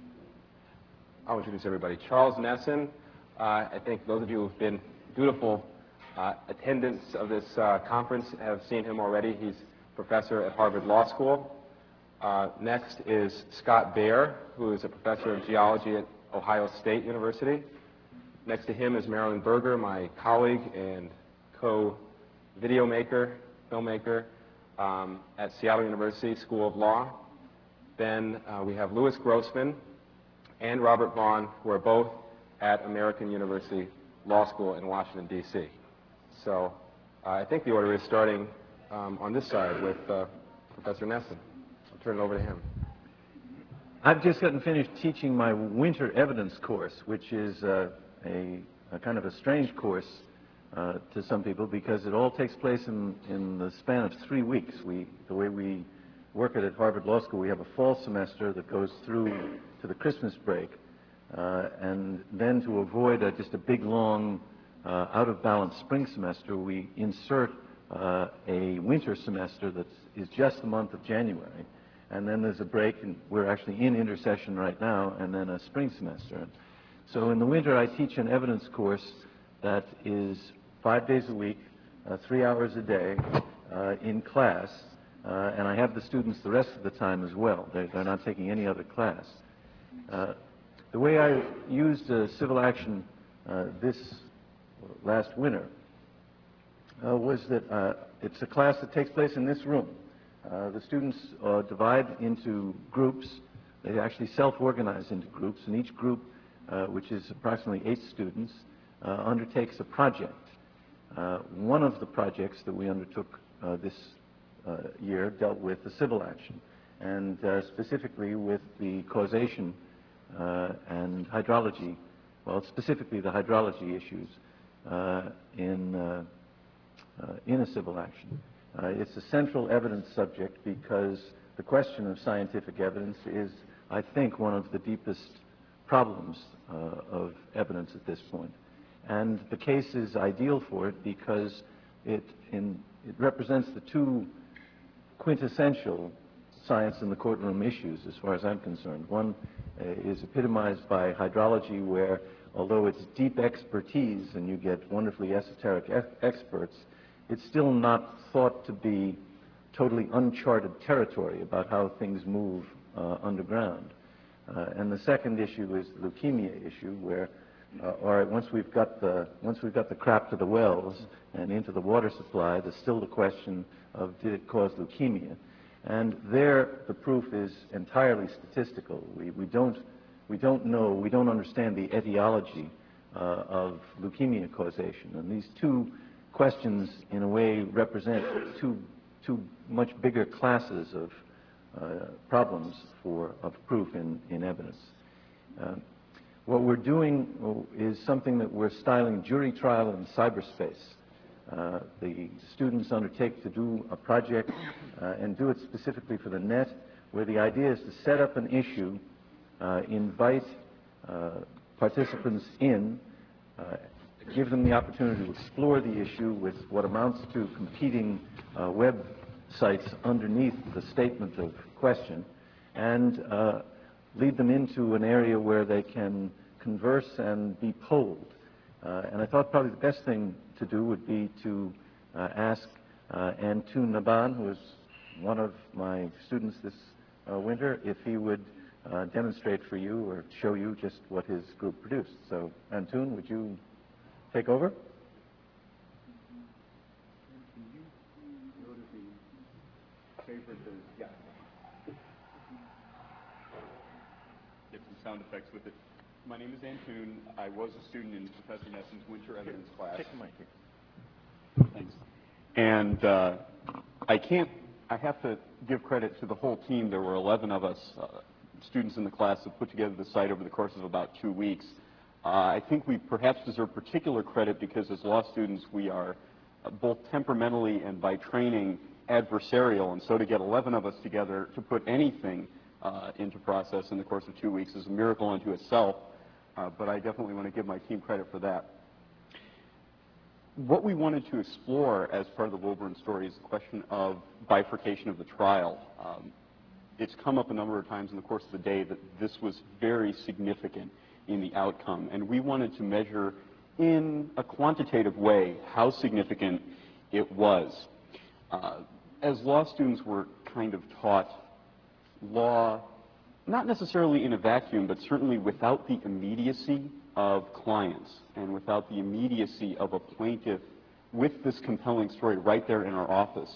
I'll introduce everybody. Charles Nesson, I think those of you who have been dutiful attendants of this conference have seen him already. He's professor at Harvard Law School. Next is Scott Baer, who is a professor of geology at Ohio State University. Next to him is Marilyn Berger, my colleague and co-video maker, filmmaker at Seattle University School of Law. Then we have Louis Grossman and Robert Vaughn, who are both at American University Law School in Washington, D.C. So I think the order is starting on this side with Professor Nesson. I'll turn it over to him. I've just gotten finished teaching my winter evidence course, which is a kind of a strange course to some people because it all takes place in the span of 3 weeks. The way we work at Harvard Law School, we have a fall semester that goes through to the Christmas break, and then to avoid just a big, long, out-of-balance spring semester, we insert a winter semester that is just the month of January. And then there's a break, and we're actually in intersession right now, and then a spring semester. So in the winter, I teach an evidence course that is 5 days a week, 3 hours a day in class, and I have the students the rest of the time as well. They're not taking any other class. The way I used civil action this last winter was that it's a class that takes place in this room. The students divide into groups. They actually self-organize into groups, and each group, which is approximately 8 students, undertakes a project. One of the projects that we undertook this year dealt with the civil action, and specifically with the causation and hydrology, well, specifically the hydrology issues in a civil action. It's a central evidence subject because the question of scientific evidence is, I think, one of the deepest problems of evidence at this point. And the case is ideal for it because it represents the 2 quintessential science in the courtroom issues, as far as I'm concerned. One is epitomized by hydrology, where although it's deep expertise and you get wonderfully esoteric experts, it's still not thought to be totally uncharted territory about how things move underground. And the second issue is the leukemia issue, where all right, once we've got the crap to the wells and into the water supply, there's still the question of did it cause leukemia? And there, the proof is entirely statistical. We don't know, we don't understand the etiology of leukemia causation. And these two questions, in a way, represent two much bigger classes of problems of proof in evidence. What we're doing is something that we're styling jury trial in cyberspace. The students undertake to do a project and do it specifically for the net, where the idea is to set up an issue, invite participants in, give them the opportunity to explore the issue with what amounts to competing web sites underneath the statement of question, and lead them into an area where they can converse and be polled. And I thought probably the best thing to do would be to ask Antoon Naban, who is one of my students this winter, if he would demonstrate for you or show you just what his group produced. So, Antoon, would you take over? Yeah. Get some sound effects with it. My name is Antoon. I was a student in Professor Nesson's winter evidence class. Take the mic here. Thanks. And I have to give credit to the whole team. There were 11 of us, students in the class, that put together the site over the course of about 2 weeks. I think we perhaps deserve particular credit because as law students we are both temperamentally and by training adversarial, and so to get 11 of us together to put anything into process in the course of 2 weeks is a miracle unto itself, but I definitely want to give my team credit for that. What we wanted to explore as part of the Wilburn story is the question of bifurcation of the trial. It's come up a number of times in the course of the day that this was very significant in the outcome, and we wanted to measure in a quantitative way how significant it was. As law students, we're kind of taught law, not necessarily in a vacuum, but certainly without the immediacy of clients and without the immediacy of a plaintiff with this compelling story right there in our office.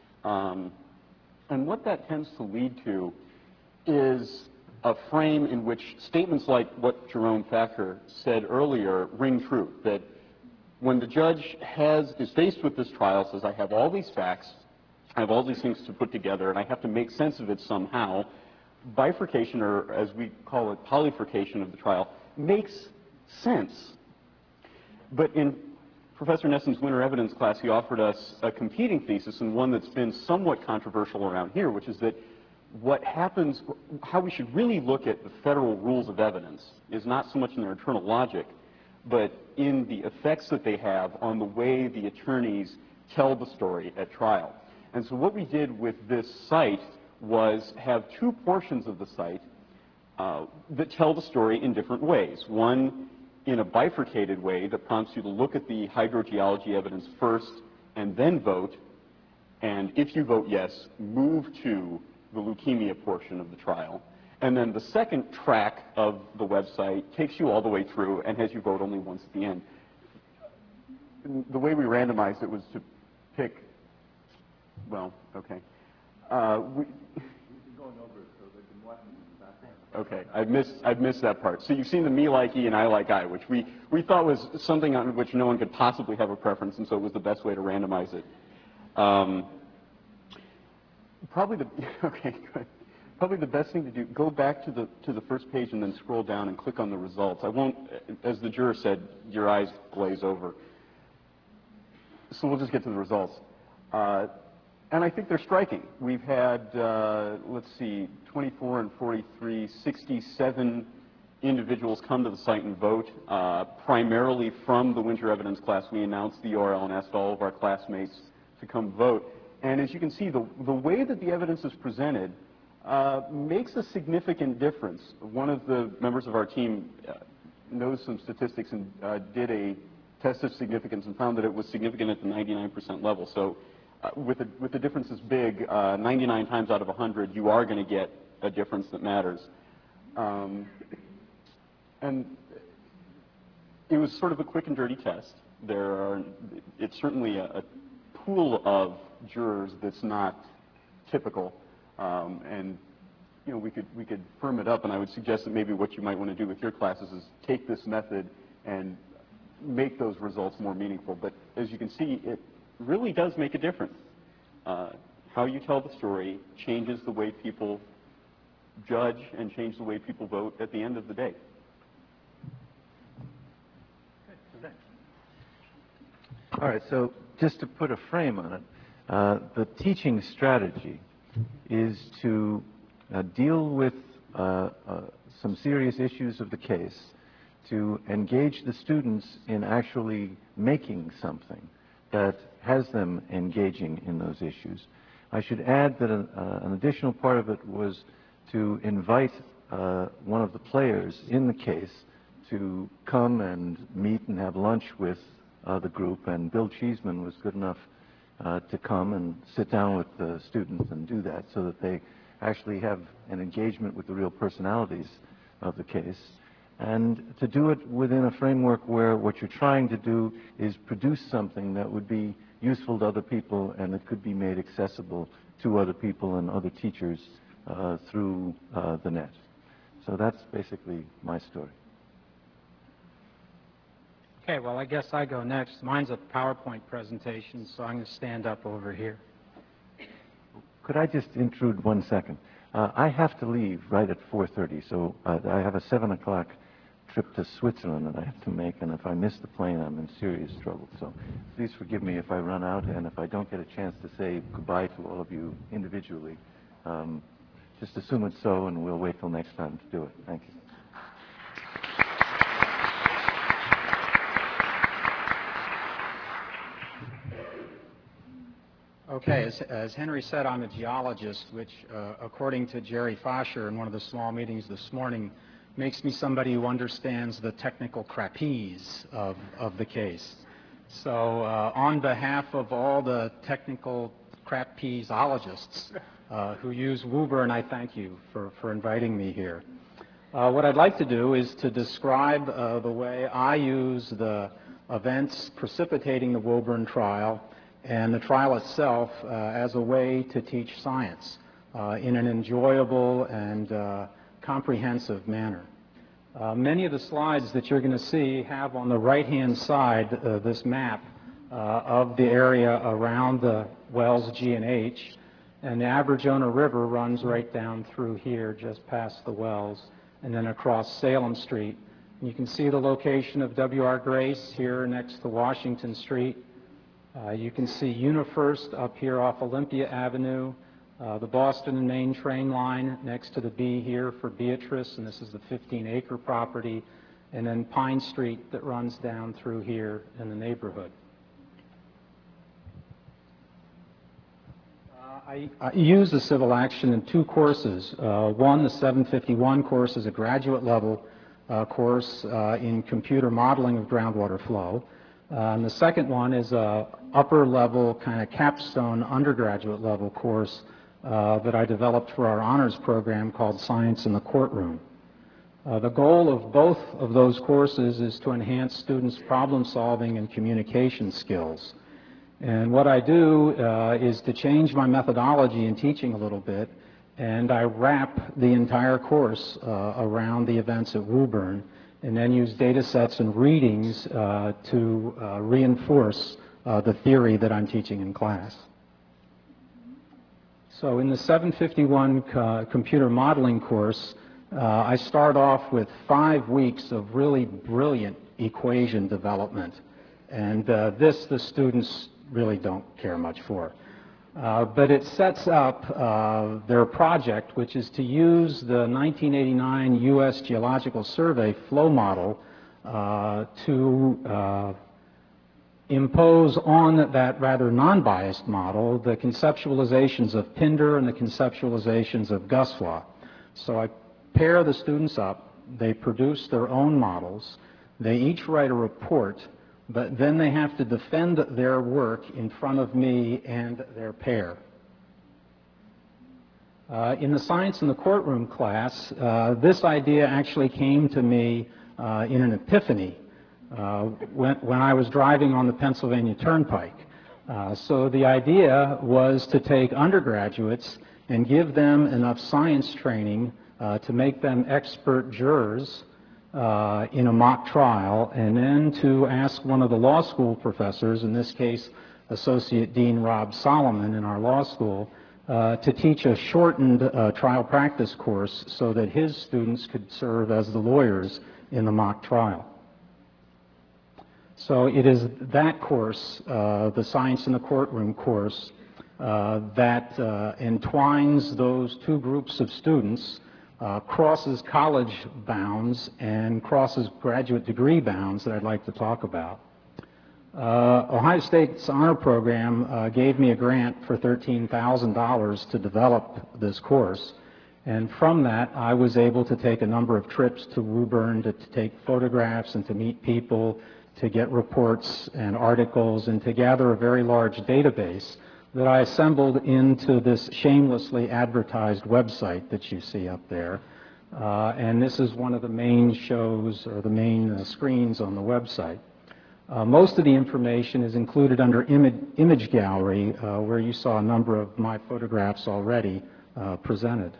And what that tends to lead to is a frame in which statements like what Jerome Thacker said earlier ring true, that when the judge is faced with this trial, says, I have all these facts, I have all these things to put together, and I have to make sense of it somehow, bifurcation, or as we call it, polyfurcation of the trial, makes sense. But in Professor Nesson's winter evidence class, he offered us a competing thesis, and one that's been somewhat controversial around here, which is that what happens, how we should really look at the federal rules of evidence is not so much in their internal logic, but in the effects that they have on the way the attorneys tell the story at trial. And so what we did with this site was have two portions of the site that tell the story in different ways. One in a bifurcated way that prompts you to look at the hydrogeology evidence first and then vote, and if you vote yes, move to the leukemia portion of the trial. And then the second track of the website takes you all the way through and has you vote only once at the end. The way we randomized it was to pick, well, okay. Okay, I've missed that part. So you've seen the me like E and I like I, which we thought was something on which no one could possibly have a preference, and so it was the best way to randomize it. Probably the best thing to do, go back to the first page and then scroll down and click on the results. I won't, as the juror said, your eyes glaze over. So we'll just get to the results. And I think they're striking. We've had, let's see, 24 and 43, 67 individuals come to the site and vote, primarily from the winter evidence class. We announced the URL and asked all of our classmates to come vote. And as you can see, the way that the evidence is presented makes a significant difference. One of the members of our team knows some statistics and did a test of significance and found that it was significant at the 99% level. So with the difference as big, 99 times out of 100, you are going to get a difference that matters. And it was sort of a quick and dirty test. It's certainly a pool of jurors that's not typical. And you know, we could firm it up, and I would suggest that maybe what you might want to do with your classes is take this method and make those results more meaningful. But as you can see, it really does make a difference. How you tell the story changes the way people judge and change the way people vote at the end of the day. All right, so just to put a frame on it, the teaching strategy is to deal with some serious issues of the case, to engage the students in actually making something that has them engaging in those issues. I should add that an additional part of it was to invite one of the players in the case to come and meet and have lunch with the group, and Bill Cheeseman was good enough to come and sit down with the students and do that so that they actually have an engagement with the real personalities of the case, and to do it within a framework where what you're trying to do is produce something that would be useful to other people and that could be made accessible to other people and other teachers through the net. So that's basically my story. Okay, well, I guess I go next. Mine's a PowerPoint presentation, so I'm going to stand up over here. Could I just intrude 1 second? I have to leave right at 4:30, so I have a 7 o'clock trip to Switzerland that I have to make, and if I miss the plane, I'm in serious trouble. So please forgive me if I run out, and if I don't get a chance to say goodbye to all of you individually, just assume it's so, and we'll wait till next time to do it. Thank you. Okay, as Henry said, I'm a geologist, which, according to Jerry Fosher in one of the small meetings this morning, makes me somebody who understands the technical crapese of the case. So on behalf of all the technical crapeseologists who use Woburn, I thank you for inviting me here. What I'd like to do is to describe the way I use the events precipitating the Woburn trial and the trial itself as a way to teach science in an enjoyable and comprehensive manner. Many of the slides that you're going to see have on the right-hand side this map of the area around the wells G and H, and the Aberjona River runs right down through here just past the wells and then across Salem Street. And you can see the location of W.R. Grace here next to Washington Street. You can see UniFirst up here off Olympia Avenue, the Boston and Maine train line next to the B here for Beatrice, and this is the 15-acre property, and then Pine Street that runs down through here in the neighborhood. I use the civil action in two courses. One, the 751 course, is a graduate level course in computer modeling of groundwater flow. And the second one is a upper level kind of capstone undergraduate level course that I developed for our honors program called Science in the Courtroom. The goal of both of those courses is to enhance students' problem solving and communication skills. And what I do is to change my methodology in teaching a little bit, and I wrap the entire course around the events at Woburn, and then use data sets and readings to reinforce the theory that I'm teaching in class. So in the 751 computer modeling course, I start off with 5 weeks of really brilliant equation development. And this the students really don't care much for. But it sets up their project, which is to use the 1989 U.S. Geological Survey flow model to impose on that rather non-biased model the conceptualizations of Pinder and the conceptualizations of Gusloff. So I pair the students up, they produce their own models, they each write a report, but then they have to defend their work in front of me and their pair. In the Science in the Courtroom class, this idea actually came to me in an epiphany when I was driving on the Pennsylvania Turnpike. So the idea was to take undergraduates and give them enough science training to make them expert jurors in a mock trial, and then to ask one of the law school professors, in this case Associate Dean Rob Solomon in our law school, to teach a shortened trial practice course so that his students could serve as the lawyers in the mock trial. So it is that course, the Science in the Courtroom course, that entwines those two groups of students, crosses college bounds and crosses graduate degree bounds that I'd like to talk about. Ohio State's honor program gave me a grant for $13,000 to develop this course, and from that I was able to take a number of trips to Woburn to take photographs and to meet people, to get reports and articles, and to gather a very large database that I assembled into this shamelessly advertised website that you see up there. And this is one of the main shows or the main screens on the website. Most of the information is included under Image Gallery, where you saw a number of my photographs already presented.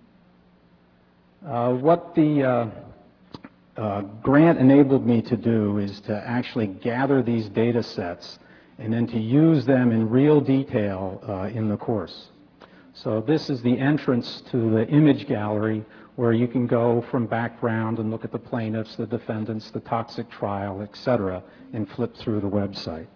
What the grant enabled me to do is to actually gather these data sets and then to use them in real detail in the course. So this is the entrance to the Image Gallery, where you can go from background and look at the plaintiffs, the defendants, the toxic trial, etc., and flip through the website.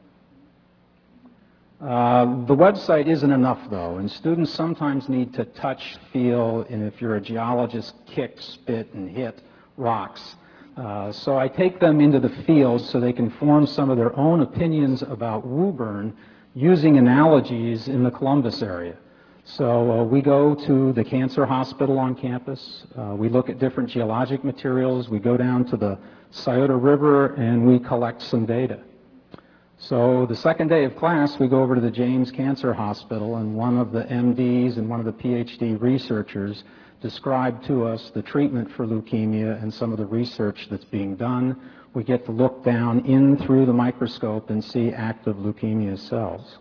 The website isn't enough, though, and students sometimes need to touch, feel, and if you're a geologist, kick, spit, and hit rocks. So I take them into the field so they can form some of their own opinions about Woburn using analogies in the Columbus area. So we go to the cancer hospital on campus, we look at different geologic materials, we go down to the Scioto River, and we collect some data. So the second day of class, we go over to the James Cancer Hospital, and one of the MDs and one of the PhD researchers described to us the treatment for leukemia and some of the research that's being done. We get to look down in through the microscope and see active leukemia cells.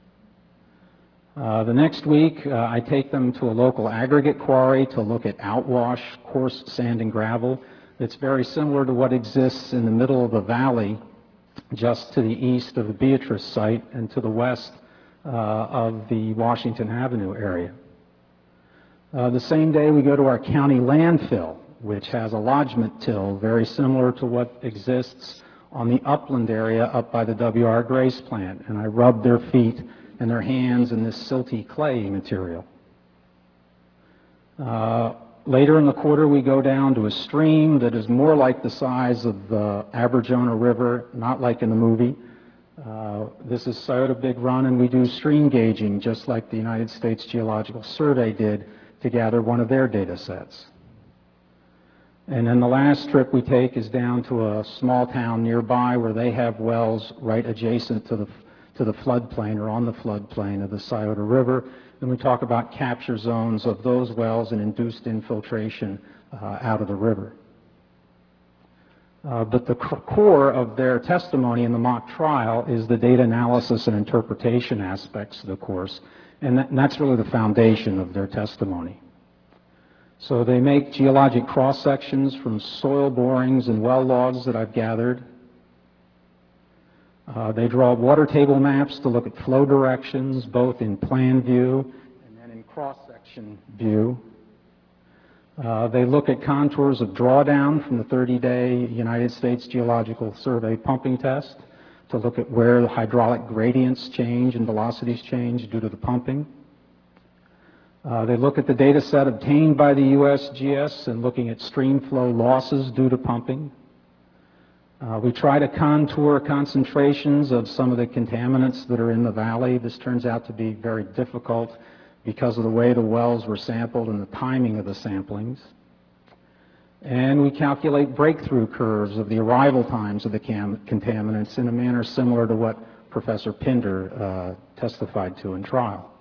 The next week, I take them to a local aggregate quarry to look at outwash, coarse sand and gravel. It's very similar to what exists in the middle of the valley, just to the east of the Beatrice site and to the west of the Washington Avenue area. The same day, we go to our county landfill, which has a lodgement till very similar to what exists on the upland area up by the W.R. Grace plant, and I rub their feet and their hands in this silty clay material. Later in the quarter, we go down to a stream that is more like the size of the Aberjona River, not like in the movie. This is Scioto Big Run, and we do stream gauging, just like the United States Geological Survey did to gather one of their data sets. And then the last trip we take is down to a small town nearby where they have wells right adjacent to the floodplain or on the floodplain of the Scioto River, and we talk about capture zones of those wells and induced infiltration out of the river. But the core of their testimony in the mock trial is the data analysis and interpretation aspects of the course, and that's really the foundation of their testimony. So they make geologic cross-sections from soil borings and well logs that I've gathered. They draw water table maps to look at flow directions, both in plan view and then in cross-section view. They look at contours of drawdown from the 30-day United States Geological Survey pumping test to look at where the hydraulic gradients change and velocities change due to the pumping. They look at the data set obtained by the USGS and looking at stream flow losses due to pumping. We try to contour concentrations of some of the contaminants that are in the valley. This turns out to be very difficult because of the way the wells were sampled and the timing of the samplings. And we calculate breakthrough curves of the arrival times of the contaminants in a manner similar to what Professor Pinder testified to in trial.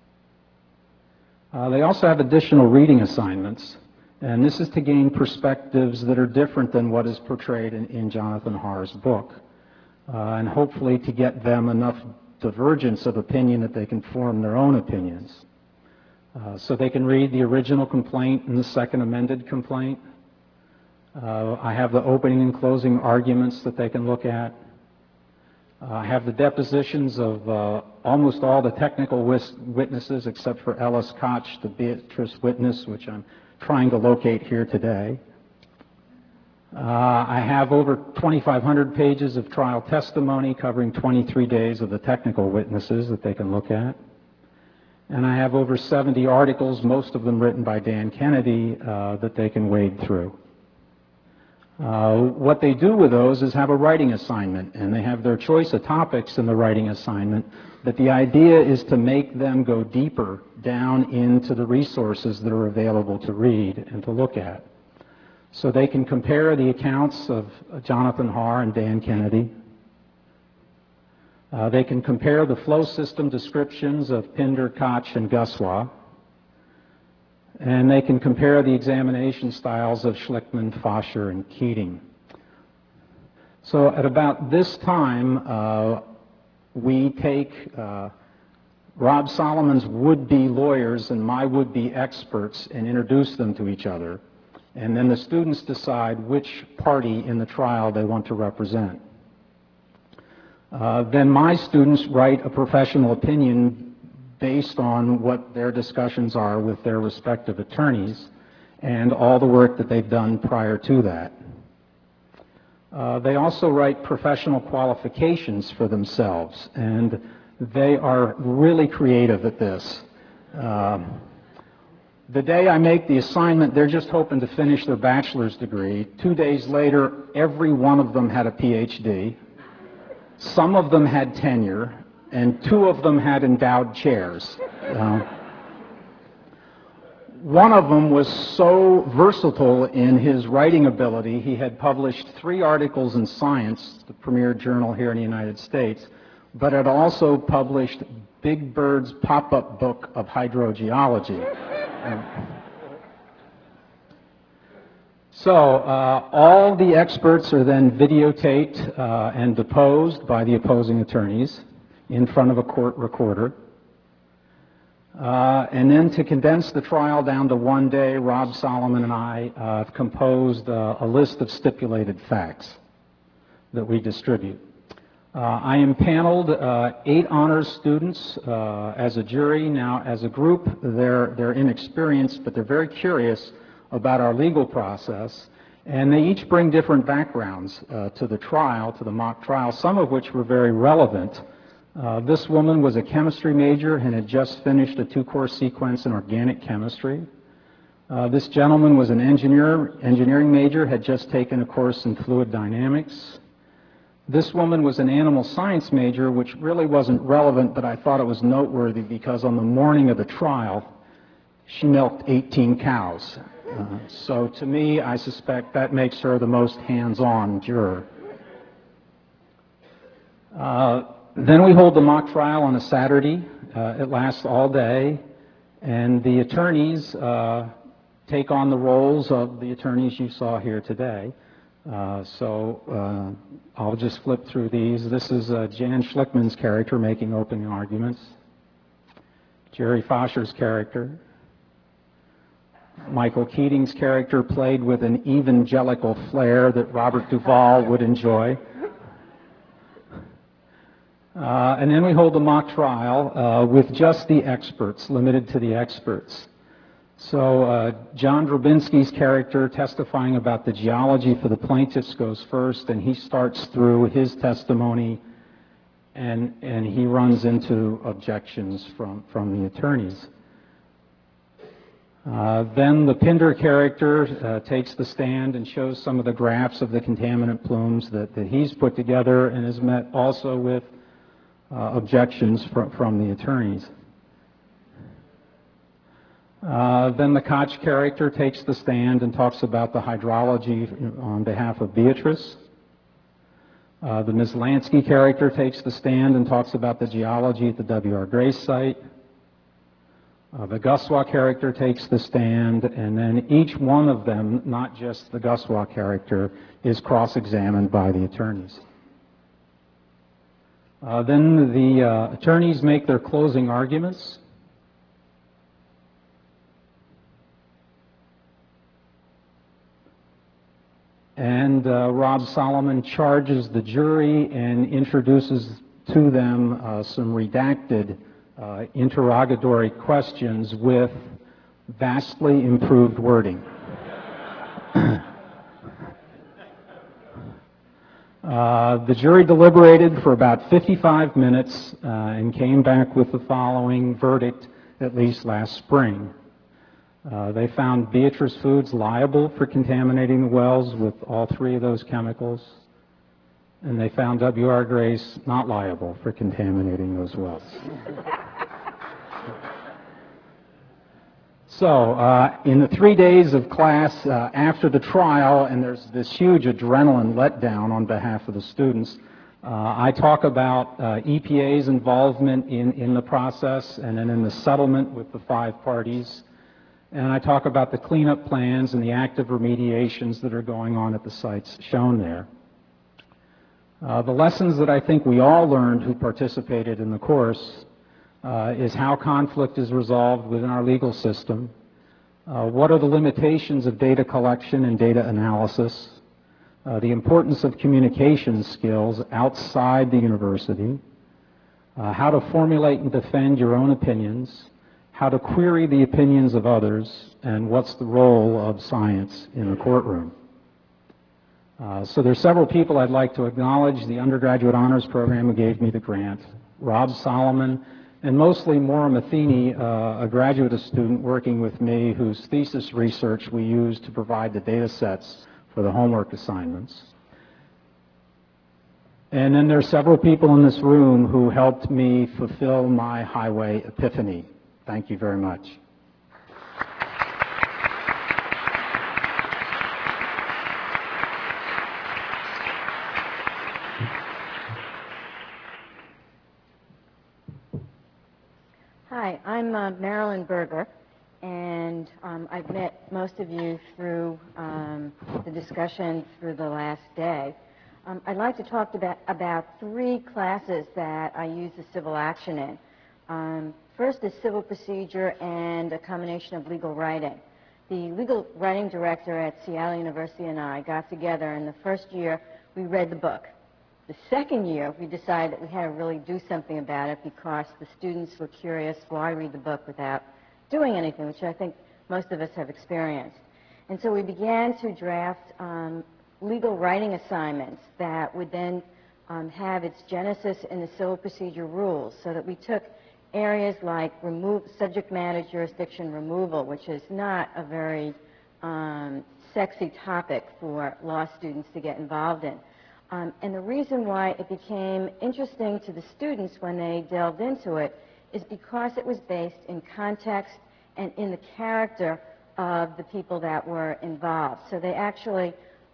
They also have additional reading assignments, and this is to gain perspectives that are different than what is portrayed in Jonathan Harr's book, and hopefully to get them enough divergence of opinion that they can form their own opinions. So they can read the original complaint and the second amended complaint. I have the opening and closing arguments that they can look at. I have the depositions of almost all the technical witnesses except for Ellis Koch, the Beatrice witness, which I'm trying to locate here today. I have over 2,500 pages of trial testimony covering 23 days of the technical witnesses that they can look at. And I have over 70 articles, most of them written by Dan Kennedy, that they can wade through. What they do with those is have a writing assignment, and they have their choice of topics in the writing assignment, but the idea is to make them go deeper down into the resources that are available to read and to look at. So they can compare the accounts of Jonathan Harr and Dan Kennedy. They can compare the flow system descriptions of Pinder, Koch, and Guswa. And they can compare the examination styles of Schlickman, Fosher, and Keating. So at about this time, we take Rob Solomon's would-be lawyers and my would-be experts and introduce them to each other. And then the students decide which party in the trial they want to represent. Then my students write a professional opinion based on what their discussions are with their respective attorneys and all the work that they've done prior to that. They also write professional qualifications for themselves, and they are really creative at this. The day I make the assignment, they're just hoping to finish their bachelor's degree. 2 days later, every one of them had a PhD. Some of them had tenure, and 2 of them had endowed chairs. One of them was so versatile in his writing ability, he had published 3 articles in Science, the premier journal here in the United States, but had also published Big Bird's pop-up book of hydrogeology. So all the experts are then videotaped and deposed by the opposing attorneys in front of a court recorder. And then to condense the trial down to 1 day, Rob Solomon and I have composed a list of stipulated facts that we distribute. I impaneled 8 honors students as a jury. Now, as a group, they're inexperienced, but they're very curious about our legal process, and they each bring different backgrounds to the trial, to the mock trial, some of which were very relevant. This woman was a chemistry major and had just finished a 2-course sequence in organic chemistry. This gentleman was an engineering major, had just taken a course in fluid dynamics. This woman was an animal science major, which really wasn't relevant, but I thought it was noteworthy because on the morning of the trial, she milked 18 cows. So to me, I suspect that makes her the most hands-on juror. Then we hold the mock trial on a Saturday. It lasts all day, and the attorneys take on the roles of the attorneys you saw here today. I'll just flip through these. This is Jan Schlickman's character making opening arguments. Jerry Fosher's character. Michael Keating's character played with an evangelical flair that Robert Duvall would enjoy. And then we hold the mock trial with just the experts, limited to the experts. So John Drabinski's character testifying about the geology for the plaintiffs goes first, and he starts through his testimony, and he runs into objections from the attorneys. Then the Pinder character takes the stand and shows some of the graphs of the contaminant plumes that he's put together and has met also with objections from the attorneys. Then the Koch character takes the stand and talks about the hydrology on behalf of Beatrice. The Ms. Lansky character takes the stand and talks about the geology at the W.R. Grace site. The Guswa character takes the stand, and then each one of them, not just the Guswa character, is cross-examined by the attorneys. Then the attorneys make their closing arguments. And Rob Solomon charges the jury and introduces to them some redacted interrogatory questions with vastly improved wording. The jury deliberated for about 55 minutes and came back with the following verdict, at least last spring. They found Beatrice Foods liable for contaminating the wells with all three of those chemicals, and they found W.R. Grace not liable for contaminating those wells. So, in the 3 days of class after the trial, and there's this huge adrenaline letdown on behalf of the students, I talk about EPA's involvement in the process and then in the settlement with the 5 parties. And I talk about the cleanup plans and the active remediations that are going on at the sites shown there. The lessons that I think we all learned who participated in the course is how conflict is resolved within our legal system, what are the limitations of data collection and data analysis, the importance of communication skills outside the university, how to formulate and defend your own opinions, how to query the opinions of others, and what's the role of science in the courtroom. So there's several people I'd like to acknowledge: the undergraduate honors program who gave me the grant, Rob Solomon, and mostly Maura Matheny, a graduate student working with me whose thesis research we used to provide the data sets for the homework assignments. And then there are several people in this room who helped me fulfill my highway epiphany. Thank you very much. Hi, I'm Marilyn Berger, and I've met most of you through the discussion through the last day. I'd like to talk about 3 classes that I use the civil action in. First is civil procedure and a combination of legal writing. The legal writing director at Seattle University and I got together, and the first year we read the book. The second year we decided that we had to really do something about it because the students were curious, why read the book without doing anything, which I think most of us have experienced. And so we began to draft legal writing assignments that would then have its genesis in the civil procedure rules, so that we took areas like subject matter jurisdiction removal, which is not a very sexy topic for law students to get involved in. And the reason why it became interesting to the students when they delved into it is because it was based in context and in the character of the people that were involved. So they actually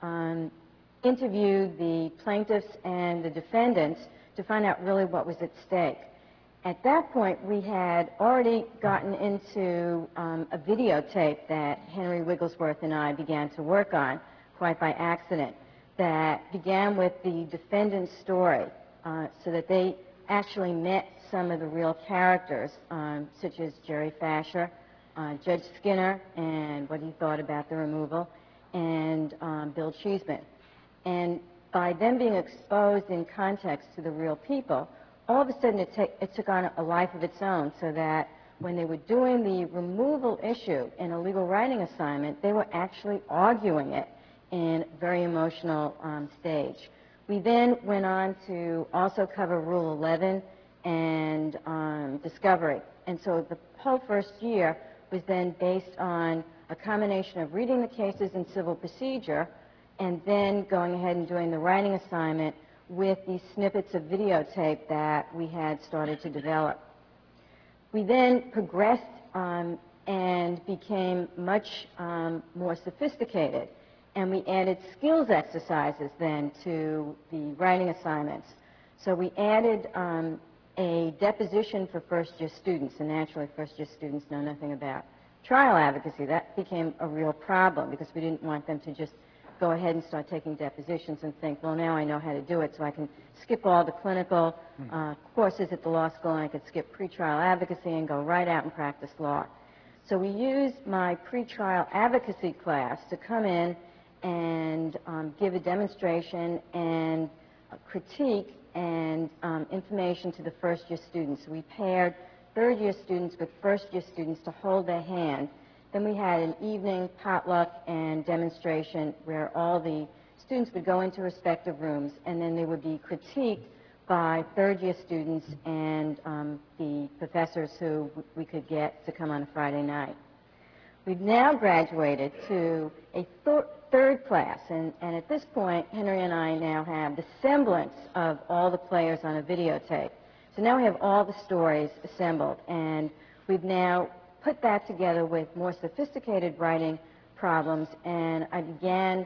interviewed the plaintiffs and the defendants to find out really what was at stake. At that point, we had already gotten into a videotape that Henry Wigglesworth and I began to work on, quite by accident, that began with the defendant's story, so that they actually met some of the real characters, such as Jerry Fasher, Judge Skinner, and what he thought about the removal, and Bill Cheeseman. And by them being exposed in context to the real people, all of a sudden it took on a life of its own, so that when they were doing the removal issue in a legal writing assignment, they were actually arguing it in a very emotional stage. We then went on to also cover Rule 11 and discovery. And so the whole first year was then based on a combination of reading the cases in civil procedure and then going ahead and doing the writing assignment with these snippets of videotape that we had started to develop. We then progressed and became much more sophisticated, and we added skills exercises then to the writing assignments. So we added a deposition for first-year students, and naturally first-year students know nothing about trial advocacy. That became a real problem because we didn't want them to just go ahead and start taking depositions and think, well, now I know how to do it, so I can skip all the clinical courses at the law school, and I could skip pretrial advocacy and go right out and practice law. So we used my pretrial advocacy class to come in and give a demonstration and critique and information to the first-year students. We paired third-year students with first-year students to hold their hand. Then we had an evening potluck and demonstration where all the students would go into respective rooms, and then they would be critiqued by third-year students and the professors who we could get to come on a Friday night. We've now graduated to a third class, and at this point, Henry and I now have the semblance of all the players on a videotape. So now we have all the stories assembled, and we've now put that together with more sophisticated writing problems, and I began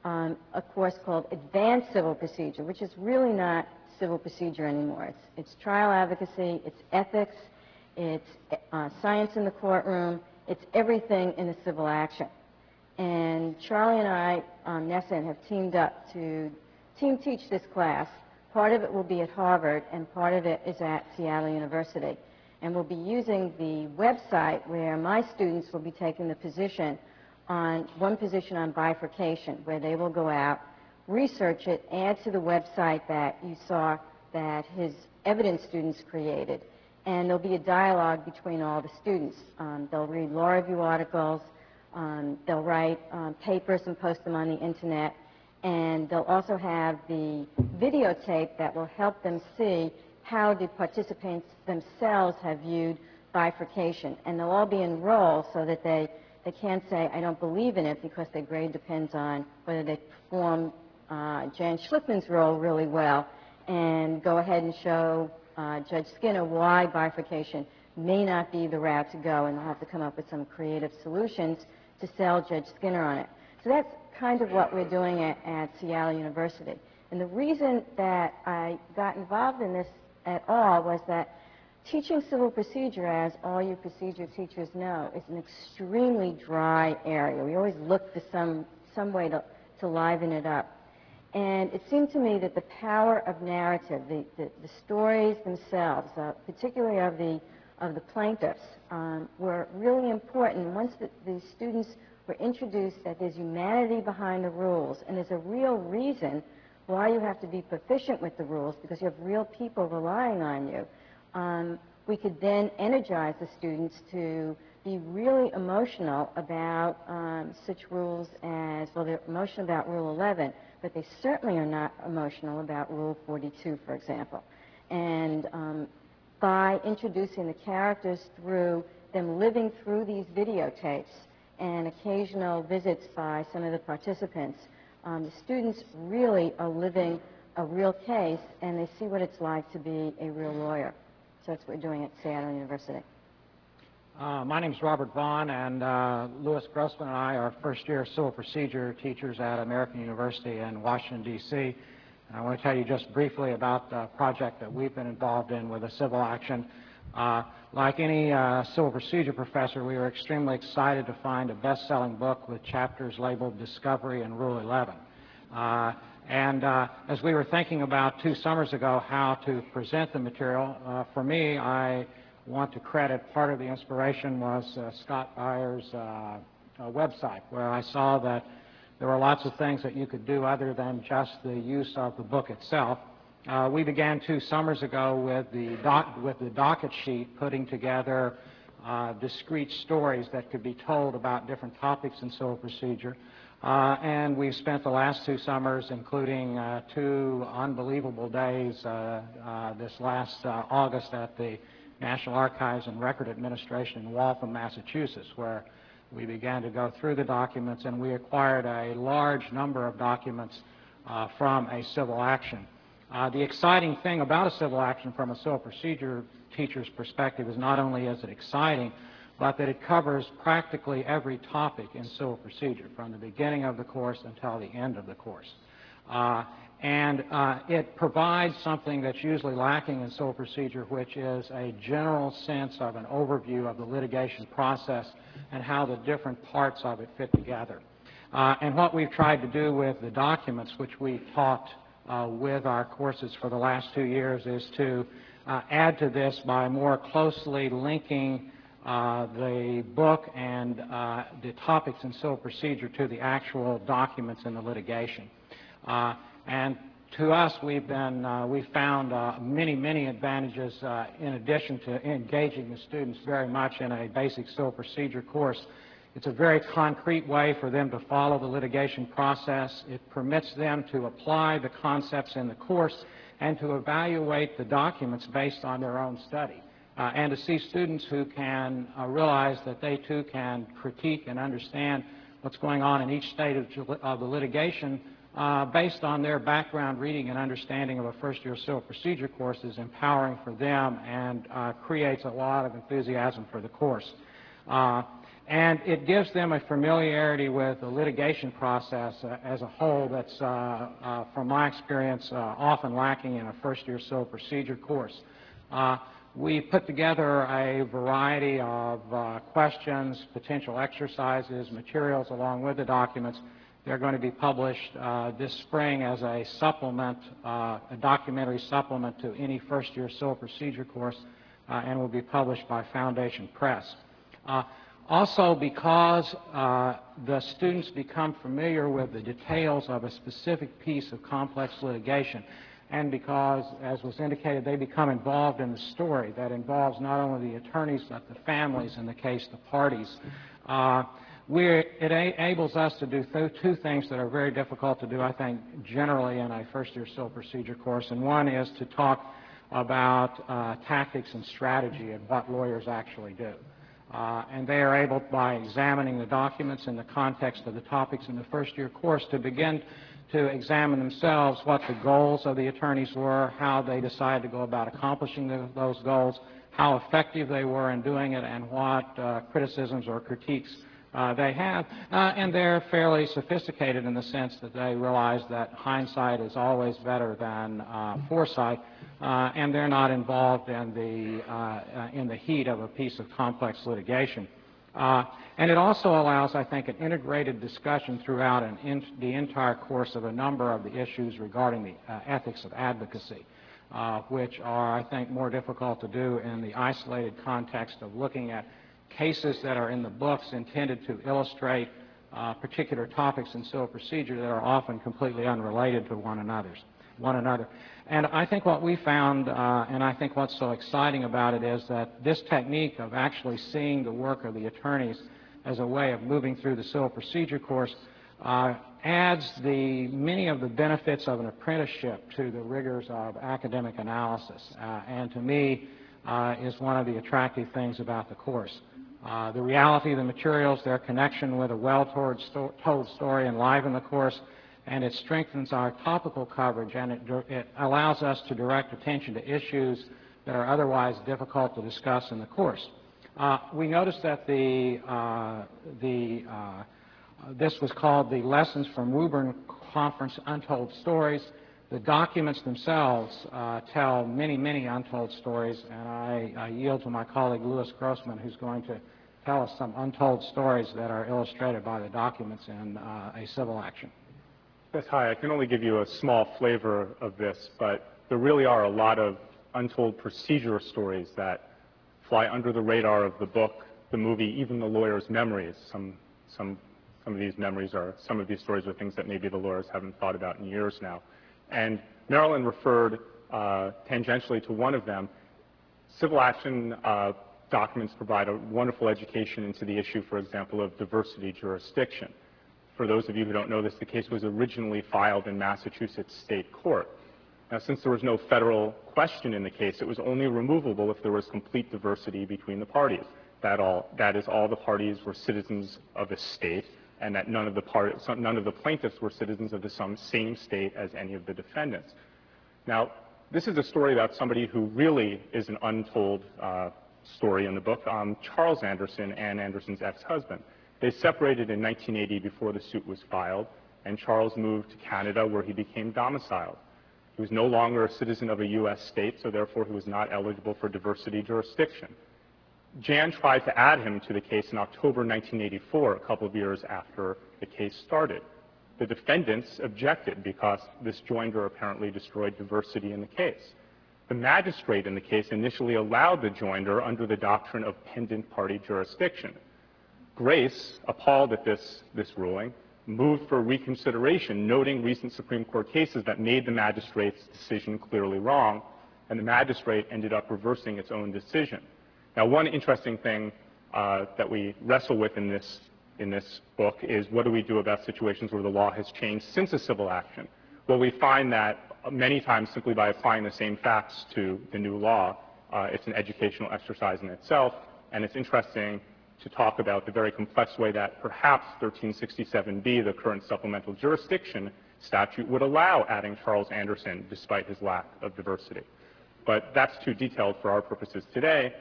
a course called Advanced Civil Procedure, which is really not civil procedure anymore. It's trial advocacy, it's ethics, it's science in the courtroom, it's everything in the civil action. And Charlie and I, Nessa, have teamed up to team teach this class. Part of it will be at Harvard, and part of it is at Seattle University. And we'll be using the website where my students will be taking the position on one position on bifurcation, where they will go out, research it, add to the website that you saw that his evidence students created. And there'll be a dialogue between all the students. They'll read law review articles, they'll write papers and post them on the internet, and they'll also have the videotape that will help them see how the participants themselves have viewed bifurcation. And they'll all be enrolled so that they can't say, I don't believe in it, because their grade depends on whether they perform Jan Schlickman's role really well and go ahead and show Judge Skinner why bifurcation may not be the route to go, and they'll have to come up with some creative solutions to sell Judge Skinner on it. So that's kind of what we're doing at Seattle University. And the reason that I got involved in this at all was that teaching civil procedure, as all you procedure teachers know, is an extremely dry area. We always look for some way to liven it up. And it seemed to me that the power of narrative, the stories themselves, particularly of the plaintiffs, were really important. Once the students were introduced that there's humanity behind the rules, and there's a real reason why you have to be proficient with the rules, because you have real people relying on you, we could then energize the students to be really emotional about such rules as, well, they're emotional about Rule 11, but they certainly are not emotional about Rule 42, for example. And by introducing the characters through them living through these videotapes and occasional visits by some of the participants, the students really are living a real case, and they see what it's like to be a real lawyer. So that's what we're doing at Seattle University. My name is Robert Vaughn, and Louis Grossman and I are first-year civil procedure teachers at American University in Washington, D.C. And I want to tell you just briefly about the project that we've been involved in with a civil action. Like any civil procedure professor, we were extremely excited to find a best-selling book with chapters labeled Discovery and Rule 11. As we were thinking about 2 summers ago how to present the material, for me, I want to credit part of the inspiration was Scott Byers' website, where I saw that there were lots of things that you could do other than just the use of the book itself. We began 2 summers ago with the docket sheet, putting together discrete stories that could be told about different topics in civil procedure. And we've spent the last 2 summers, including 2 unbelievable days this last August at the National Archives and Record Administration in Waltham, Massachusetts, where we began to go through the documents, and we acquired a large number of documents from a civil action. The exciting thing about a civil action from a civil procedure teacher's perspective is not only is it exciting, but that it covers practically every topic in civil procedure, from the beginning of the course until the end of the course. It provides something that's usually lacking in civil procedure, which is a general sense of an overview of the litigation process and how the different parts of it fit together. And what we've tried to do with the documents, which we've taught with our courses for the last 2 years, is to add to this by more closely linking the book and the topics in civil procedure to the actual documents in the litigation. And to us, we've found many advantages in addition to engaging the students very much in a basic civil procedure course. It's a very concrete way for them to follow the litigation process. It permits them to apply the concepts in the course and to evaluate the documents based on their own study, and to see students who can realize that they too can critique and understand what's going on in each stage of the litigation based on their background reading and understanding of a first-year civil procedure course is empowering for them and creates a lot of enthusiasm for the course. And it gives them a familiarity with the litigation process as a whole that's, from my experience, often lacking in a first-year civil procedure course. We put together a variety of questions, potential exercises, materials along with the documents. They're going to be published this spring as a supplement, a documentary supplement to any first-year civil procedure course, and will be published by Foundation Press. Also, because the students become familiar with the details of a specific piece of complex litigation, and because, as was indicated, they become involved in the story that involves not only the attorneys but the families, in the case the parties, it enables us to do two things that are very difficult to do, I think, generally in a first-year civil procedure course. And one is to talk about tactics and strategy and what lawyers actually do. And they are able, by examining the documents in the context of the topics in the first-year course, to begin to examine themselves what the goals of the attorneys were, how they decided to go about accomplishing those goals, how effective they were in doing it, and what criticisms or critiques they have. And they're fairly sophisticated in the sense that they realize that hindsight is always better than foresight, and they're not involved in the heat of a piece of complex litigation. And it also allows, I think, an integrated discussion throughout the entire course of a number of the issues regarding the ethics of advocacy, which are, I think, more difficult to do in the isolated context of looking at cases that are in the books intended to illustrate particular topics in civil procedure that are often completely unrelated to one another. And I think what we found, and I think what's so exciting about it, is that this technique of actually seeing the work of the attorneys as a way of moving through the civil procedure course adds many of the benefits of an apprenticeship to the rigors of academic analysis, and to me is one of the attractive things about the course. The reality of the materials, their connection with a well-told story enliven the course, and it strengthens our topical coverage, and it allows us to direct attention to issues that are otherwise difficult to discuss in the course. We noticed that this was called the Lessons from Woburn Conference Untold Stories. The documents themselves tell many untold stories, and I yield to my colleague Louis Grossman, who's going to tell us some untold stories that are illustrated by the documents in a civil action. Yes, hi. I can only give you a small flavor of this, but there really are a lot of untold procedure stories that fly under the radar of the book, the movie, even the lawyer's memories. Some of these memories are, some of these stories are things that maybe the lawyers haven't thought about in years now. And Marilyn referred tangentially to one of them. Civil action documents provide a wonderful education into the issue, for example, of diversity jurisdiction. For those of you who don't know this, the case was originally filed in Massachusetts State Court. Now, since there was no federal question in the case, it was only removable if there was complete diversity between the parties. That is, all the parties were citizens of a state, and that none of the plaintiffs were citizens of the same state as any of the defendants. Now, this is a story about somebody who really is an untold story in the book, Charles Anderson, Ann Anderson's ex-husband. They separated in 1980 before the suit was filed, and Charles moved to Canada where he became domiciled. He was no longer a citizen of a U.S. state, so therefore he was not eligible for diversity jurisdiction. Jan tried to add him to the case in October 1984, a couple of years after the case started. The defendants objected because this joinder apparently destroyed diversity in the case. The magistrate in the case initially allowed the joinder under the doctrine of pendent party jurisdiction. Grace, appalled at this ruling, moved for reconsideration, noting recent Supreme Court cases that made the magistrate's decision clearly wrong, and the magistrate ended up reversing its own decision. Now, one interesting thing that we wrestle with in this book is what do we do about situations where the law has changed since a civil action? Well, we find that many times simply by applying the same facts to the new law, it's an educational exercise in itself, and it's interesting to talk about the very complex way that perhaps 1367B, the current supplemental jurisdiction statute, would allow adding Charles Anderson despite his lack of diversity. But that's too detailed for our purposes today.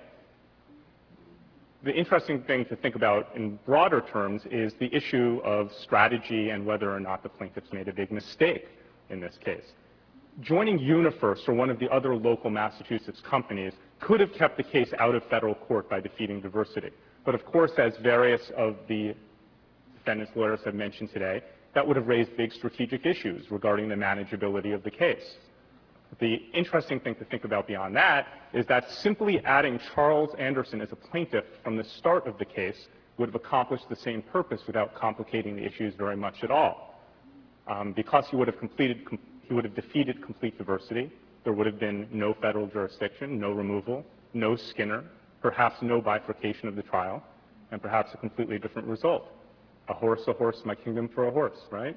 The interesting thing to think about in broader terms is the issue of strategy and whether or not the plaintiffs made a big mistake in this case. Joining UniFirst or one of the other local Massachusetts companies could have kept the case out of federal court by defeating diversity. But of course, as various of the defendants' lawyers have mentioned today, that would have raised big strategic issues regarding the manageability of the case. The interesting thing to think about beyond that is that simply adding Charles Anderson as a plaintiff from the start of the case would have accomplished the same purpose without complicating the issues very much at all. Because he would have defeated complete diversity, there would have been no federal jurisdiction, no removal, no Skinner, perhaps no bifurcation of the trial, and perhaps a completely different result. A horse, my kingdom for a horse, right?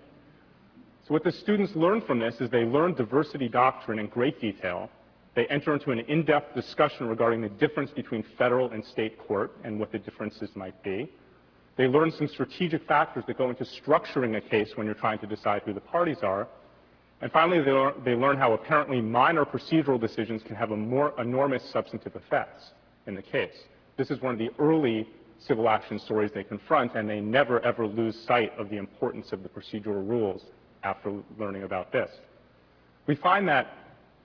So what the students learn from this is they learn diversity doctrine in great detail. They enter into an in-depth discussion regarding the difference between federal and state court and what the differences might be. They learn some strategic factors that go into structuring a case when you're trying to decide who the parties are. And finally, they learn how apparently minor procedural decisions can have more enormous substantive effects in the case. This is one of the early civil action stories they confront, and they never, ever lose sight of the importance of the procedural rules after learning about this. We find that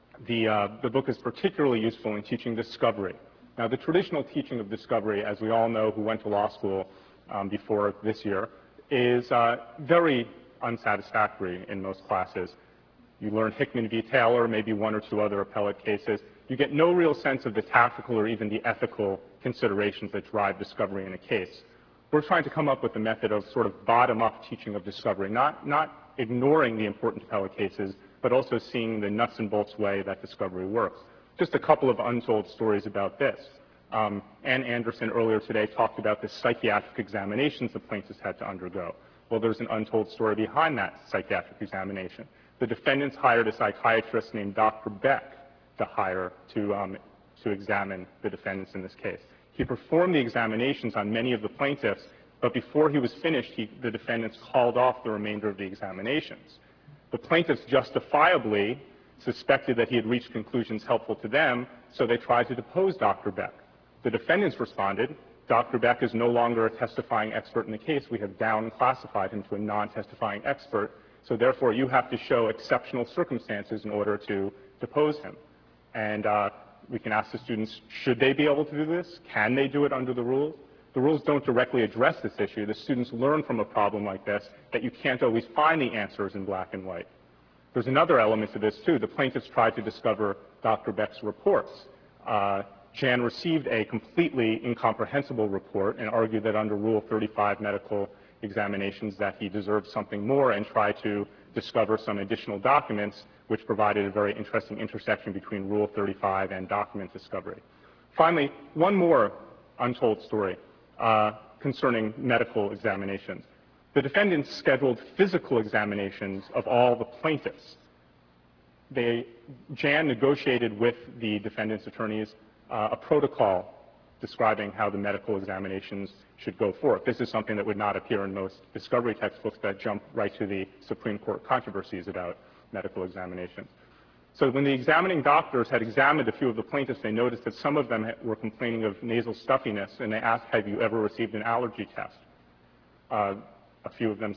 the book is particularly useful in teaching discovery. Now, the traditional teaching of discovery, as we all know who went to law school before this year, is very unsatisfactory in most classes. You learn Hickman v. Taylor, maybe one or two other appellate cases. You get no real sense of the tactical or even the ethical considerations that drive discovery in a case. We're trying to come up with a method of sort of bottom-up teaching of discovery, not ignoring the important appellate cases, but also seeing the nuts and bolts way that discovery works. Just a couple of untold stories about this. Ann Anderson earlier today talked about the psychiatric examinations the plaintiffs had to undergo. Well, there's an untold story behind that psychiatric examination. The defendants hired a psychiatrist named Dr. Beck to examine the defendants in this case. He performed the examinations on many of the plaintiffs, but before he was finished, the defendants called off the remainder of the examinations. The plaintiffs justifiably suspected that he had reached conclusions helpful to them, so they tried to depose Dr. Beck. The defendants responded, Dr. Beck is no longer a testifying expert in the case. We have down-classified him to a non-testifying expert, so therefore you have to show exceptional circumstances in order to depose him. And we can ask the students, should they be able to do this? Can they do it under the rules? The rules don't directly address this issue. The students learn from a problem like this that you can't always find the answers in black and white. There's another element to this, too. The plaintiffs tried to discover Dr. Beck's reports. Jan received a completely incomprehensible report and argued that under Rule 35 medical examinations that he deserved something more and tried to discover some additional documents which provided a very interesting intersection between Rule 35 and document discovery. Finally, one more untold story concerning medical examinations. The defendants scheduled physical examinations of all the plaintiffs. Jan negotiated with the defendant's attorneys a protocol describing how the medical examinations should go forth. This is something that would not appear in most discovery textbooks that jump right to the Supreme Court controversies about medical examinations. So when the examining doctors had examined a few of the plaintiffs, they noticed that some of them were complaining of nasal stuffiness, and they asked, have you ever received an allergy test? A few of them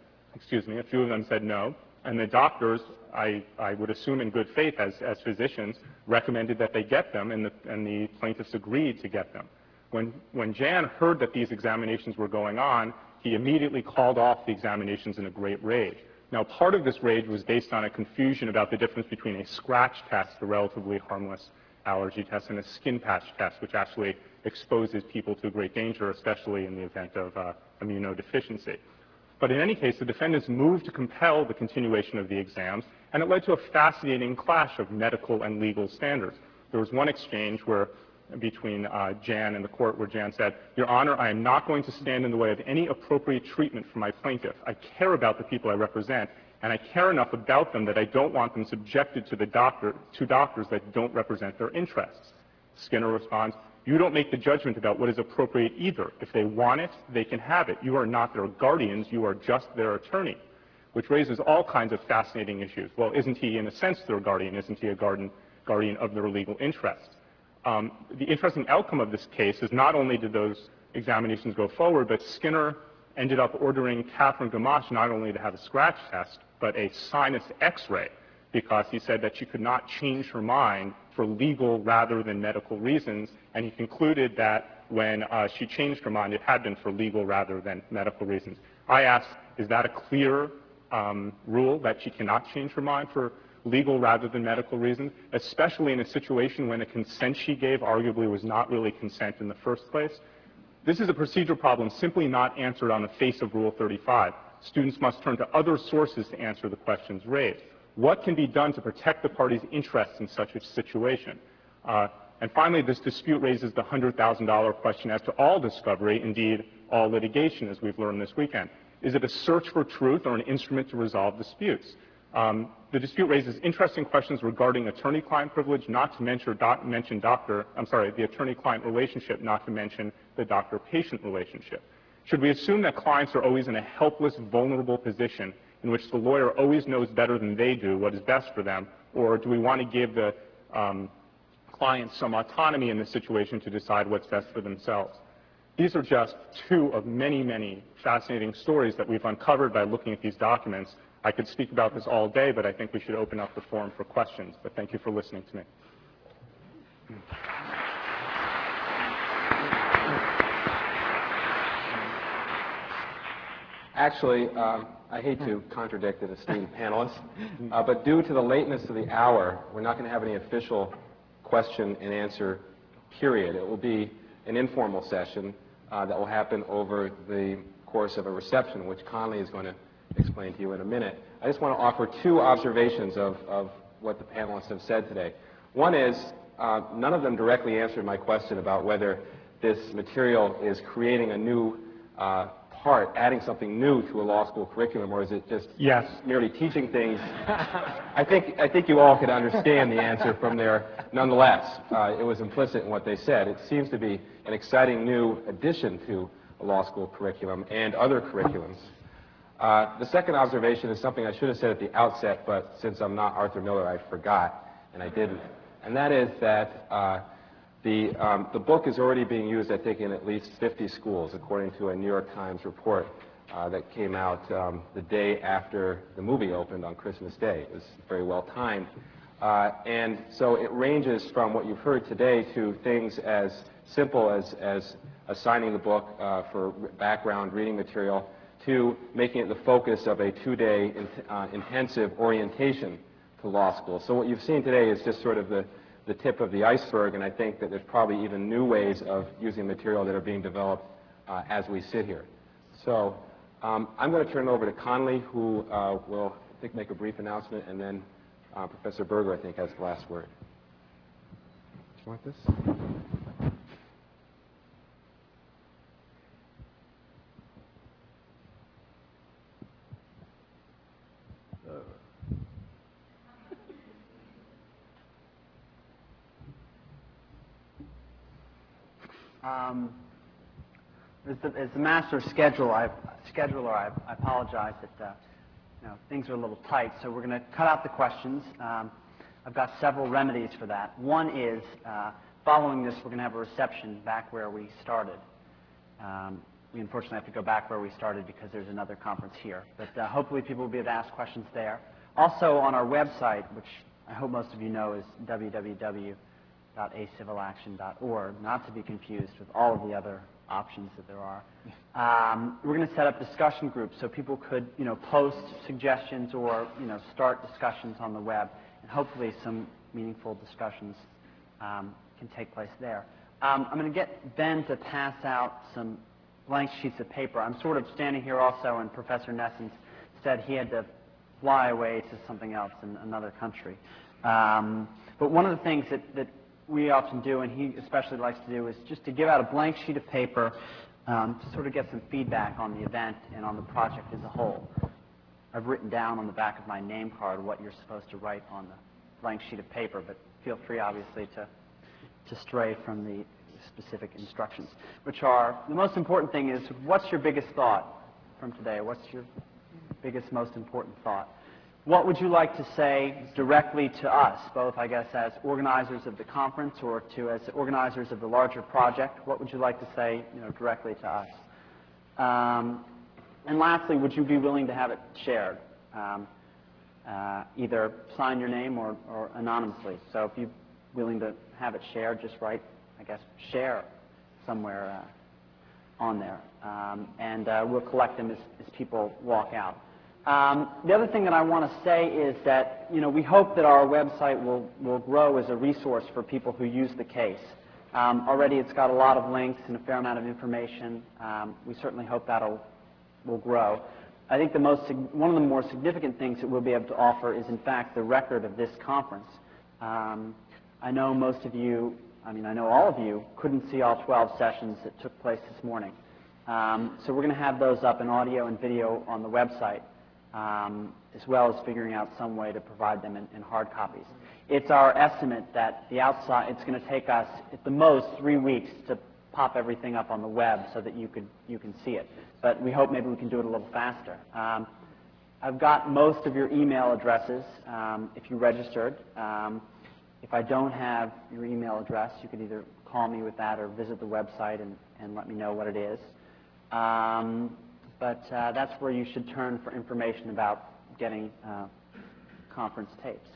said no. And the doctors, I would assume in good faith as physicians, recommended that they get them, and the plaintiffs agreed to get them. When Jan heard that these examinations were going on, he immediately called off the examinations in a great rage. Now, part of this rage was based on a confusion about the difference between a scratch test, a relatively harmless allergy test, and a skin patch test, which actually exposes people to great danger, especially in the event of immunodeficiency. But in any case, the defendants moved to compel the continuation of the exams, and it led to a fascinating clash of medical and legal standards. There was one exchange between Jan and the court where Jan said, Your Honor, I am not going to stand in the way of any appropriate treatment for my plaintiff. I care about the people I represent, and I care enough about them that I don't want them subjected to doctors that don't represent their interests. Skinner responds, you don't make the judgment about what is appropriate either. If they want it, they can have it. You are not their guardians. You are just their attorney, which raises all kinds of fascinating issues. Well, isn't he, in a sense, their guardian? Isn't he a guardian of their legal interests? The interesting outcome of this case is not only did those examinations go forward, but Skinner ended up ordering Catherine Gamache not only to have a scratch test, but a sinus x-ray, because he said that she could not change her mind for legal rather than medical reasons, and he concluded that when she changed her mind, it had been for legal rather than medical reasons. I asked, is that a clear rule that she cannot change her mind for legal rather than medical reasons, especially in a situation when the consent she gave arguably was not really consent in the first place? This is a procedural problem simply not answered on the face of Rule 35. Students must turn to other sources to answer the questions raised. What can be done to protect the party's interests in such a situation? And finally, this dispute raises the $100,000 question as to all discovery, indeed all litigation, as we've learned this weekend. Is it a search for truth or an instrument to resolve disputes? The dispute raises interesting questions regarding attorney-client privilege, not to mention the attorney-client relationship, not to mention the doctor-patient relationship. Should we assume that clients are always in a helpless, vulnerable position in which the lawyer always knows better than they do what is best for them, or do we want to give the clients some autonomy in this situation to decide what's best for themselves? These are just two of many, many fascinating stories that we've uncovered by looking at these documents. I could speak about this all day, but I think we should open up the forum for questions. But thank you for listening to me. Actually, I hate to contradict an esteemed panelist, but due to the lateness of the hour, we're not going to have any official question and answer period. It will be an informal session that will happen over the course of a reception, which Conley is going to explain to you in a minute. I just want to offer two observations of what the panelists have said today. One is, none of them directly answered my question about whether this material is creating a new part, adding something new to a law school curriculum, or is it just merely teaching things? I think you all could understand the answer from there. Nonetheless, it was implicit in what they said. It seems to be an exciting new addition to a law school curriculum and other curriculums. The second observation is something I should have said at the outset, but since I'm not Arthur Miller, I forgot, and I didn't. And that is that the book is already being used, I think, in at least 50 schools, according to a New York Times report that came out the day after the movie opened on Christmas Day. It was very well timed. And so it ranges from what you've heard today to things as simple as assigning the book for background reading material to making it the focus of a two-day intensive orientation to law school. So what you've seen today is just sort of the tip of the iceberg, and I think that there's probably even new ways of using material that are being developed as we sit here. So I'm going to turn it over to Conley, who will, I think, make a brief announcement, and then Professor Berger, I think, has the last word. Do you want this? As the master scheduler, I apologize that things are a little tight, so we're going to cut out the questions. I've got several remedies for that. One is, following this, we're going to have a reception back where we started. We unfortunately have to go back where we started because there's another conference here. But hopefully people will be able to ask questions there. Also on our website, which I hope most of you know is www.acivilaction.org, not to be confused with all of the other options that there are. We're going to set up discussion groups so people could, post suggestions or, start discussions on the web, and hopefully some meaningful discussions can take place there. I'm going to get Ben to pass out some blank sheets of paper. I'm sort of standing here also, and Professor Nessens said he had to fly away to something else in another country. But one of the things that we often do, and he especially likes to do, is just to give out a blank sheet of paper to sort of get some feedback on the event and on the project as a whole. I've written down on the back of my name card what you're supposed to write on the blank sheet of paper, but feel free, obviously, to stray from the specific instructions, which are, the most important thing is, what's your biggest thought from today? What's your biggest, most important thought? What would you like to say directly to us, both, I guess, as organizers of the conference or as organizers of the larger project? What would you like to say, directly to us? And lastly, would you be willing to have it shared? Either sign your name or anonymously. So if you're willing to have it shared, just write, I guess, share somewhere on there. And we'll collect them as people walk out. The other thing that I want to say is that, we hope that our website will grow as a resource for people who use the case. Already it's got a lot of links and a fair amount of information. We certainly hope that will grow. I think one of the more significant things that we'll be able to offer is, in fact, the record of this conference. I know most of you, I know all of you couldn't see all 12 sessions that took place this morning. So we're going to have those up in audio and video on the website, as well as figuring out some way to provide them in hard copies. It's our estimate that it's going to take us, at the most, 3 weeks to pop everything up on the web so that you can see it. But we hope maybe we can do it a little faster. I've got most of your email addresses if you registered. If I don't have your email address, you could either call me with that or visit the website and let me know what it is. But that's where you should turn for information about getting conference tapes.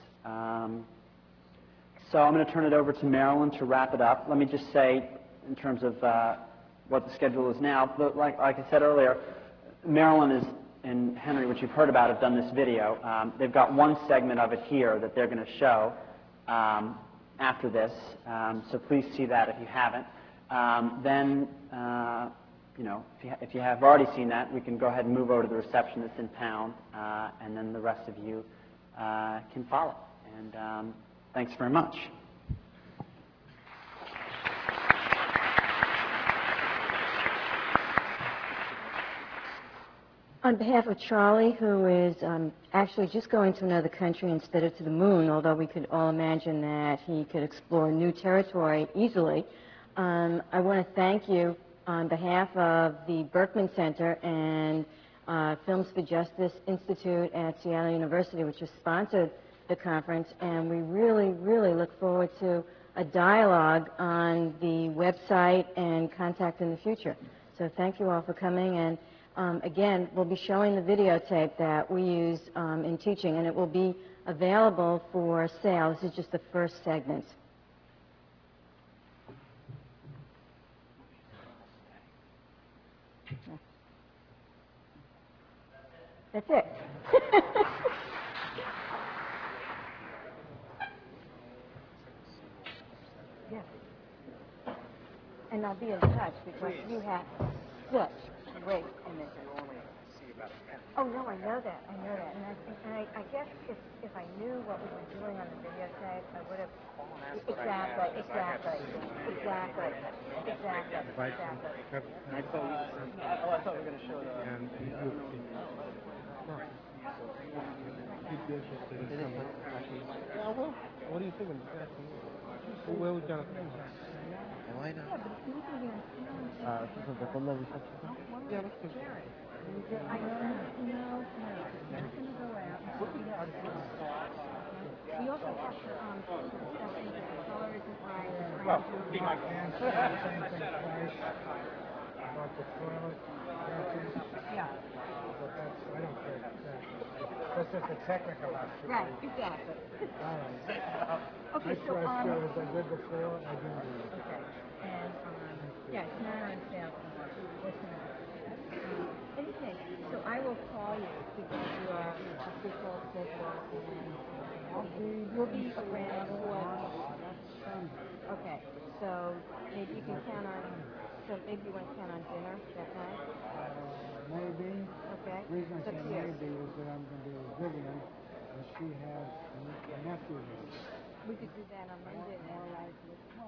So I'm going to turn it over to Marilyn to wrap it up. Let me just say, in terms of what the schedule is now, like I said earlier, Marilyn and Henry, which you've heard about, have done this video. They've got one segment of it here that they're going to show after this, so please see that if you haven't. Then, if you have already seen that, we can go ahead and move over to the receptionist in town, and then the rest of you can follow. And thanks very much. On behalf of Charlie, who is actually just going to another country instead of to the moon, although we could all imagine that he could explore new territory easily, I want to thank you on behalf of the Berkman Center and Films for Justice Institute at Seattle University, which has sponsored the conference, and we really, really look forward to a dialogue on the website and contact in the future. So thank you all for coming, and again, we'll be showing the videotape that we use in teaching, and it will be available for sale. This is just the first segment. That's it. Yeah. And I'll be in touch because you have such great images. Oh no, I know that. And I guess if I knew what we were doing on the videotape, I would have. Exactly. I thought we were going to show the. What do you think? Where we got it? Why not? Yeah, but it's not going to be on camera. This is the full reception. Yeah, let's do it. I don't know. It's going to go out. We also have to discuss if the color isn't right. Well, be my same thing twice about the toilet bathrooms. Yeah. But that's, I don't care about that. That's just a technical issue. Right, exactly. All right. Okay, I so, trust you as I did before, I do. Okay. And, yeah, tomorrow and sale tomorrow. Listen. Okay, so I will call you to get your official schedule and we'll be around for. Okay, so maybe you can count on, so maybe you want to count on dinner that night? Maybe. Okay. The reason I It's say up to you. maybe is that I'm going to be with Vivian, and she has a nephew there. We could do that on Monday then.